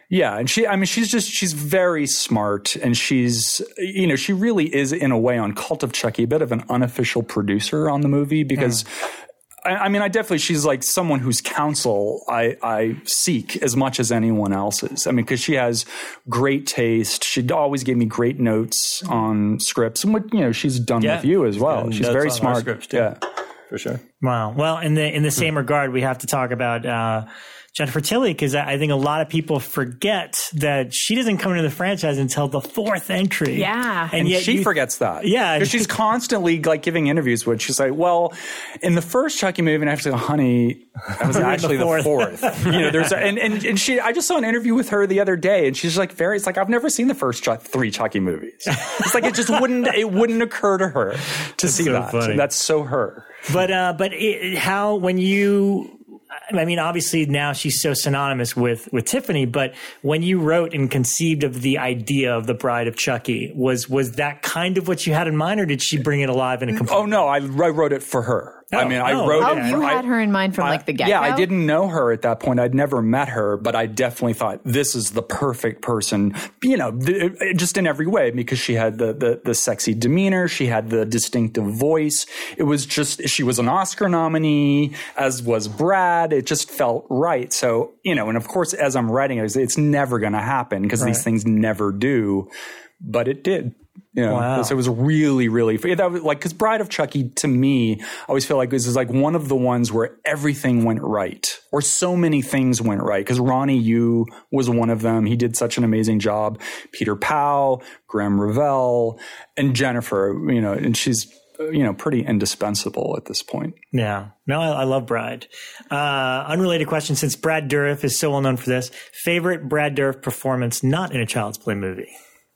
Yeah, and she, I mean, she's just, she's very smart, and she's, you know, she really is, in a way, on Cult of Chucky, a bit of an unofficial producer on the movie, because, mm. I, I mean, I definitely, she's like someone whose counsel I, I seek as much as anyone else's. I mean, because she has great taste. She always gave me great notes on scripts, and what, you know, she's done yeah. with you as well. She's very smart. Scripts too. Yeah, for sure. Wow. Well, in the in the same regard, we have to talk about uh, Jennifer Tilly, because I think a lot of people forget that she doesn't come into the franchise until the fourth entry. Yeah. And, and yet she you, forgets that. Yeah. Because she's constantly like giving interviews where she's like, well, in the first Chucky movie, and I have to go, honey, that was actually the fourth. The fourth. You know, there's a, and, and, and she, I just saw an interview with her the other day, and she's like very, it's like, I've never seen the first Ch- three Chucky movies. It's like, it just wouldn't, it wouldn't occur to her to That's see so that. Funny. That's so her. But, uh, but it, how, when you, I mean, obviously now she's so synonymous with, with Tiffany, but when you wrote and conceived of the idea of the Bride of Chucky, was, was that kind of what you had in mind, or did she bring it alive in a complete? Oh, no, I, I wrote it for her. Oh, I mean, I oh, wrote oh, it. Oh, you I, had her in mind from I, like the get-go? Yeah, I didn't know her at that point. I'd never met her, but I definitely thought this is the perfect person, you know, th- just in every way, because she had the, the, the sexy demeanor. She had the distinctive voice. It was just, she was an Oscar nominee, as was Brad. It just felt right. So, you know, and of course, as I'm writing it, it's never going to happen because right. these things never do, but it did. You know, wow. So it was really, really, that was like, because Bride of Chucky, to me, I always feel like this is like one of the ones where everything went right, or so many things went right. Because Ronnie Yu was one of them. He did such an amazing job. Peter Powell, Graham Revell, and Jennifer, you know, and she's, you know, pretty indispensable at this point. Yeah. No, I, I love Bride. Uh, unrelated question, since Brad Dourif is so well known for this, favorite Brad Dourif performance not in a Child's Play movie?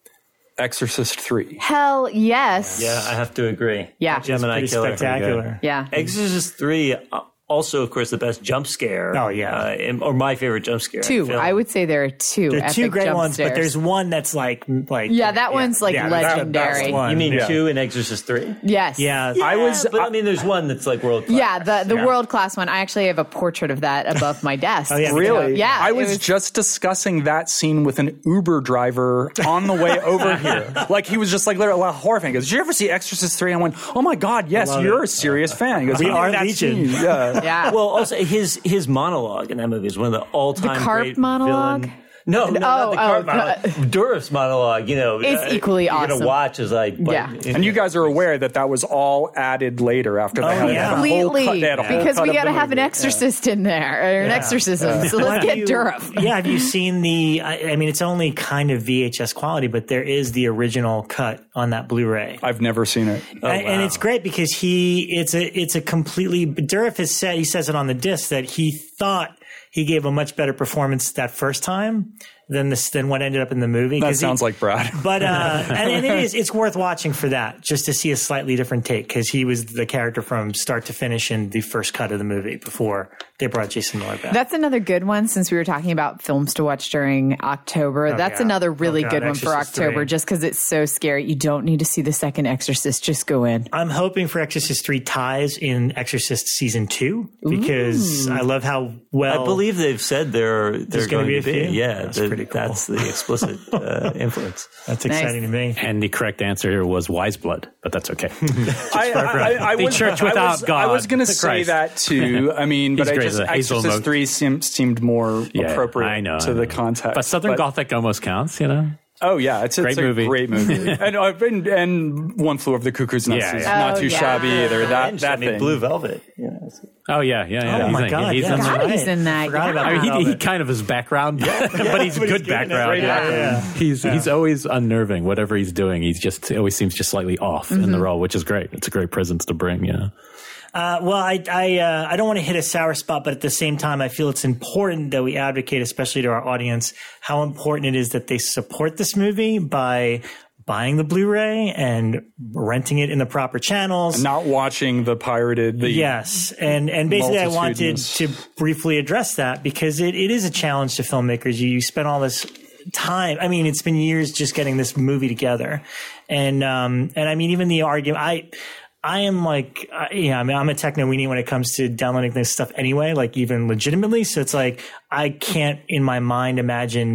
Exorcist three. Hell yes. Yeah, I have to agree. Yeah. Gemini Killer. Spectacular. Yeah. Exorcist three, uh, also, of course, the best jump scare. Oh, yeah. Uh, and, or my favorite jump scare. Two. I would say there are two. There are two great jump ones, stairs. but there's one that's like, like yeah, that yeah, one's like yeah, that's the best legendary. one. You mean yeah. two in Exorcist three? Yes. Yeah. Yeah, I was, but I, I mean, there's one that's like world class. Yeah, the, the Yeah. world class one. I actually have a portrait of that above my desk. Oh, yeah. Really? Yeah. I it was, just discussing that scene with an Uber driver on the way over here. Like, he was just like, literally, a horror fan. He goes, did you ever see Exorcist three? I went, oh my God, yes, Love you're it. a serious fan. He goes, We "Oh, are that Legion." scene." Yeah. Yeah. Well, also his his monologue in that movie is one of the all time The carp great monologue? villain. No, no, Oh, not the carp oh, monologue. Dourif's monologue, you know, It's uh, equally you're awesome. gonna watch as I, like, Yeah. And you guys are aware that that was all added later after they Oh, had, yeah. they had a whole cut, Completely. they had a whole Because cut we of got to the have an movie. exorcist in there, or an Yeah. exorcism. So Have let's get you- Dourif. Yeah, have you seen the, I, I mean, it's only kind of V H S quality, but there is the original cut on that Blu-ray. I've never seen it. and, and it's great because he, it's a, it's a completely, Dourif has said, he says it on the disc that he thought he gave a much better performance that first time than this, than what ended up in the movie. That sounds he, like Brad. But, uh, and, and it is, it's worth watching for that, just to see a slightly different take, because he was the character from start to finish in the first cut of the movie before they brought Jason Miller back. That's another good one, since we were talking about films to watch during October. Oh, That's yeah. another really Oh, God, good one for Exorcist October, three. just because it's so scary. You don't need to see the second Exorcist. Just go in. I'm hoping for Exorcist three ties in Exorcist season two, because Ooh. I love how well. I believe they've said they're they're gonna going be to a be. few? Yeah, That's the- pretty cool. That's the explicit uh, influence. That's Nice. exciting to me. And the correct answer here was Wise Blood, but that's okay. I, I, I, I The was, church I without was, God, I was going to the say Christ. that too. I mean, but He's I great just as a Hazel Exorcist Moat. three seemed, seemed more Yeah, appropriate I know, to I the know. context. But Southern Gothic almost counts, you know? Oh yeah, it's, it's Great a movie. great movie, and, uh, and and One Flew Over the Cuckoo's Nest Yeah, is yeah. not Oh, too yeah. shabby either. That And, that I mean, thing. Blue Velvet. Yeah. Oh, yeah, yeah, yeah. Oh he's my in- God! he's yeah, in that's the- God, right. he's in that, Forgot yeah. about I mean, he, he Velvet. kind of his background, but he's but he's good good in it. background. Great Yeah. actor. Yeah. He's he's always unnerving. Whatever he's doing, he's just he always seems just slightly off in the role, which is great. It's a great presence to bring. Yeah. Uh, well, I I, uh, I don't want to hit a sour spot, but at the same time, I feel it's important that we advocate, especially to our audience, how important it is that they support this movie by buying the Blu-ray and renting it in the proper channels. Not watching the pirated. The, Yes. And and basically I wanted multitudinous. to briefly address that, because it, it is a challenge to filmmakers. You, you spend all this time. I mean, it's been years just getting this movie together. And um and I mean, even the argument, I I am like, uh, yeah, I mean, I'm a techno weenie when it comes to downloading this stuff anyway, like even legitimately. So it's like, I can't in my mind imagine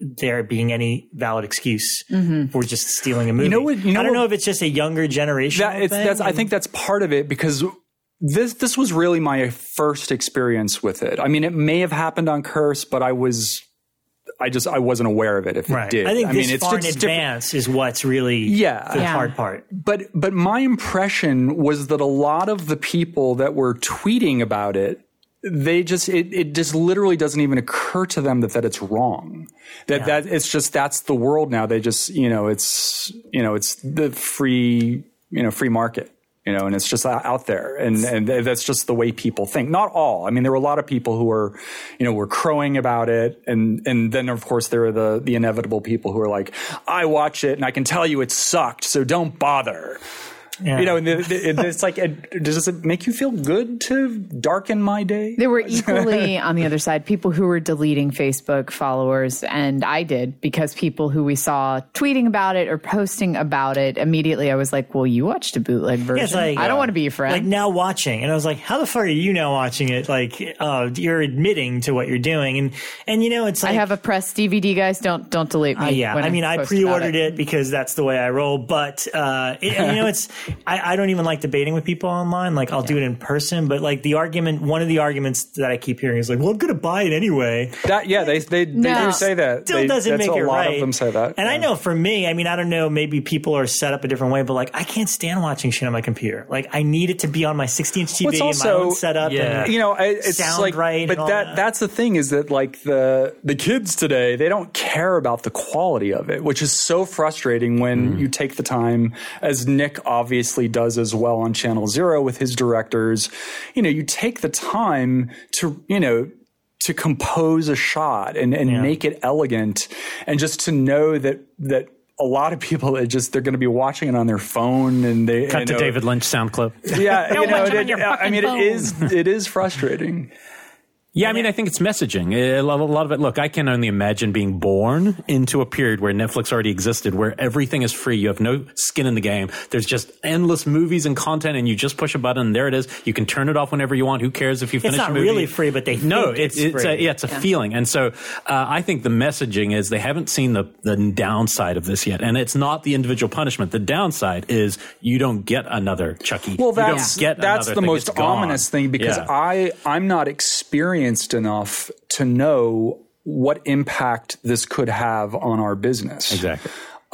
there being any valid excuse mm-hmm. for just stealing a movie. You know what? You know I don't what, know if it's just a younger generation. That, it's, thing. That's, I think that's part of it because this this was really my first experience with it. I mean, it may have happened on Curse, but I was. I just I wasn't aware of it if right. it did. I think I this mean, it's far in just advance is what's really yeah. the yeah. hard part. But but my impression was that a lot of the people that were tweeting about it, they just it, it just literally doesn't even occur to them that, that it's wrong. That yeah. that it's just that's the world now. They just you know it's you know it's the free you know free market. You know, and it's just out there, and and that's just the way people think. Not all. I mean, there were a lot of people who were, you know, were crowing about it, and and then of course there are the the inevitable people who are like, I watch it and I can tell you it sucked, so don't bother. Yeah. You know, and it's like, does it make you feel good to darken my day? There were equally on the other side people who were deleting Facebook followers, and I did because people who we saw tweeting about it or posting about it immediately. I was like, "Well, you watched a bootleg version. Yeah, like, I don't uh, want to be your friend." Like now watching, and I was like, "How the fuck are you now watching it? Like, uh, you're admitting to what you're doing." And and you know, it's like I have a pressed D V D, guys. Don't don't delete me. Uh, yeah, when I mean, I post pre-ordered it. it because that's the way I roll. But uh, it, you know, it's I, I don't even like debating with people online. Like I'll yeah. do it in person, but like the argument, one of the arguments that I keep hearing is like, "Well, I'm going to buy it anyway." That yeah, they they, they no. do say that. Still they, doesn't that's make a it lot right. of them say that. And yeah. I know for me, I mean, I don't know, maybe people are set up a different way, but like I can't stand watching shit on my computer. Like I need it to be on my sixty inch T V well, and my own setup. Yeah. And you know, it's sound like, right. But and all that, that that's the thing is that like the the kids today, they don't care about the quality of it, which is so frustrating when mm. you take the time, as Nick obviously does as well on Channel Zero with his directors. You know, you take the time to, you know, to compose a shot and, and yeah. make it elegant, and just to know that that a lot of people are just they're going to be watching it on their phone and they cut you to know, David Lynch sound clip. Yeah, you know, watch it, it I mean, phone. it is it is frustrating. Yeah, I mean, I think it's messaging. A lot, a lot of it. Look, I can only imagine being born into a period where Netflix already existed, where everything is free. You have no skin in the game. There's just endless movies and content, and you just push a button, and there it is. You can turn it off whenever you want. Who cares if you finish it's not a movie? really free, but they no, think it's, it's, it's free. a, yeah, it's a yeah. feeling. And so uh, I think the messaging is they haven't seen the the downside of this yet, and it's not the individual punishment. The downside is you don't get another Chucky. Well, that's you don't get that's another the thing. most It's gone. ominous thing because yeah. I I'm not experienced enough to know what impact this could have on our business. Exactly.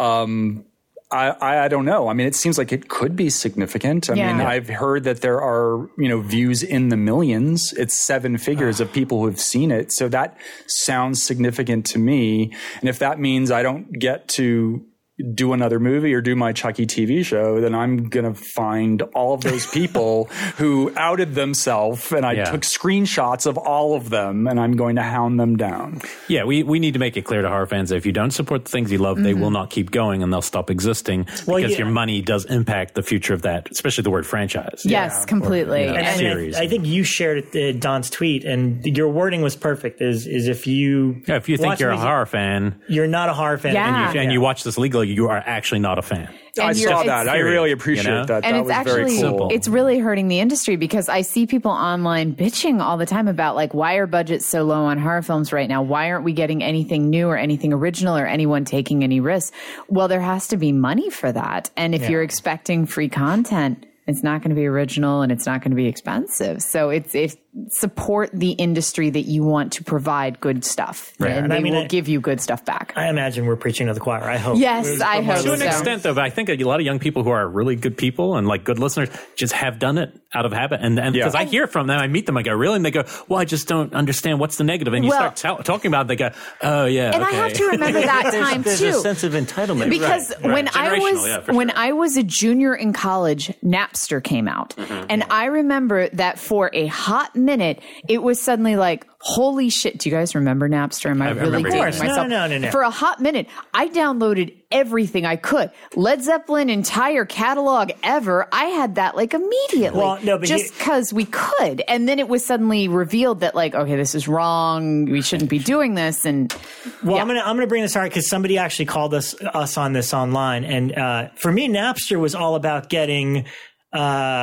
Um, I, I, I don't know. I mean, it seems like it could be significant. I Yeah. mean, I've heard that there are, you know, views in the millions. It's seven figures of people who have seen it. So that sounds significant to me. And if that means I don't get to do another movie or do my Chucky T V show, then I'm going to find all of those people who outed themselves, and I Yeah. took screenshots of all of them, and I'm going to hound them down. Yeah, we, we need to make it clear to horror fans that if you don't support the things you love, mm-hmm. they will not keep going and they'll stop existing Well, because yeah. your money does impact the future of that, especially the word franchise. Yes, Yeah. completely. Or, you know, And I, series. I, I think you shared it, uh, Don's tweet, and your wording was perfect. Is is if you Yeah, if you think watch you're a movies- horror fan you're not a horror fan, Yeah. and you, and you watch this legally, you are actually not a fan. I And you're- saw it's- that. I really appreciate You know? that. And that it's was actually, very cool. Simple. it's really hurting the industry because I see people online bitching all the time about like, why are budgets so low on horror films right now? Why aren't we getting anything new or anything original or anyone taking any risks? Well, there has to be money for that. And if Yeah. you're expecting free content, it's not going to be original and it's not going to be expensive. So it's, it's support the industry that you want to provide good stuff. Right. And And they I mean, will I- give you good stuff back. I imagine we're preaching to the choir. I hope. Yes, I From our hope To an so. extent, though, but I think a lot of young people who are really good people and like good listeners just have done it out of habit. And because Yeah. I hear from them, I meet them, I go, really? And they go, well, I just don't understand what's the negative. And you Well- start t- talking about it, they go, oh, yeah. And okay. I have to remember that There's, time there's too. a sense of entitlement. Because Right, right. when I Generational, was yeah, for when sure. I was a junior in college, Napster came out. Mm-hmm. And I remember that for a hot minute, it was suddenly like, holy shit. Do you guys remember Napster? Am I, I really remember dating it. No, myself? no, no, no. For a hot minute, I downloaded everything I could. Led Zeppelin entire catalog ever. I had that like immediately. Well, no, but just he- because we could. And then it was suddenly revealed that like, okay, this is wrong. We shouldn't be doing this. And Well, yeah. I'm gonna I'm gonna bring this out because somebody actually called us us on this online, and uh, for me, Napster was all about getting uh,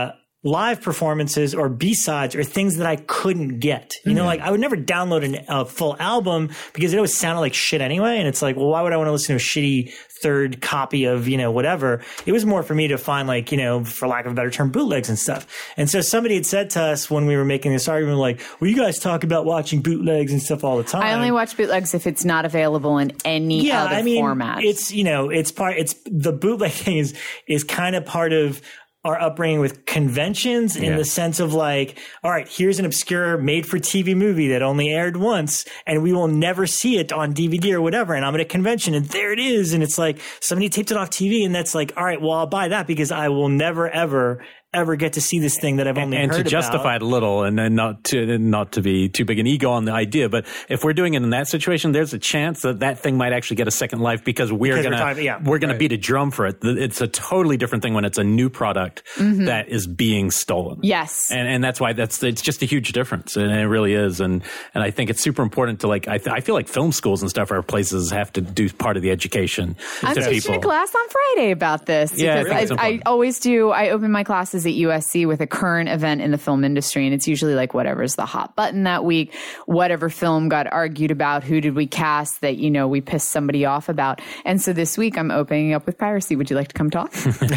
live performances or B-sides or things that I couldn't get. You know, like I would never download an, a full album because it always sounded like shit anyway. And it's like, well, why would I want to listen to a shitty third copy of, you know, whatever? It was more for me to find, like, you know, for lack of a better term, bootlegs and stuff. And so somebody had said to us when we were making this argument, like, well, you guys talk about watching bootlegs and stuff all the time. I only watch bootlegs if it's not available in any yeah, other I mean, format. It's, you know, it's part, it's the bootleg thing is, is kind of part of our upbringing with conventions in Yeah. the sense of like, all right, here's an obscure made for T V movie that only aired once and we will never see it on D V D or whatever. And I'm at a convention and there it is. And it's like somebody taped it off T V and that's like, all right, well, I'll buy that because I will never, ever, ever get to see this thing that I've only and heard to justify about. it a little, and then not to not to be too big an ego on the idea, but if we're doing it in that situation, there's a chance that that thing might actually get a second life because we're Because we're gonna talking- yeah, we're gonna right. beat a drum for it. It's a totally different thing when it's a new product that is being stolen. Yes. and and that's why that's it's just a huge difference, and it really is. And and I think it's super important to like. I th- I feel like film schools and stuff are places have to do part of the education I'm to teaching people. a class on Friday about this Yeah, I because think it's I, I important. always do. I open my classes at U S C with a current event in the film industry, and it's usually like whatever's the hot button that week, whatever film got argued about, who did we cast that, you know, we pissed somebody off about. And so this week I'm opening up with piracy. Would you like to come talk?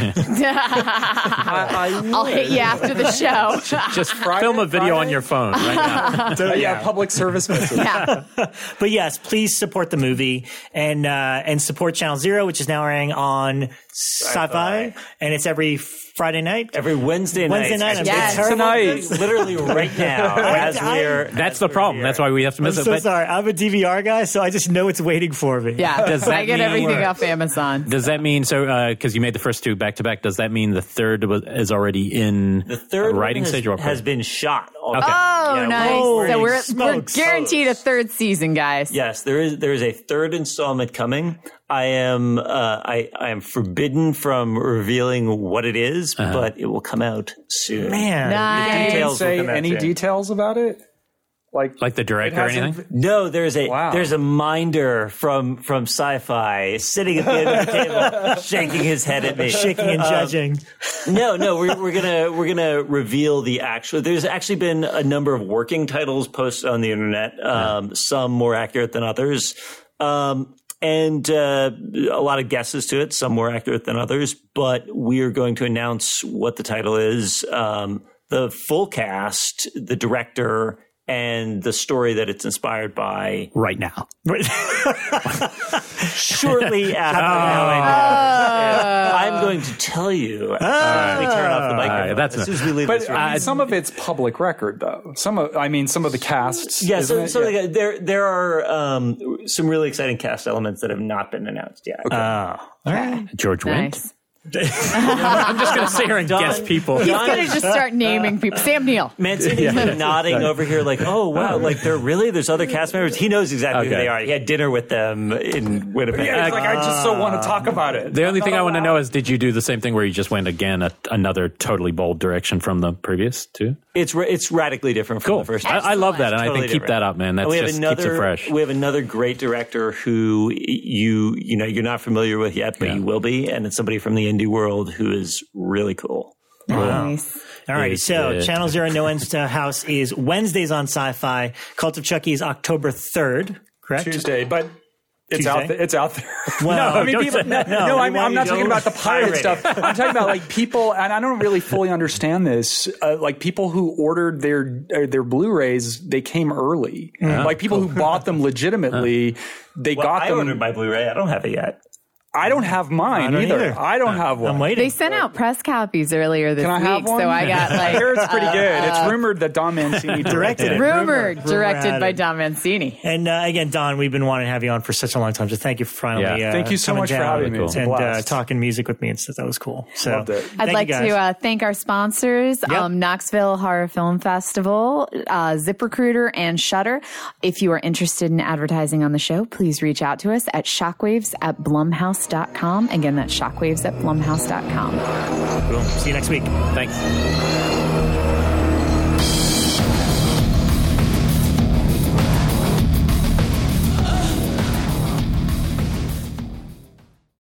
I'll hit you after the show. Just film a video on your phone right now. Uh, yeah, public service message. Yeah. But yes, please support the movie and uh, and support Channel Zero, which is now airing on Sci-Fi, and it's every Friday night. Every Wednesday night. Wednesday night. I'm Yes. terrible at Tonight. this. Literally right now. as I- we're That's the problem. That's why we have to I'm miss it. so But sorry. I'm a D V R guy, so I just know it's waiting for me. Yeah. Does that I get mean- everything off Amazon. does that mean so? Because you made the first two back to back. Does that mean the third was, is already in the third a writing one has, stage or has been shot. Okay. Oh, Yeah, nice. holy So we're, we're smokes. guaranteed a third season, guys. Yes, there is there is a third installment coming. I am uh, I I am forbidden from revealing what it is, but it will come out soon. Man. Nice. Details will Say come out any soon. details about it? Like, like the director it or hasn't- anything? No, there's a Wow. there's a minder from from Sci-Fi sitting at the end of the table, shaking his head at me. Shaking and judging. No, no, we're we're gonna we're gonna reveal the actual. There's actually been a number of working titles posted on the internet. Um, some more accurate than others, um, and uh, a lot of guesses to it. Some more accurate than others. But we are going to announce what the title is, um, the full cast, the director, and the story that it's inspired by. Right now. Shortly after knowing that, I'm going to tell you as we turn off the microphone. right, that's as soon as enough. we leave but this room. I mean, some of it's public record, though. Some of, I mean, some of the casts. Yeah, isn't so, it? so Yeah. like, there there are um, some really exciting cast elements that have not been announced yet. George Wendt. Nice. I'm just going to sit here and guess people. He's going to just start naming people. Sam Neill. Mancini's been nodding over here like, oh, wow, like they're really, there's other cast members. He knows exactly who Okay. they are. He had dinner with them in Winnipeg. Yeah, it's like, I just so want to talk about it. The only thing I want to know is, did you do the same thing where you just went again a, another totally bold direction from the previous two? It's ra- it's radically different from Cool. the first I, one. I love that, and I Totally think keep different. that up, man. That And we have just another, keeps it fresh. We have another great director who you you know you're not familiar with yet, but Yeah. you will be, and it's somebody from the indie world who is really cool. Nice. All right, Is so it- Channel Zero No End to House is Wednesdays on Sci-Fi. Cult of Chucky is October third, correct? Tuesday, but it's Tuesday? out there. It's out there. Well, I mean, don't people, say- no, no, no, we I'm, want I'm you not to talking about the pirate pirate stuff. I'm talking about like people, and I don't really fully understand this. Uh, like people who ordered their uh, their Blu-rays, they came early. Like people who bought them legitimately, they Well, got I them. ordered my Blu-ray. I don't have it yet. I don't have mine I don't either. either. I don't have one. I'm waiting. They sent out press copies earlier this Can I week, have one? so I got like I hear it's pretty uh, good. It's rumored that Don Mancini directed it. rumored, Rumor- directed rumor by had it. Don Mancini. And uh, again, Don, we've been wanting to have you on for such a long time. So thank you for finally. Yeah. Uh, Thank you so coming much for down having me. It's a and uh, blast. talking music with me and stuff. That was cool. So Loved it. thank I'd you like guys. to uh, thank our sponsors, um, Knoxville Horror Film Festival, uh, ZipRecruiter, and Shudder. If you are interested in advertising on the show, please reach out to us at shockwaves at blumhouse dot com. Again, that's shockwaves at blumhouse dot com. Cool. See you next week. Thanks.